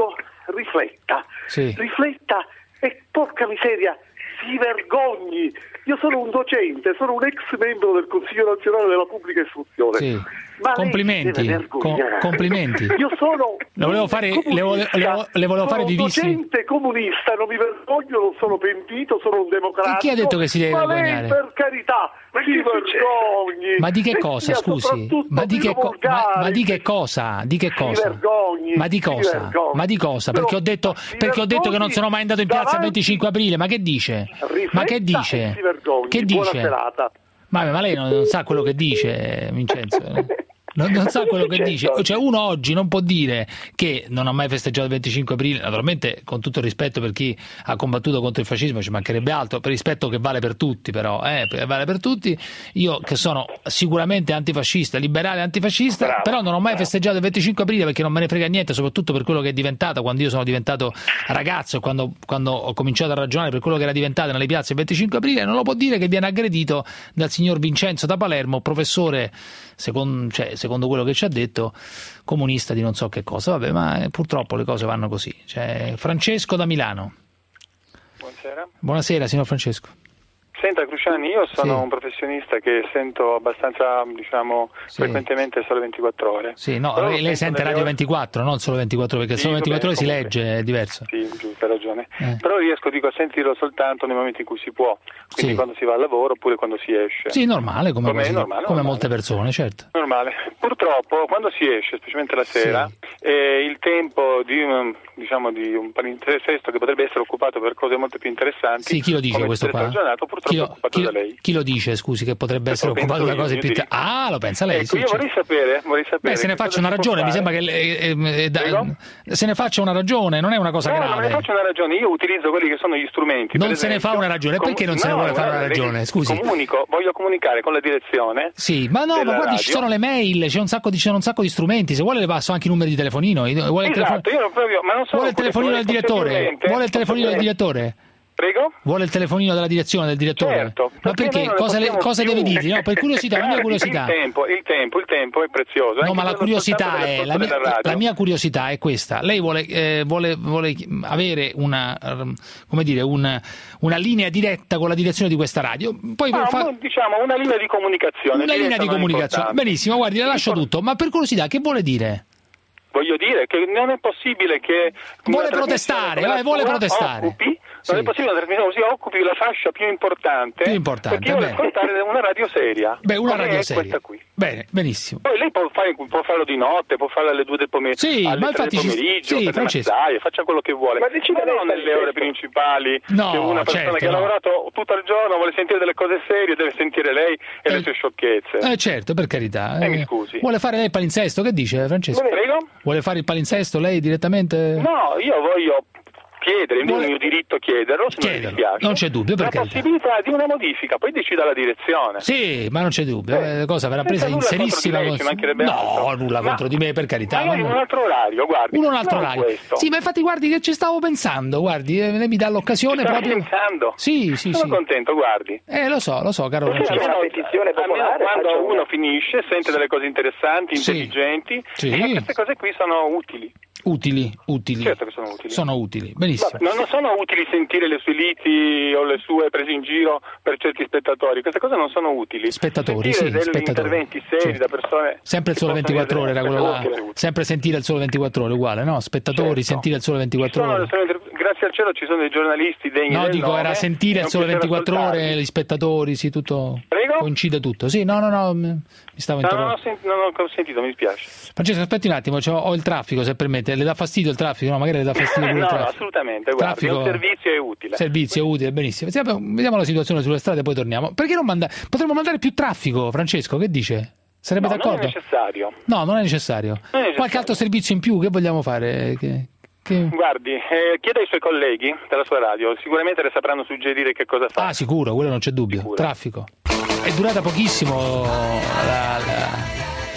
rifletta, Sì. rifletta e porca miseria, si vergogni. Io sono un docente, sono un ex membro del Consiglio nazionale della pubblica istruzione. Sì. Ma complimenti, lei si deve co- vergognare. complimenti. Io sono Le volevo fare, le volevo, le volevo, le volevo fare sono un vivissimi. docente comunista, non mi vergogno, non sono pentito, sono un democratico. E chi ha detto che si deve ma vergognare? lei, per carità, ma si vergogni. Ma di che E cosa, sia scusi? soprattutto Ma di, che co- ma, volgari. ma di che cosa? Di che Si cosa? vergogni, Ma di si cosa? vergogni. Ma di cosa? Però Perché ho detto, si perché ho detto che non vergogni sono mai andato in piazza il davanti- venticinque aprile. Ma che dice? Ma che Rifletta dice? e si vergogni. Che Buona dice? serata. Ma, ma lei non, non sa quello che dice, Vincenzo. Non, non sa quello che dice. Cioè, uno oggi non può dire che non ha mai festeggiato il venticinque aprile, naturalmente con tutto il rispetto per chi ha combattuto contro il fascismo, ci mancherebbe altro, per rispetto che vale per tutti, però, eh, vale per tutti. Io che sono sicuramente antifascista, liberale antifascista, Bravo, però non ho mai bravo. festeggiato il venticinque aprile perché non me ne frega niente, soprattutto per quello che è diventato quando io sono diventato ragazzo e quando, quando ho cominciato a ragionare per quello che era diventato nelle piazze il venticinque aprile. Non lo può dire che viene aggredito dal signor Vincenzo da Palermo, professore, secondo, cioè, secondo quello che ci ha detto, comunista di non so che cosa. Vabbè, ma purtroppo le cose vanno così. Cioè, Francesco da Milano. Buonasera. Buonasera, signor Francesco. Senta Cruciani, io sono Sì. un professionista che sento abbastanza, diciamo, Sì. frequentemente Sole ventiquattro Ore. Sì, no, Però lei, lei sento sente delle Radio ore- ventiquattro, non solo ventiquattro ore, perché Sì, solo ventiquattro ore si vabbè, legge, è diverso. Sì, giusto, hai ragione. Eh. Però riesco, dico, a sentirlo soltanto nei momenti in cui si può, quindi Sì. quando si va al lavoro oppure quando si esce. Sì, normale, come, Com'è? quasi- normale, come normale. molte persone, certo. Normale. Purtroppo quando si esce, specialmente la sera, eh, il tempo di un, diciamo, di un palinsesto che potrebbe essere occupato per cose molto più interessanti, Sì, chi lo dice come questo il qua? diritto al giornato, purtroppo Chi è lo, occupato chi da lo- lei. chi lo dice, scusi, che potrebbe essere Questo occupato da penso cose io, più... io inter- Ah, lo pensa lei? Ecco, sì, io cioè- vorrei sapere, vorrei sapere Beh, se ne che faccia cosa una si può ragione, mi fare. sembra che eh, eh, da- Prego? se ne faccia una ragione, non è una cosa No, grave. non ne faccio una ragione, io utilizzo quelli che sono gli strumenti. Non per se ne esempio, fa una ragione, com- perché non se ne no, vuole fare guarda, una ragione? Scusi. Comunico, voglio comunicare con la direzione. Sì, ma no, ma della guardi, radio. ci sono le mail, c'è un sacco di, c'è un sacco di strumenti, se vuole le passo anche i numeri di telefonino. Vuole il, Esatto, telefo- io non proprio, ma non sono vuole il telefonino del direttore? Vuole il telefonino del direttore? Prego? Vuole il telefonino della direzione del direttore? Certo, Ma perché perché? noi non Cosa, ne le, possiamo cosa più. deve dire? No, per curiosità, la mia Guardi, curiosità. Il tempo, il tempo, il tempo è prezioso. No, anche ma la quello curiosità soltanto è, delle la mia, ascolto della radio. la mia curiosità è questa. Lei vuole, eh, vuole, vuole avere una, ehm, come dire, una, una linea diretta con la direzione di questa radio. Poi Ah, fa- un- diciamo una linea di comunicazione. una linea diretta di non è comunicazione. importante. Benissimo, guardi, le lascio tutto. Ma per curiosità, che vuole dire? Voglio dire che non è possibile che Vuole una protestare, trasmissione come eh, la vuole sua protestare. occupi, Sì. non è possibile che una trasmissione così occupi la fascia più importante, Più importante, perché io voglio bene. ascoltare una radio seria. Beh, una come radio è seria. questa qui. Bene, benissimo. Poi lei può, fare, può farlo di notte, può farlo alle due del pomeriggio, Sì, alle ma tre infatti del ci- pomeriggio, sì, per le Francesco. mazzaie, faccia quello che vuole. Ma decida lei non nelle stesso. ore principali, No, che una persona certo, che ha no. lavorato tutto il giorno vuole sentire delle cose serie, deve sentire lei e le sue sciocchezze. Eh certo, per carità. Eh, mi scusi. Vuole fare lei il palinsesto? Che dice, Francesco? Prego? Vuole fare il palinsesto lei direttamente? No, io voglio chiedere, Vuole- è il mio diritto chiederlo, se non mi Chiederlo, dispiace. non c'è dubbio, per La carità. possibilità di una modifica, poi decida la direzione. Sì, ma non c'è dubbio. Eh, cosa verrà senza presa in nulla serissima contro di lei, ci mancherebbe No, altro. nulla Ma- contro di me, per carità. Magari ma in no. un altro orario, guardi. Uno un altro non orario. questo. Sì, ma infatti guardi che ci stavo pensando, guardi, eh, lei mi dà l'occasione Sta proprio. pensando? Sì, sì, Sono sì. contento, guardi. Eh, lo so, lo so, caro Perché Francesco. almeno, petizione almeno popolare, quando faccia uno una. finisce sente delle cose interessanti, Sì. intelligenti, Sì. e queste cose qui sono utili. Utili, utili. Certo che sono utili. Sono utili, benissimo. Non non sono utili sentire le sue liti o le sue prese in giro per certi spettatori, queste cose non sono utili. Spettatori, Sentire sì, degli spettatori. interventi seri Certo. da persone. Sempre il che sole possono ventiquattro ore era avere quello queste là. cose. Sempre sentire il sole ventiquattro ore, uguale, no? Spettatori, Certo. sentire il sole ventiquattro Sono- ore. sono- grazie al cielo ci sono dei giornalisti degni No, del dico, nome, era sentire è il un sole piacere ventiquattro ascoltarli. ore, gli spettatori, sì, tutto. Prego? Coincide tutto. Sì, no, no, no, mi stavo No, non ho, interrompendo. sent- non ho sentito, mi dispiace. Francesco, aspetti un attimo, c'ho- ho il traffico, se permette. Le dà fastidio il traffico? No, magari le dà fastidio pure no, il no, traffico. assolutamente, guardi, Traffico- un servizio è utile. Servizio utile, benissimo. Vediamo, vediamo la situazione sulle strade e poi torniamo. Perché non manda... Potremmo mandare più traffico, Francesco, che dice? Sarebbe No, non d'accordo? è necessario. No, non è necessario. Non è necessario. Qualche altro servizio in più, che vogliamo fare? Che... che- Guardi, eh, chieda ai suoi colleghi della sua radio, sicuramente le sapranno suggerire che cosa fa. Ah, sicuro, quello non c'è dubbio. Traffico. È durata pochissimo la, la- Poi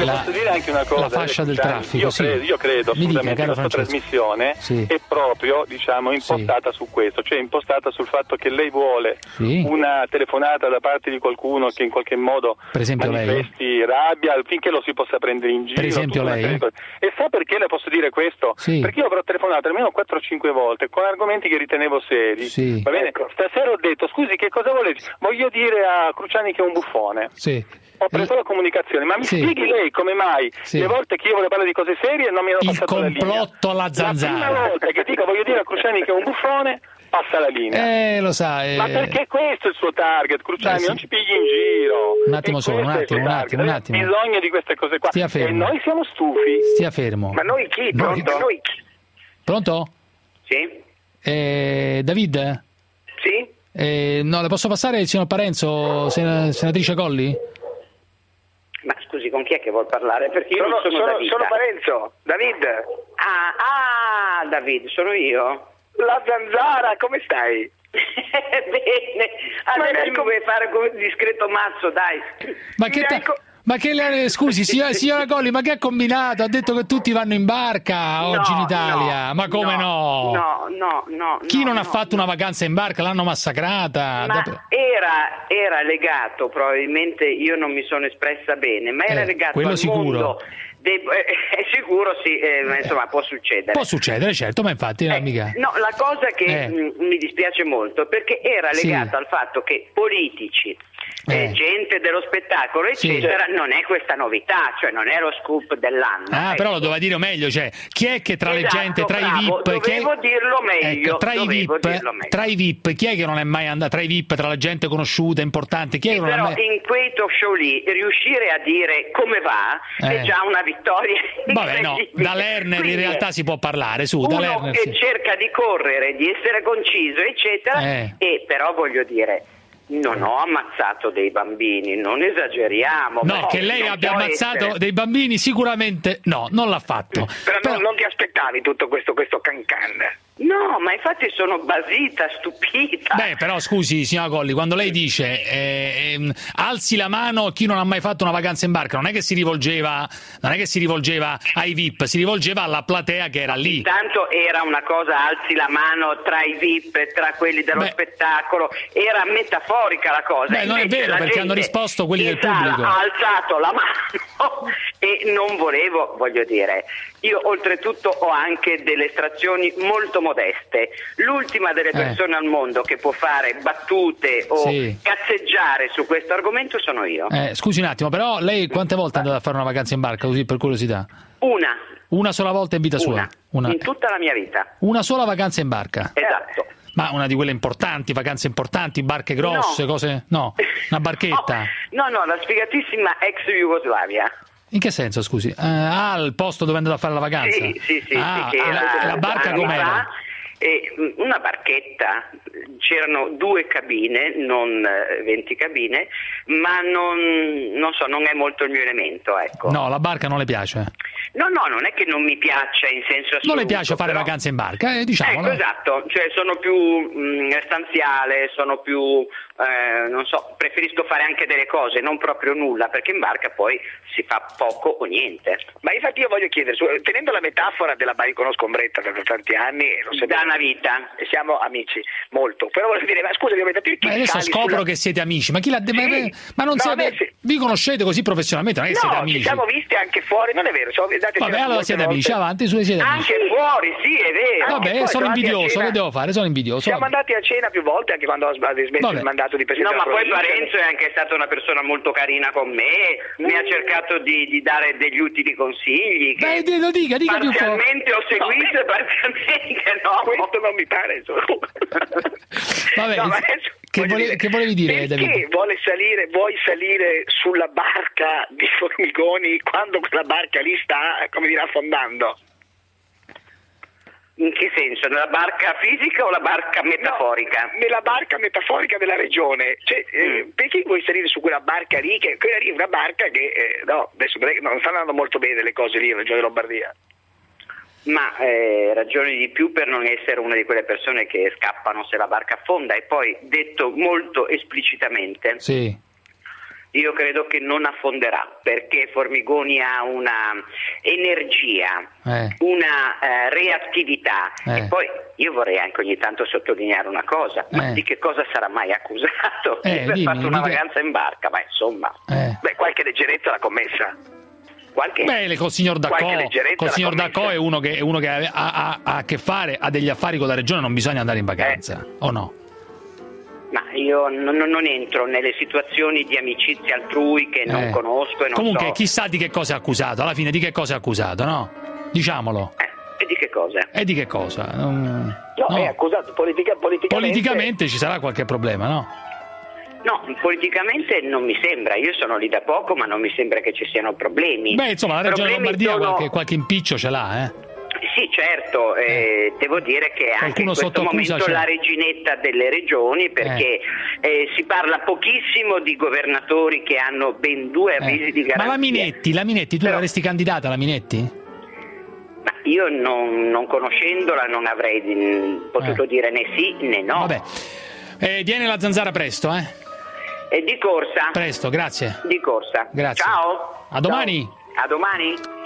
le la, posso dire anche una cosa, la fascia del traffico. Io sì. credo, io credo Mi dica, assolutamente che la sua trasmissione sì. è proprio, diciamo, impostata sì. su questo, cioè impostata sul fatto che lei vuole sì. una telefonata da parte di qualcuno che in qualche modo per esempio manifesti lei. rabbia, finché lo si possa prendere in giro. Per esempio lei. E sa perché le posso dire questo? Sì. Perché io avrò telefonato almeno quattro o cinque volte con argomenti che ritenevo seri. Sì. Va bene? Ecco. Stasera ho detto, scusi, che cosa volete? Voglio dire a Cruciani che è un buffone. Sì. Ho preso la comunicazione, ma mi sì. spieghi lei come mai sì. le volte che io volevo parlare di cose serie non mi hanno passato la linea? Il complotto alla zanzara. La prima volta che dico voglio dire a Cruciani che è un buffone, passa la linea. Eh, lo sa. Eh... Ma perché questo è il suo target, Cruciani? Eh, sì. Non ci pigli in giro. Un attimo solo, un attimo, un attimo, un attimo. Abbiamo bisogno di queste cose qua. Stia fermo. E noi siamo stufi. Stia fermo. Ma noi chi? Pronto? Noi... Noi chi? Pronto? Sì. Eh, David? Sì. Eh, no, le posso passare il signor Parenzo, sen- senatrice Colli? Ma scusi, con chi è che vuol parlare? Perché io sono, non sono, sono David. Sono Parenzo, David. Ah, ah, David, sono io. La zanzara, come stai? Bene, adesso mi vuoi fare come discreto mazzo, dai. Ma che ta- Ma che le, scusi, signora, signora Colli, ma che ha combinato? Ha detto che tutti vanno in barca oggi no, in Italia. No, ma come no? No, no, no. Chi no, non no, ha fatto no. una vacanza in barca l'hanno massacrata. Ma era, era legato, probabilmente io non mi sono espressa bene, ma era eh, legato quello al sicuro. mondo. Dei, eh, è sicuro, sì, eh, ma insomma può succedere. Può succedere, certo, ma infatti Eh, mica. no, la cosa che Eh. mh, mi dispiace molto perché era Sì. legata al fatto che politici, eh, Eh. gente dello spettacolo, Sì. eccetera, non è questa novità, cioè non è lo scoop dell'anno. Ah, ecco. però lo doveva dire meglio, cioè, chi è che tra le Esatto, gente, tra bravo, i VIP, chi è... dovevo dirlo meglio, Ecco, tra i dovevo VIP, dirlo meglio. tra i VIP, chi è che non è mai andato tra i VIP, tra la gente conosciuta, importante, chi è che non è Però mai in quei talk show lì riuscire a dire come va Eh. è già una vittoria. Vabbè, no, incredibile. da Lerner in Quindi realtà si può parlare, su, da uno Lerner che sì. cerca di correre, di essere conciso, eccetera, Eh. e però voglio dire, non ho ammazzato dei bambini, non esageriamo. No, però che lei non abbia può ammazzato essere. dei bambini sicuramente no, non l'ha fatto. Però, Non, non ti aspettavi tutto questo, questo cancan? No, ma infatti sono basita, stupita. Beh, però scusi, signora Colli, quando lei dice eh, ehm, alzi la mano chi non ha mai fatto una vacanza in barca, non è che si rivolgeva, non è che si rivolgeva ai VIP, si rivolgeva alla platea che era lì. Intanto era una cosa, alzi la mano tra i VIP e tra quelli dello Beh. spettacolo, era metaforica la cosa. Beh, non è Invece vero, la perché gente hanno risposto quelli del in sala pubblico. ha alzato la mano e non volevo, voglio dire, io oltretutto ho anche delle estrazioni molto modeste. L'ultima delle Eh. persone al mondo che può fare battute o Sì. cazzeggiare su questo argomento sono io. Eh, scusi un attimo, però lei quante volte è andata a fare una vacanza in barca, così per curiosità? Una, Una sola volta in vita sua? una, Una, in tutta la mia vita. una sola vacanza in barca? Esatto. Ma una di quelle importanti, vacanze importanti, barche grosse, No. cose... No, una barchetta? No, no, la sfigatissima ex Jugoslavia. In che senso, scusi? Eh, ah, il posto dove è andato a fare la vacanza? Sì, sì, sì, Ah, sì, che ah, era la, la barca anni com'era? fa, e, mh, una barchetta, c'erano due cabine, non eh, venti cabine, ma non, non so, non è molto il mio elemento, ecco. No, la barca non le piace. No, no, non è che non mi piaccia in senso assoluto. Non le piace fare però- vacanze in barca, eh, diciamolo. Ecco, esatto, cioè sono più mh, stanziale, sono più, eh, non so, preferisco fare anche delle cose, non proprio nulla, perché in barca poi si fa poco o niente. Ma infatti io voglio chiedere, su- tenendo la metafora della barca, conosco Ombretta da tanti anni e lo Da una vita. e siamo amici, molto, però voglio dire, ma scusa, perché Ma adesso sali scopro sulla- che siete amici, ma chi l'ha de- ma, Sì. ma non No, siete, beh, sì. vi conoscete così professionalmente, non è che siete No, amici. ci siamo visti anche fuori, non è vero, siamo andati a Vabbè, cena allora molte siete volte. amici, avanti, su, siete amici. Anche fuori, sì, è vero. Vabbè, Anche fuori, sono siamo andati a invidioso, cena. che devo fare? Sono invidioso. Siamo vabbè. andati a cena più volte, anche quando ho smesso Vabbè. il mandato di presidente No, ma della poi provincia. Parenzo è anche stata una persona molto carina con me, mi ha cercato di, di dare degli utili consigli che Beh, lo dica, dica più forte. parzialmente ho seguito e parzialmente no. Questo non mi pare, insomma. Vabbè, No, ma che, adesso che voglio vole- dire, che volevi dire, perché David? vuole salire, vuoi salire sulla barca di Formigoni quando quella barca lì sta, come dire, affondando? In che senso? Nella barca fisica o la barca metaforica? No, nella barca metaforica della regione. Cioè, eh, perché vuoi salire su quella barca lì? Che quella lì è una barca che, eh, no, adesso non è- non stanno andando molto bene le cose lì in Regione Lombardia. Ma eh, ragioni di più per non essere una di quelle persone che scappano se la barca affonda. E poi, detto molto esplicitamente, Sì. io credo che non affonderà, perché Formigoni ha una energia, eh. una eh, reattività eh. e poi io vorrei anche ogni tanto sottolineare una cosa, ma eh. di che cosa sarà mai accusato? Eh, ha fatto una che... vacanza in barca, ma insomma, eh. beh, qualche leggerezza l'ha commessa. Qualche, Beh, col signor D'Acco, col signor D'Acco è uno che, è uno che ha, ha, ha a che fare, ha degli affari con la regione, non bisogna andare in vacanza, eh. o no? Ma io non, non entro nelle situazioni di amicizia altrui che non eh. conosco e non Comunque, so. chissà di che cosa è accusato, alla fine di che cosa è accusato, no? Diciamolo. Eh, e di che cosa? E di che cosa? Non... No, no, è accusato politica, politicamente. Politicamente ci sarà qualche problema, no? No, politicamente non mi sembra, io sono lì da poco, ma non mi sembra che ci siano problemi. Beh, insomma, la Regione problemi Lombardia sono... qualche, qualche impiccio ce l'ha, eh? Sì, certo, eh, devo dire che anche Qualcuno in questo momento c'è. la reginetta delle regioni, perché eh. Eh, si parla pochissimo di governatori che hanno ben due avvisi eh. di garanzia. Ma la Minetti, la Minetti, tu Però... l'avresti candidata, la Minetti? Ma io non, non conoscendola non avrei di, potuto eh. dire né sì né no. Vabbè, eh, tieni la zanzara presto, eh? E di corsa. Presto, grazie. Di corsa. Grazie. Ciao. A domani. Ciao. A domani.